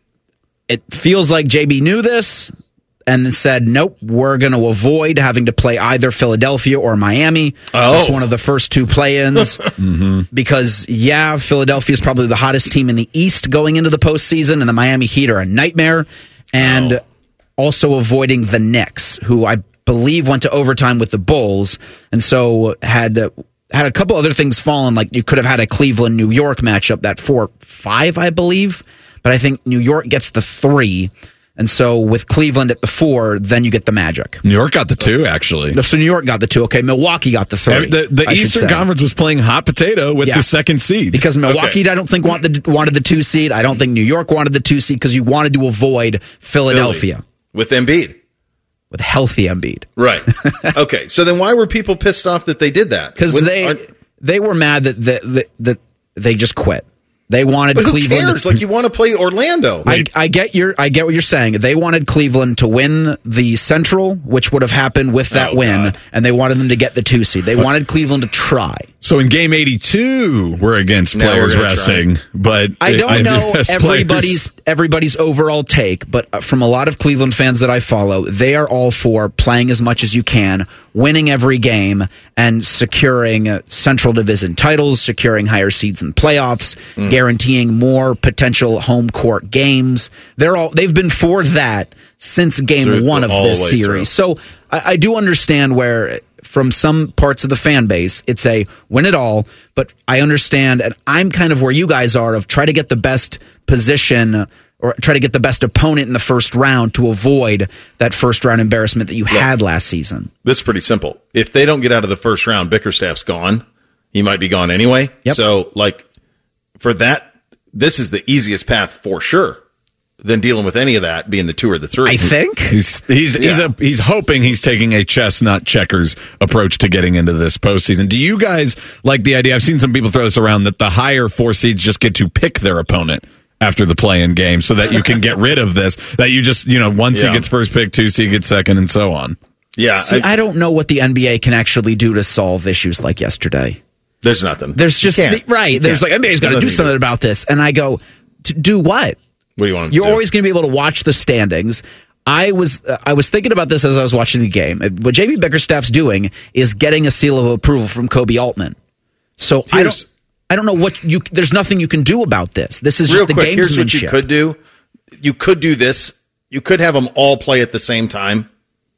It feels like JB knew this and said, nope, we're going to avoid having to play either Philadelphia or Miami. That's one of the first 2 play-ins. Because, Philadelphia is probably the hottest team in the East going into the postseason, and the Miami Heat are a nightmare. And also avoiding the Knicks, who I believe went to overtime with the Bulls, and so had a couple other things fallen. Like, you could have had a Cleveland-New York matchup, that 4-5, I believe. But I think New York gets the 3. And so with Cleveland at the 4, then you get the Magic. New York got the 2, actually. So New York got the 2. Okay, Milwaukee got the 3. The Eastern Conference was playing hot potato with the second seed. Because Milwaukee, I don't think, wanted the 2 seed. I don't think New York wanted the 2 seed because you wanted to avoid Philadelphia. With Embiid. With healthy Embiid. Right. Okay, so then why were people pissed off that they did that? Because they were mad that they just quit. They wanted but who Cleveland. Cares? Like, you want to play Orlando. I get what you're saying. They wanted Cleveland to win the Central, which would have happened with that win, and they wanted them to get the 2 seed. They wanted Cleveland to try. So in game 82, we're against players resting, but I don't know everybody's overall take, but from a lot of Cleveland fans that I follow, they are all for playing as much as you can, winning every game, and securing Central Division titles, securing higher seeds in playoffs, guaranteeing more potential home court games. They've been for that since game 1 of this series. So I do understand where, from some parts of the fan base, it's a win it all, but I understand, and I'm kind of where you guys are, of try to get the best position or try to get the best opponent in the first round to avoid that first round embarrassment that you had last season. This is pretty simple. If they don't get out of the first round, Bickerstaff's gone. He might be gone anyway. Yep. So, for that, this is the easiest path for sure than dealing with any of that being the 2 or the 3. I think he's hoping he's taking a chess, not checkers approach to getting into this postseason. Do you guys like the idea? I've seen some people throw this around that the higher 4 seeds just get to pick their opponent after the play-in game, so that you can get rid of this. That you just 1 seed gets first pick, 2 seed gets second, and so on. Yeah, see, I don't know what the NBA can actually do to solve issues like yesterday. There's nothing. There's just right. There's NBA's got to do something about this, and I go, to do what? What do you want? You're always going to be able to watch the standings. I was thinking about this as I was watching the game. What JB Bickerstaff's doing is getting a seal of approval from Kobe Altman. So I don't know what there's nothing you can do about this. This is just the gamesmanship. Here's what you could do. You could do this. You could have them all play at the same time.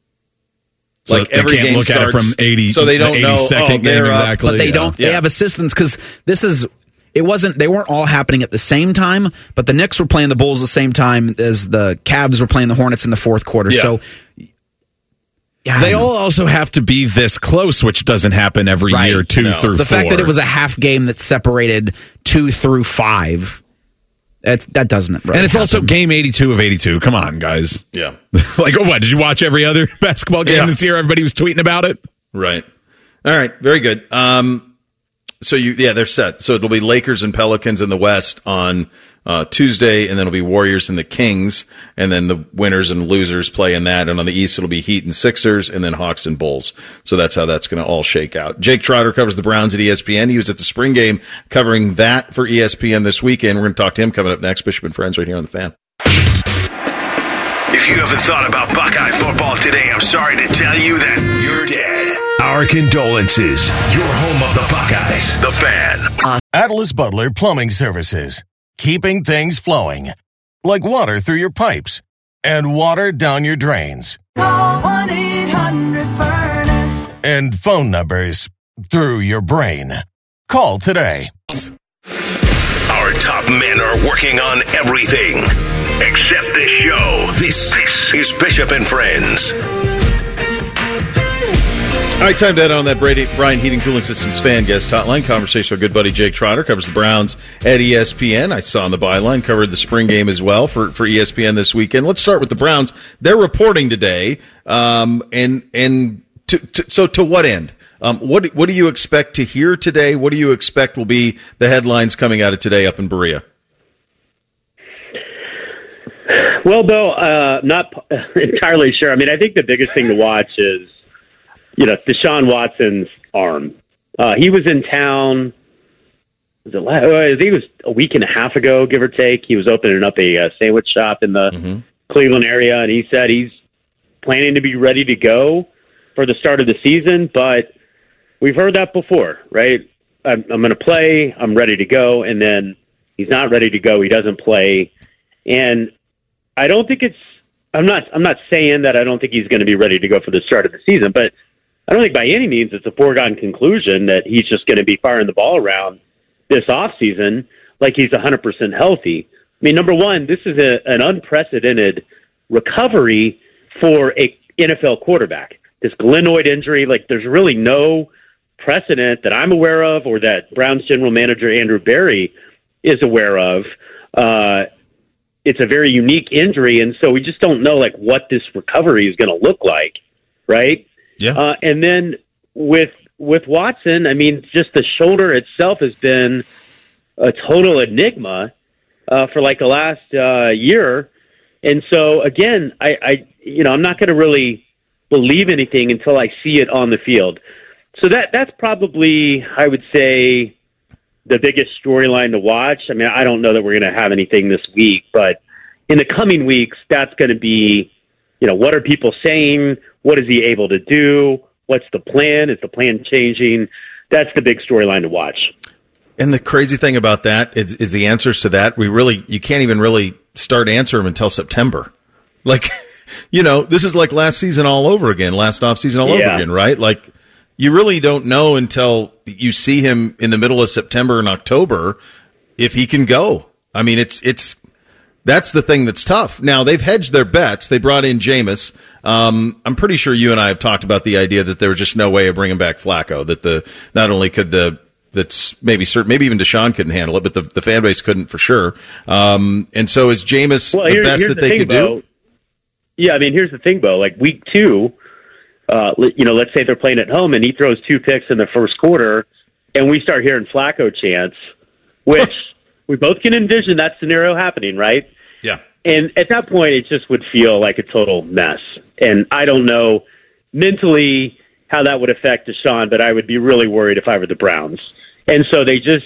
So like every game look starts, at it from 80, so they don't know. Game exactly. But they don't. They have assistants because this is. It wasn't. They weren't all happening at the same time. But the Knicks were playing the Bulls the same time as the Cavs were playing the Hornets in the fourth quarter. Yeah. So. Yeah, they all also have to be this close, which doesn't happen every year, 2 through 4. The fact that it was a half game that separated 2 through 5, that doesn't really And it's happen. also game 82 of 82. Come on, guys. Yeah. What? Did you watch every other basketball game this year? Everybody was tweeting about it? Right. All right. Very good. So they're set. So it'll be Lakers and Pelicans in the West on Tuesday, and then it'll be Warriors and the Kings, and then the winners and losers play in that. And on the East, it'll be Heat and Sixers, and then Hawks and Bulls. So that's how that's going to all shake out. Jake Trotter covers the Browns at ESPN. He was at the spring game covering that for ESPN this weekend. We're going to talk to him coming up next. Bishop and Friends right here on The Fan. If you haven't thought about Buckeye football today, I'm sorry to tell you that you're dead. Our condolences. Your home of the Buckeyes, The Fan. Atlas Butler Plumbing Services. Keeping things flowing. Like water through your pipes and water down your drains. Call 1-800-FURNACE. And phone numbers through your brain. Call today. Our top men are working on everything except this show. This is Bishop and Friends. All right, time to head on that Brian Heating Cooling Systems fan guest hotline. Conversation with good buddy Jake Trotter, covers the Browns at ESPN. I saw on the byline, covered the spring game as well for ESPN this weekend. Let's start with the Browns. They're reporting today, so to what end? What do you expect to hear today? What do you expect will be the headlines coming out of today up in Berea? Well, Bill, not entirely sure. I mean, I think the biggest thing to watch is, Deshaun Watson's arm. He was in town. I think it was a week and a half ago, give or take. He was opening up a sandwich shop in the Cleveland area, and he said he's planning to be ready to go for the start of the season. But we've heard that before, right? I'm going to play. I'm ready to go, and then he's not ready to go. He doesn't play, and I don't think I'm not saying that I don't think he's going to be ready to go for the start of the season, but I don't think by any means it's a foregone conclusion that he's just going to be firing the ball around this offseason like he's 100% healthy. I mean, number one, this is an unprecedented recovery for a NFL quarterback. This glenoid injury, there's really no precedent that I'm aware of or that Browns general manager Andrew Berry is aware of. It's a very unique injury, and so we just don't know what this recovery is going to look like, right? Yeah. And then with Watson, I mean, just the shoulder itself has been a total enigma for like the last year. And so again, I'm not going to really believe anything until I see it on the field. So that's probably, I would say, the biggest storyline to watch. I mean, I don't know that we're going to have anything this week, but in the coming weeks, that's going to be, what are people saying? What is he able to do? What's the plan? Is the plan changing? That's the big storyline to watch. And the crazy thing about that is the answers to that. You can't even really start answering them until September. Like, this is like last season all over again, last offseason all over again, right? Like, you really don't know until you see him in the middle of September and October if he can go. I mean, that's the thing that's tough. Now, they've hedged their bets. They brought in Jameis. I'm pretty sure you and I have talked about the idea that there was just no way of bringing back Flacco, that not only could that's maybe even Deshaun couldn't handle it, but the fan base couldn't for sure. And so is Jameis the best that they could do? Yeah, I mean, here's the thing, Bo. Like week 2, let's say they're playing at home and he throws 2 picks in the first quarter and we start hearing Flacco chants, which we both can envision that scenario happening, right? Yeah. And at that point, it just would feel like a total mess. And I don't know mentally how that would affect Deshaun, but I would be really worried if I were the Browns. And so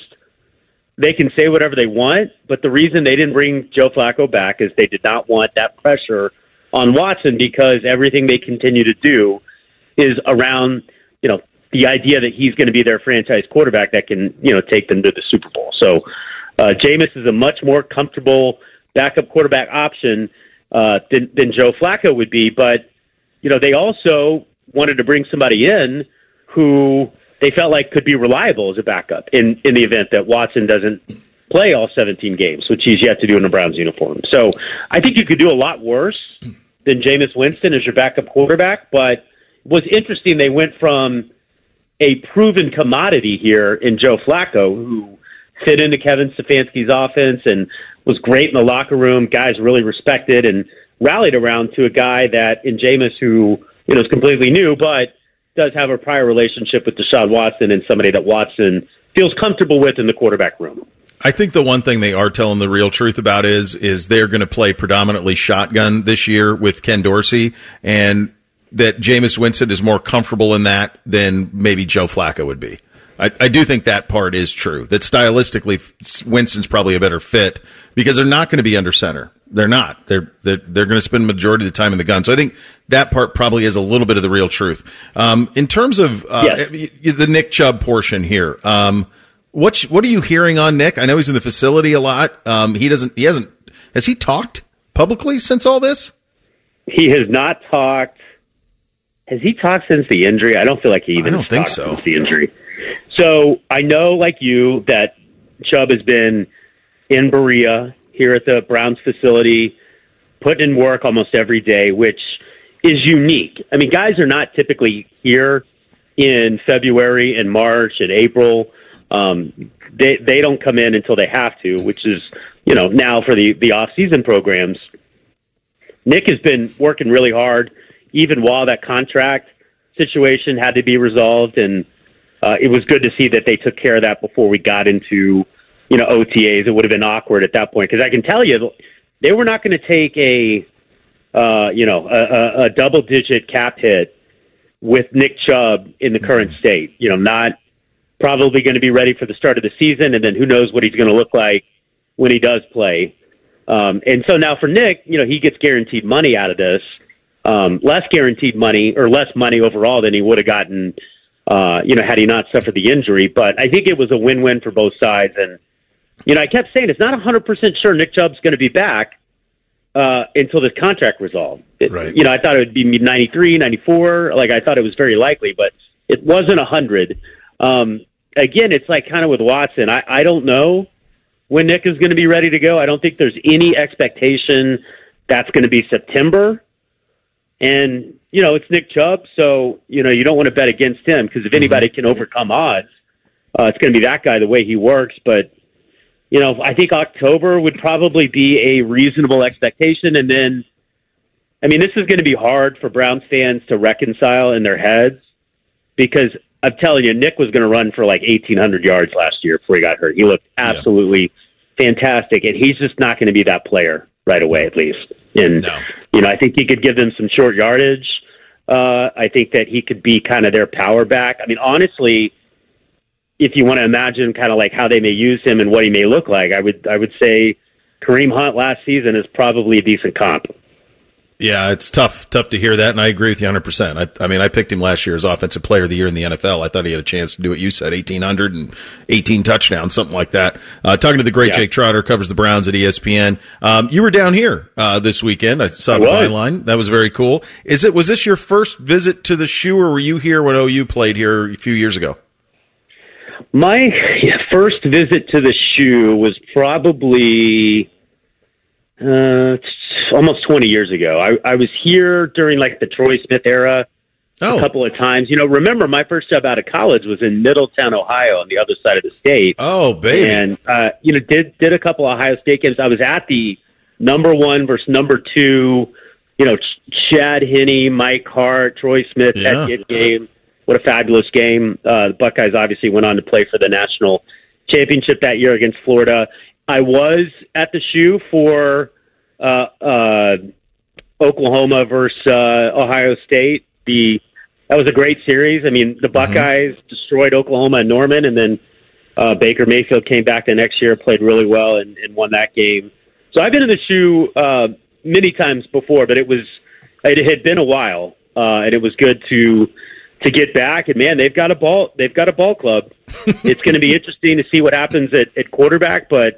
they can say whatever they want, but the reason they didn't bring Joe Flacco back is they did not want that pressure on Watson, because everything they continue to do is around, the idea that he's going to be their franchise quarterback that can, take them to the Super Bowl. So Jameis is a much more comfortable backup quarterback option than Joe Flacco would be. But, they also wanted to bring somebody in who they felt like could be reliable as a backup in the event that Watson doesn't play all 17 games, which he's yet to do in a Browns uniform. So I think you could do a lot worse than Jameis Winston as your backup quarterback. But what's interesting, they went from a proven commodity here in Joe Flacco, who fit into Kevin Stefanski's offense and was great in the locker room, guys really respected and rallied around, to a guy that in Jameis who, is completely new, but does have a prior relationship with Deshaun Watson and somebody that Watson feels comfortable with in the quarterback room. I think the one thing they are telling the real truth about is they're going to play predominantly shotgun this year with Ken Dorsey, and that Jameis Winston is more comfortable in that than maybe Joe Flacco would be. I do think that part is true, that stylistically Winston's probably a better fit because they're not going to be under center. They're not. They're going to spend the majority of the time in the gun. So I think that part probably is a little bit of the real truth. In terms of the Nick Chubb portion here, what are you hearing on Nick? I know he's in the facility a lot. Has he talked publicly since all this? He has not talked. Has he talked since the injury? I don't feel like he even talked since the injury. So I know, like you, that Chubb has been in Berea here at the Browns facility, putting in work almost every day, which is unique. I mean, guys are not typically here in February and March and April. They don't come in until they have to, which is, now for the off-season programs. Nick has been working really hard, even while that contract situation had to be resolved, and it was good to see that they took care of that before we got into, OTAs. It would have been awkward at that point, because I can tell you they were not going to take a double-digit cap hit with Nick Chubb in the current state. Not probably going to be ready for the start of the season, and then who knows what he's going to look like when he does play. And so now for Nick, he gets guaranteed money out of this, less guaranteed money or less money overall than he would have gotten, had he not suffered the injury. But I think it was a win-win for both sides. And, I kept saying it's not 100% sure Nick Chubb's going to be back until this contract resolved. Right. I thought it would be 93, 94. Like, I thought it was very likely, but it wasn't 100. Again, it's like kind of with Watson. I don't know when Nick is going to be ready to go. I don't think there's any expectation that's going to be September. And, it's Nick Chubb, so, you don't want to bet against him, because if anybody can overcome odds, it's going to be that guy, the way he works. But, I think October would probably be a reasonable expectation. And then, this is going to be hard for Browns fans to reconcile in their heads. because I'm telling you, Nick was going to run for like 1,800 yards last year before he got hurt. He looked absolutely fantastic, and he's just not going to be that player right away, at least. And, I think he could give them some short yardage. I think that he could be kind of their power back. I mean, honestly, if you want to imagine kind of like how they may use him and what he may look like, I would say Kareem Hunt last season is probably a decent comp. Yeah, it's tough to hear that, and I agree with you 100%. I mean, I picked him last year as Offensive Player of the Year in the NFL. I thought he had a chance to do what you said, 1,800 and 18 touchdowns, something like that. Talking to the great Jake Trotter, covers the Browns at ESPN. You were down here this weekend. I saw the byline. That was very cool. Was this your first visit to the Shoe, or were you here when OU played here a few years ago? My first visit to the Shoe was probably almost 20 years ago. I was here during like the Troy Smith era a couple of times. Remember my first job out of college was in Middletown, Ohio, on the other side of the state. Oh, baby. And, did a couple of Ohio State games. I was at the number 1 versus number 2, Chad Henne, Mike Hart, Troy Smith, that kid game. What a fabulous game. The Buckeyes obviously went on to play for the national championship that year against Florida. I was at the Shoe for Oklahoma versus Ohio State. That was a great series. I mean, the Buckeyes destroyed Oklahoma and Norman, and then Baker Mayfield came back the next year, played really well, and won that game. So I've been in the Shoe many times before, but it had been a while, and it was good to get back. And man, they've got a ball club. It's going to be interesting to see what happens at quarterback, but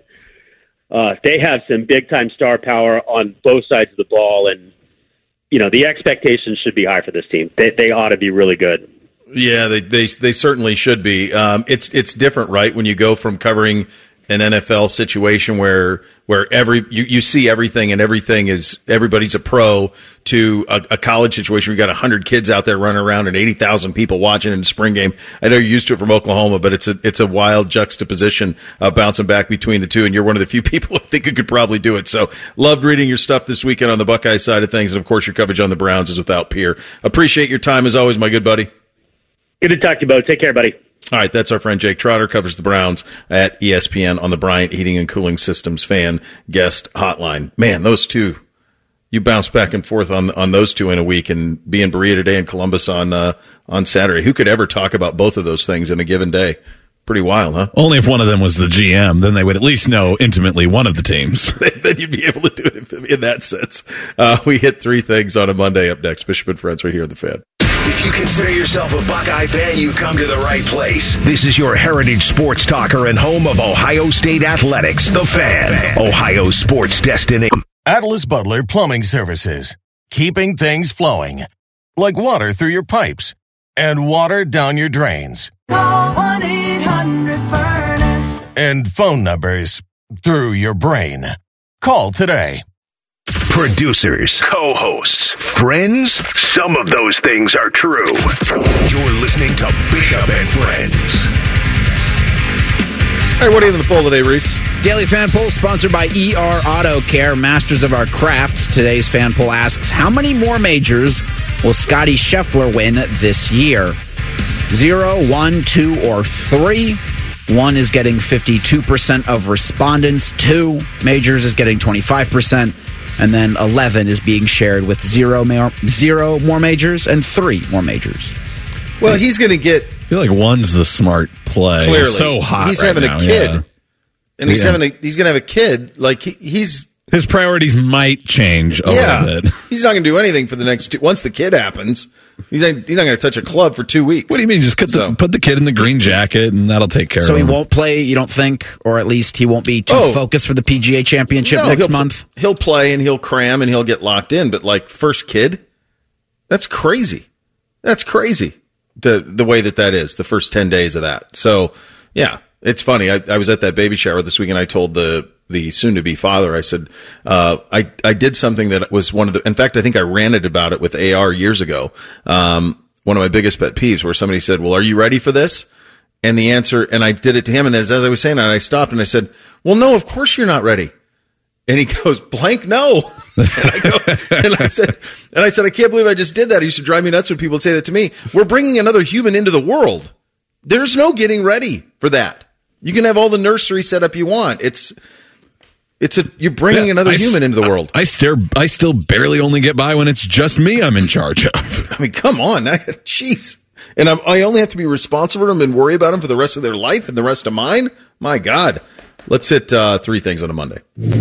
they have some big time star power on both sides of the ball, and the expectations should be high for this team. They ought to be really good. Yeah, they certainly should be. It's different, right? When you go from covering an NFL situation where you see everything and everybody's a pro, to a college situation where you got 100 kids out there running around and 80,000 people watching in the spring game. I know you're used to it from Oklahoma, but it's a wild juxtaposition bouncing back between the two, and you're one of the few people I think who could probably do it. So loved reading your stuff this weekend on the Buckeye side of things, and of course your coverage on the Browns is without peer. Appreciate your time as always, my good buddy. Good to talk to you, Bo. Take care, buddy. All right, that's our friend Jake Trotter, covers the Browns at ESPN on the Bryant Heating and Cooling Systems fan guest hotline. Man, those two, you bounce back and forth on those two in a week, and be in Berea today and Columbus on Saturday. Who could ever talk about both of those things in a given day? Pretty wild, huh? Only if one of them was the GM, then they would at least know intimately one of the teams. Then you'd be able to do it in that sense. We hit 3 things on a Monday. Up next, Bishop and Friends right here at the Fan. If you consider yourself a Buckeye fan, you've come to the right place. This is your heritage sports talker and home of Ohio State Athletics, The Fan, Ohio sports destination. Atlas Butler Plumbing Services. Keeping things flowing. Like water through your pipes and water down your drains. Call 1-800-FURNACE. And phone numbers through your brain. Call today. Producers, co-hosts, friends, some of those things are true. You're listening to Bishop and Friends. Hey, what do you have in the poll today, Reese? Daily Fan Poll sponsored by ER Auto Care, masters of our craft. Today's fan poll asks, how many more majors will Scotty Scheffler win this year? 0, 1, 2, or 3? 1 is getting 52% of respondents. 2 majors is getting 25%. And then 11 is being shared with 0 more majors and 3 more majors. Well, he's going to get... I feel like 1's the smart play. Clearly. He's so hot He's right having now, a kid. yeah. And he's going to have a kid. Like, he's... His priorities might change a little bit. He's not going to do anything for the next 2... Once the kid happens, he's not going to touch a club for 2 weeks. What do you mean? Just put the kid in the green jacket, and that'll take care of him. So he won't play, you don't think? Or at least he won't be too focused for the PGA Championship next month? He'll play, and he'll cram, and he'll get locked in. But, like, first kid? That's crazy. That's crazy, the way that is, the first 10 days of that. So, yeah, it's funny. I was at that baby shower this week, and I told the soon-to-be father, I said, I did something that was one of the, in fact, I think I ranted about it with AR years ago. One of my biggest pet peeves, where somebody said, well, are you ready for this? And the answer, and I did it to him, and as I was saying that, I stopped and I said, well, no, of course you're not ready. And he goes, blank no. And I said, I can't believe I just did that. It used to drive me nuts when people would say that to me. We're bringing another human into the world. There's no getting ready for that. You can have all the nursery setup you want. You're bringing another human into the world. I still barely only get by when it's just me I'm in charge of. I mean, come on. Jeez. And I only have to be responsible for them and worry about them for the rest of their life and the rest of mine? My God. Let's hit 3 things on a Monday.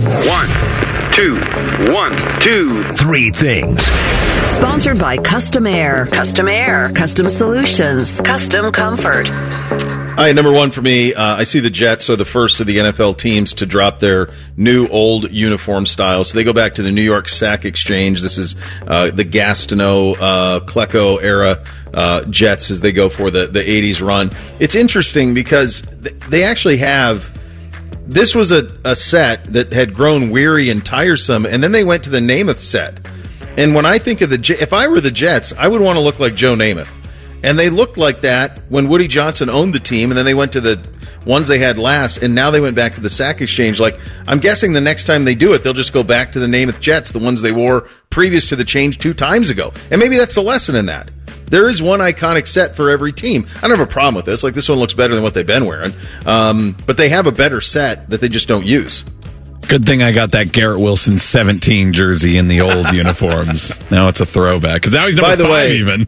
1, 2, 1, 2, 3 things. Sponsored by Custom Air. Custom Air. Custom Solutions. Custom Comfort. All right, number 1 for me, I see the Jets are the first of the NFL teams to drop their new old uniform style. So they go back to the New York Sack Exchange. This is the Gastineau, Klecko era Jets as they go for the 80s run. It's interesting because they actually have... This was a set that had grown weary and tiresome, and then they went to the Namath set. And when I think of if I were the Jets, I would want to look like Joe Namath. And they looked like that when Woody Johnson owned the team, and then they went to the ones they had last, and now they went back to the Sack Exchange. Like, I'm guessing the next time they do it, they'll just go back to the Namath Jets, the ones they wore previous to the change 2 times ago. And maybe that's the lesson in that. There is one iconic set for every team. I don't have a problem with this. Like, this one looks better than what they've been wearing. But they have a better set that they just don't use. Good thing I got that Garrett Wilson 17 jersey in the old uniforms. Now it's a throwback. Because now he's number 5 even.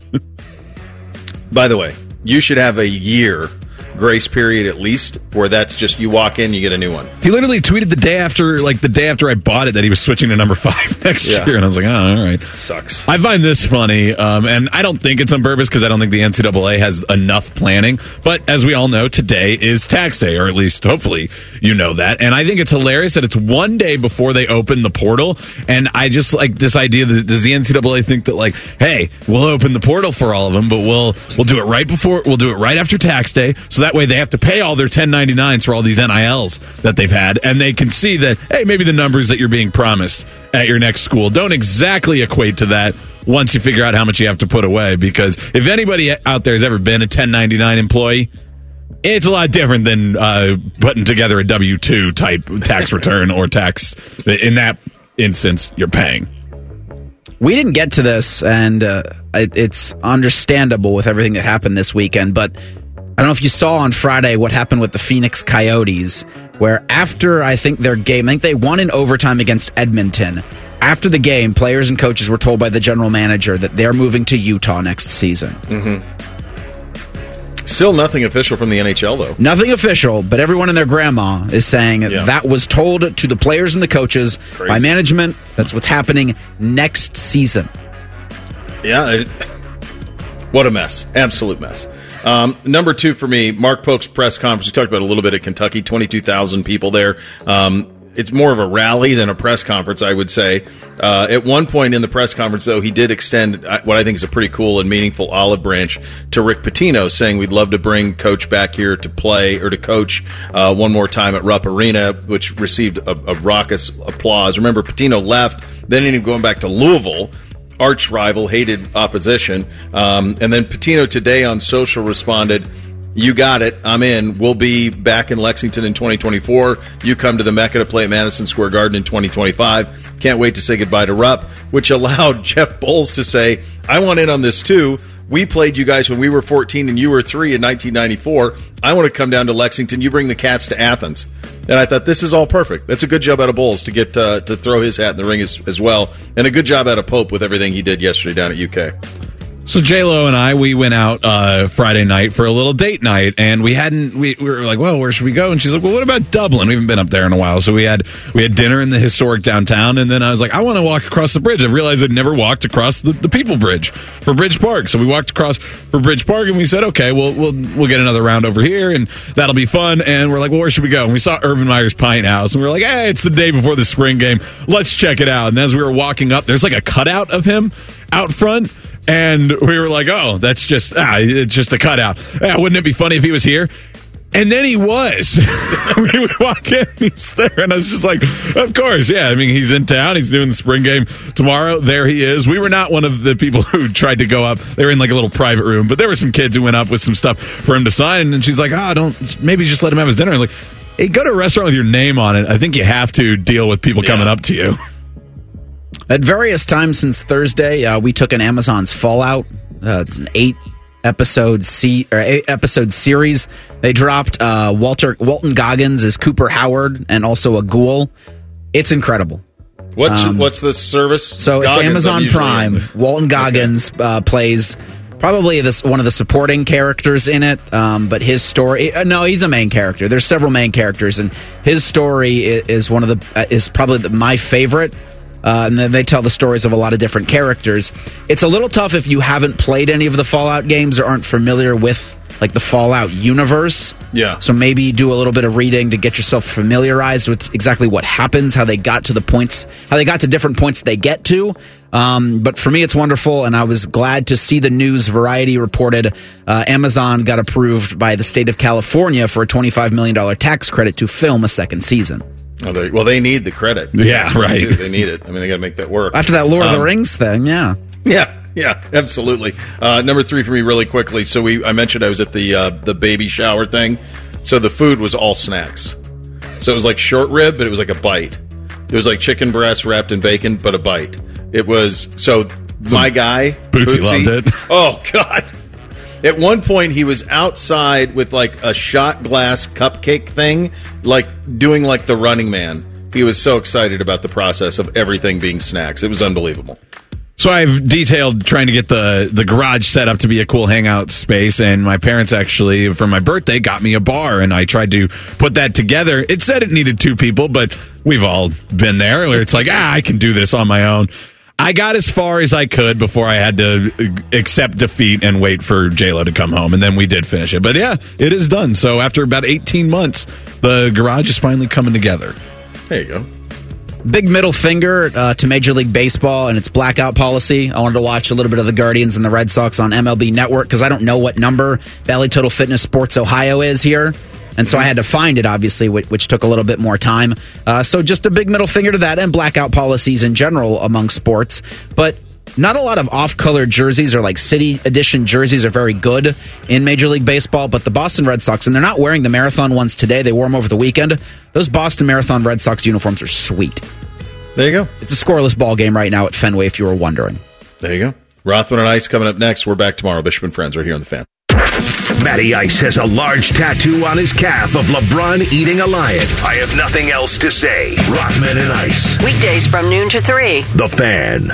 By the way, you should have a year grace period at least, where that's just you walk in, you get a new one. He literally tweeted the day after I bought it that he was switching to number 5 next year, and I was like, oh, all right. Sucks. I find this funny, and I don't think it's on purpose because I don't think the NCAA has enough planning, but as we all know, today is tax day, or at least hopefully you know that, and I think it's hilarious that it's one day before they open the portal, and I just like this idea that does the NCAA think that like, hey, we'll open the portal for all of them, but we'll do it right after tax day, so that way they have to pay all their 1099s for all these NILs that they've had, and they can see that, hey, maybe the numbers that you're being promised at your next school don't exactly equate to that once you figure out how much you have to put away, because if anybody out there has ever been a 1099 employee, it's a lot different than putting together a W-2 type tax return or tax. In that instance, you're paying. We didn't get to this, and it's understandable with everything that happened this weekend, but I don't know if you saw on Friday what happened with the Phoenix Coyotes, where after, I think their game, I think they won in overtime against Edmonton. After the game, players and coaches were told by the general manager that they're moving to Utah next season. Mm-hmm. Still nothing official from the NHL, though. Nothing official, but everyone and their grandma is saying that was told to the players and the coaches by management. That's what's happening next season. Yeah, what a mess. Absolute mess. Number 2 for me, Mark Pope's press conference. We talked about it a little bit at Kentucky, 22,000 people there. It's more of a rally than a press conference, I would say. At one point in the press conference, though, he did extend what I think is a pretty cool and meaningful olive branch to Rick Pitino, saying we'd love to bring Coach back here to play or to coach one more time at Rupp Arena, which received a raucous applause. Remember, Pitino left, then ended up going back to Louisville, arch rival, hated opposition. And then Pitino today on social responded, "You got it. I'm in. We'll be back in Lexington in 2024. You come to the Mecca to play at Madison Square Garden in 2025. Can't wait to say goodbye to Rupp," which allowed Jeff Bowles to say, "I want in on this too. We played you guys when we were 14 and you were 3 in 1994. I want to come down to Lexington. You bring the Cats to Athens." And I thought, this is all perfect. That's a good job out of Bowles to get to throw his hat in the ring as well. And a good job out of Pope with everything he did yesterday down at UK. So J-Lo and we went out Friday night for a little date night, and we were like, well, where should we go? And she's like, well, what about Dublin? We haven't been up there in a while. So we had dinner in the historic downtown, and then I was like, I want to walk across the bridge. I realized I'd never walked across the People Bridge for Bridge Park. So we walked across for Bridge Park, and we said, okay, we'll get another round over here, and that'll be fun. And we're like, well, where should we go? And we saw Urban Meyer's Pint House, and we were like, hey, it's the day before the spring game. Let's check it out. And as we were walking up, there's like a cutout of him out front. And we were like, oh, that's just, it's just a cutout. Wouldn't it be funny if he was here? And then he was. We would walk in, he's there, and I was just like, of course, yeah. I mean, he's in town. He's doing the spring game tomorrow. There he is. We were not one of the people who tried to go up. They were in like a little private room, but there were some kids who went up with some stuff for him to sign. And she's like, maybe just let him have his dinner. I was like, Hey, go to a restaurant with your name on it. I think you have to deal with people coming up to you. At various times since Thursday, we took an Amazon's Fallout. It's an 8-episode series. They dropped Walton Goggins as Cooper Howard and also a ghoul. It's incredible. What's the service? So Goggins, it's Amazon Prime. Walton Goggins plays probably one of the supporting characters in it, but his story... no, he's a main character. There's several main characters, and his story is probably my favorite. And then they tell the stories of a lot of different characters. It's a little tough if you haven't played any of the Fallout games or aren't familiar with like the Fallout universe. Yeah. So maybe do a little bit of reading to get yourself familiarized with exactly what happens, how they got to different points they get to. But for me, it's wonderful, and I was glad to see the news. Variety reported Amazon got approved by the state of California for a $25 million tax credit to film a second season. Well, they need the credit. Yeah, right. They need it. I mean, they got to make that work. After that Lord of the Rings thing, yeah. Yeah, absolutely. Number 3 for me really quickly. So I mentioned I was at the baby shower thing. So the food was all snacks. So it was like short rib, but it was like a bite. It was like chicken breast wrapped in bacon, but a bite. It was, my guy, Bootsy loved it. Oh, God. At one point, he was outside with like a shot glass cupcake thing, like doing like the Running Man. He was so excited about the process of everything being snacks. It was unbelievable. So I've detailed trying to get the garage set up to be a cool hangout space, and my parents actually, for my birthday, got me a bar, and I tried to put that together. It said it needed 2 people, but we've all been there where it's like, I can do this on my own. I got as far as I could before I had to accept defeat and wait for J-Lo to come home, and then we did finish it. But yeah, it is done. So after about 18 months, the garage is finally coming together. There you go. Big middle finger to Major League Baseball and its blackout policy. I wanted to watch a little bit of the Guardians and the Red Sox on MLB Network because I don't know what number Bally Total Fitness Sports Ohio is here. And so I had to find it, obviously, which took a little bit more time. So just a big middle finger to that and blackout policies in general among sports. But not a lot of off-color jerseys or like city edition jerseys are very good in Major League Baseball. But the Boston Red Sox, and they're not wearing the Marathon ones today. They wore them over the weekend. Those Boston Marathon Red Sox uniforms are sweet. There you go. It's a scoreless ball game right now at Fenway, if you were wondering. There you go. Rothman and Ice coming up next. We're back tomorrow. Bishop and Friends right here on The Fan. Matty Ice has a large tattoo on his calf of LeBron eating a lion. I have nothing else to say. Rothman and Ice. Weekdays from noon to 3. The Fan.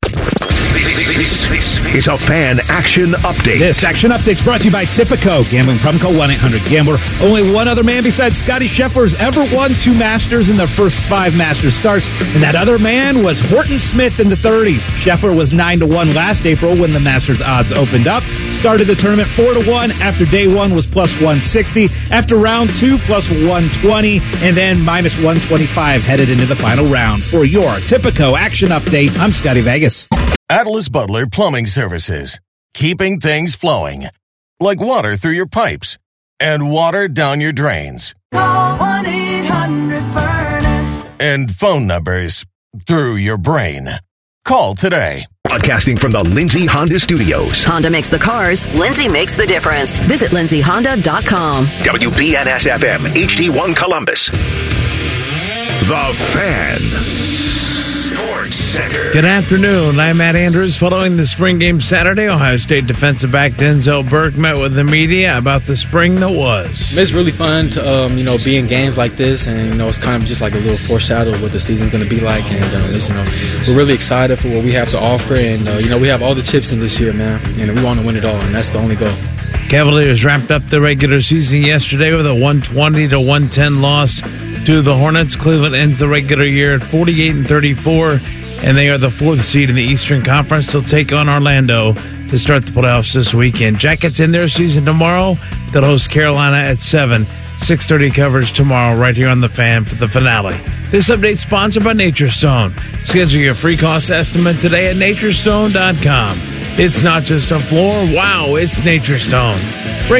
This is a Fan Action Update. This Action Update is brought to you by Tipico. Gambling problem, call 1-800-GAMBLER. Only one other man besides Scotty Scheffler has ever won 2 Masters in their first 5 Masters starts, and that other man was Horton Smith in the 30s. Scheffler was 9-1 last April when the Masters odds opened up. Started the tournament 4-1. After day 1 was plus 160. After round 2, plus 120. And then minus 125 headed into the final round. For your Tipico Action Update, I'm Scotty Vegas. Atlas Butler Plumbing Services. Keeping things flowing. Like water through your pipes and water down your drains. Call 1-800-FURNACE. And phone numbers through your brain. Call today. Broadcasting from the Lindsay Honda Studios. Honda makes the cars. Lindsay makes the difference. Visit lindsayhonda.com. WBNS-FM, HD1 Columbus. The Fan. Sports Center. Good afternoon. I'm Matt Andrews. Following the spring game Saturday, Ohio State defensive back Denzel Burke met with the media about the spring that was. It's really fun to be in games like this, and it's kind of just like a little foreshadow of what the season's going to be like. And we're really excited for what we have to offer, and we have all the chips in this year, man. And we want to win it all, and that's the only goal. Cavaliers wrapped up the regular season yesterday with a 120-110 loss to the Hornets. Cleveland ends the regular year at 48-34, and they are the 4th seed in the Eastern Conference. They'll take on Orlando to start the playoffs this weekend. Jackets in their season tomorrow. They'll host Carolina at 7. 6:30 coverage tomorrow right here on The Fan for the finale. This update sponsored by Nature Stone. Schedule your free cost estimate today at naturestone.com. It's not just a floor. Wow, it's Nature Stone. Breaking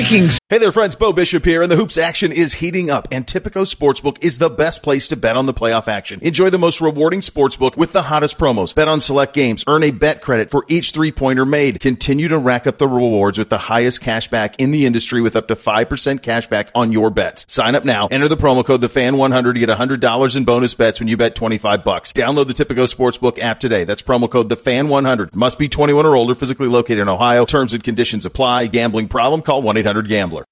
Hey there, friends. Bo Bishop here, and the hoops action is heating up, and Tipico Sportsbook is the best place to bet on the playoff action. Enjoy the most rewarding sportsbook with the hottest promos. Bet on select games. Earn a bet credit for each three-pointer made. Continue to rack up the rewards with the highest cash back in the industry with up to 5% cash back on your bets. Sign up now. Enter the promo code TheFan100 to get $100 in bonus bets when you bet $25. Download the Tipico Sportsbook app today. That's promo code TheFan100. Must be 21 or older, physically located in Ohio. Terms and conditions apply. Gambling problem? Call 1-800-GAMBLER.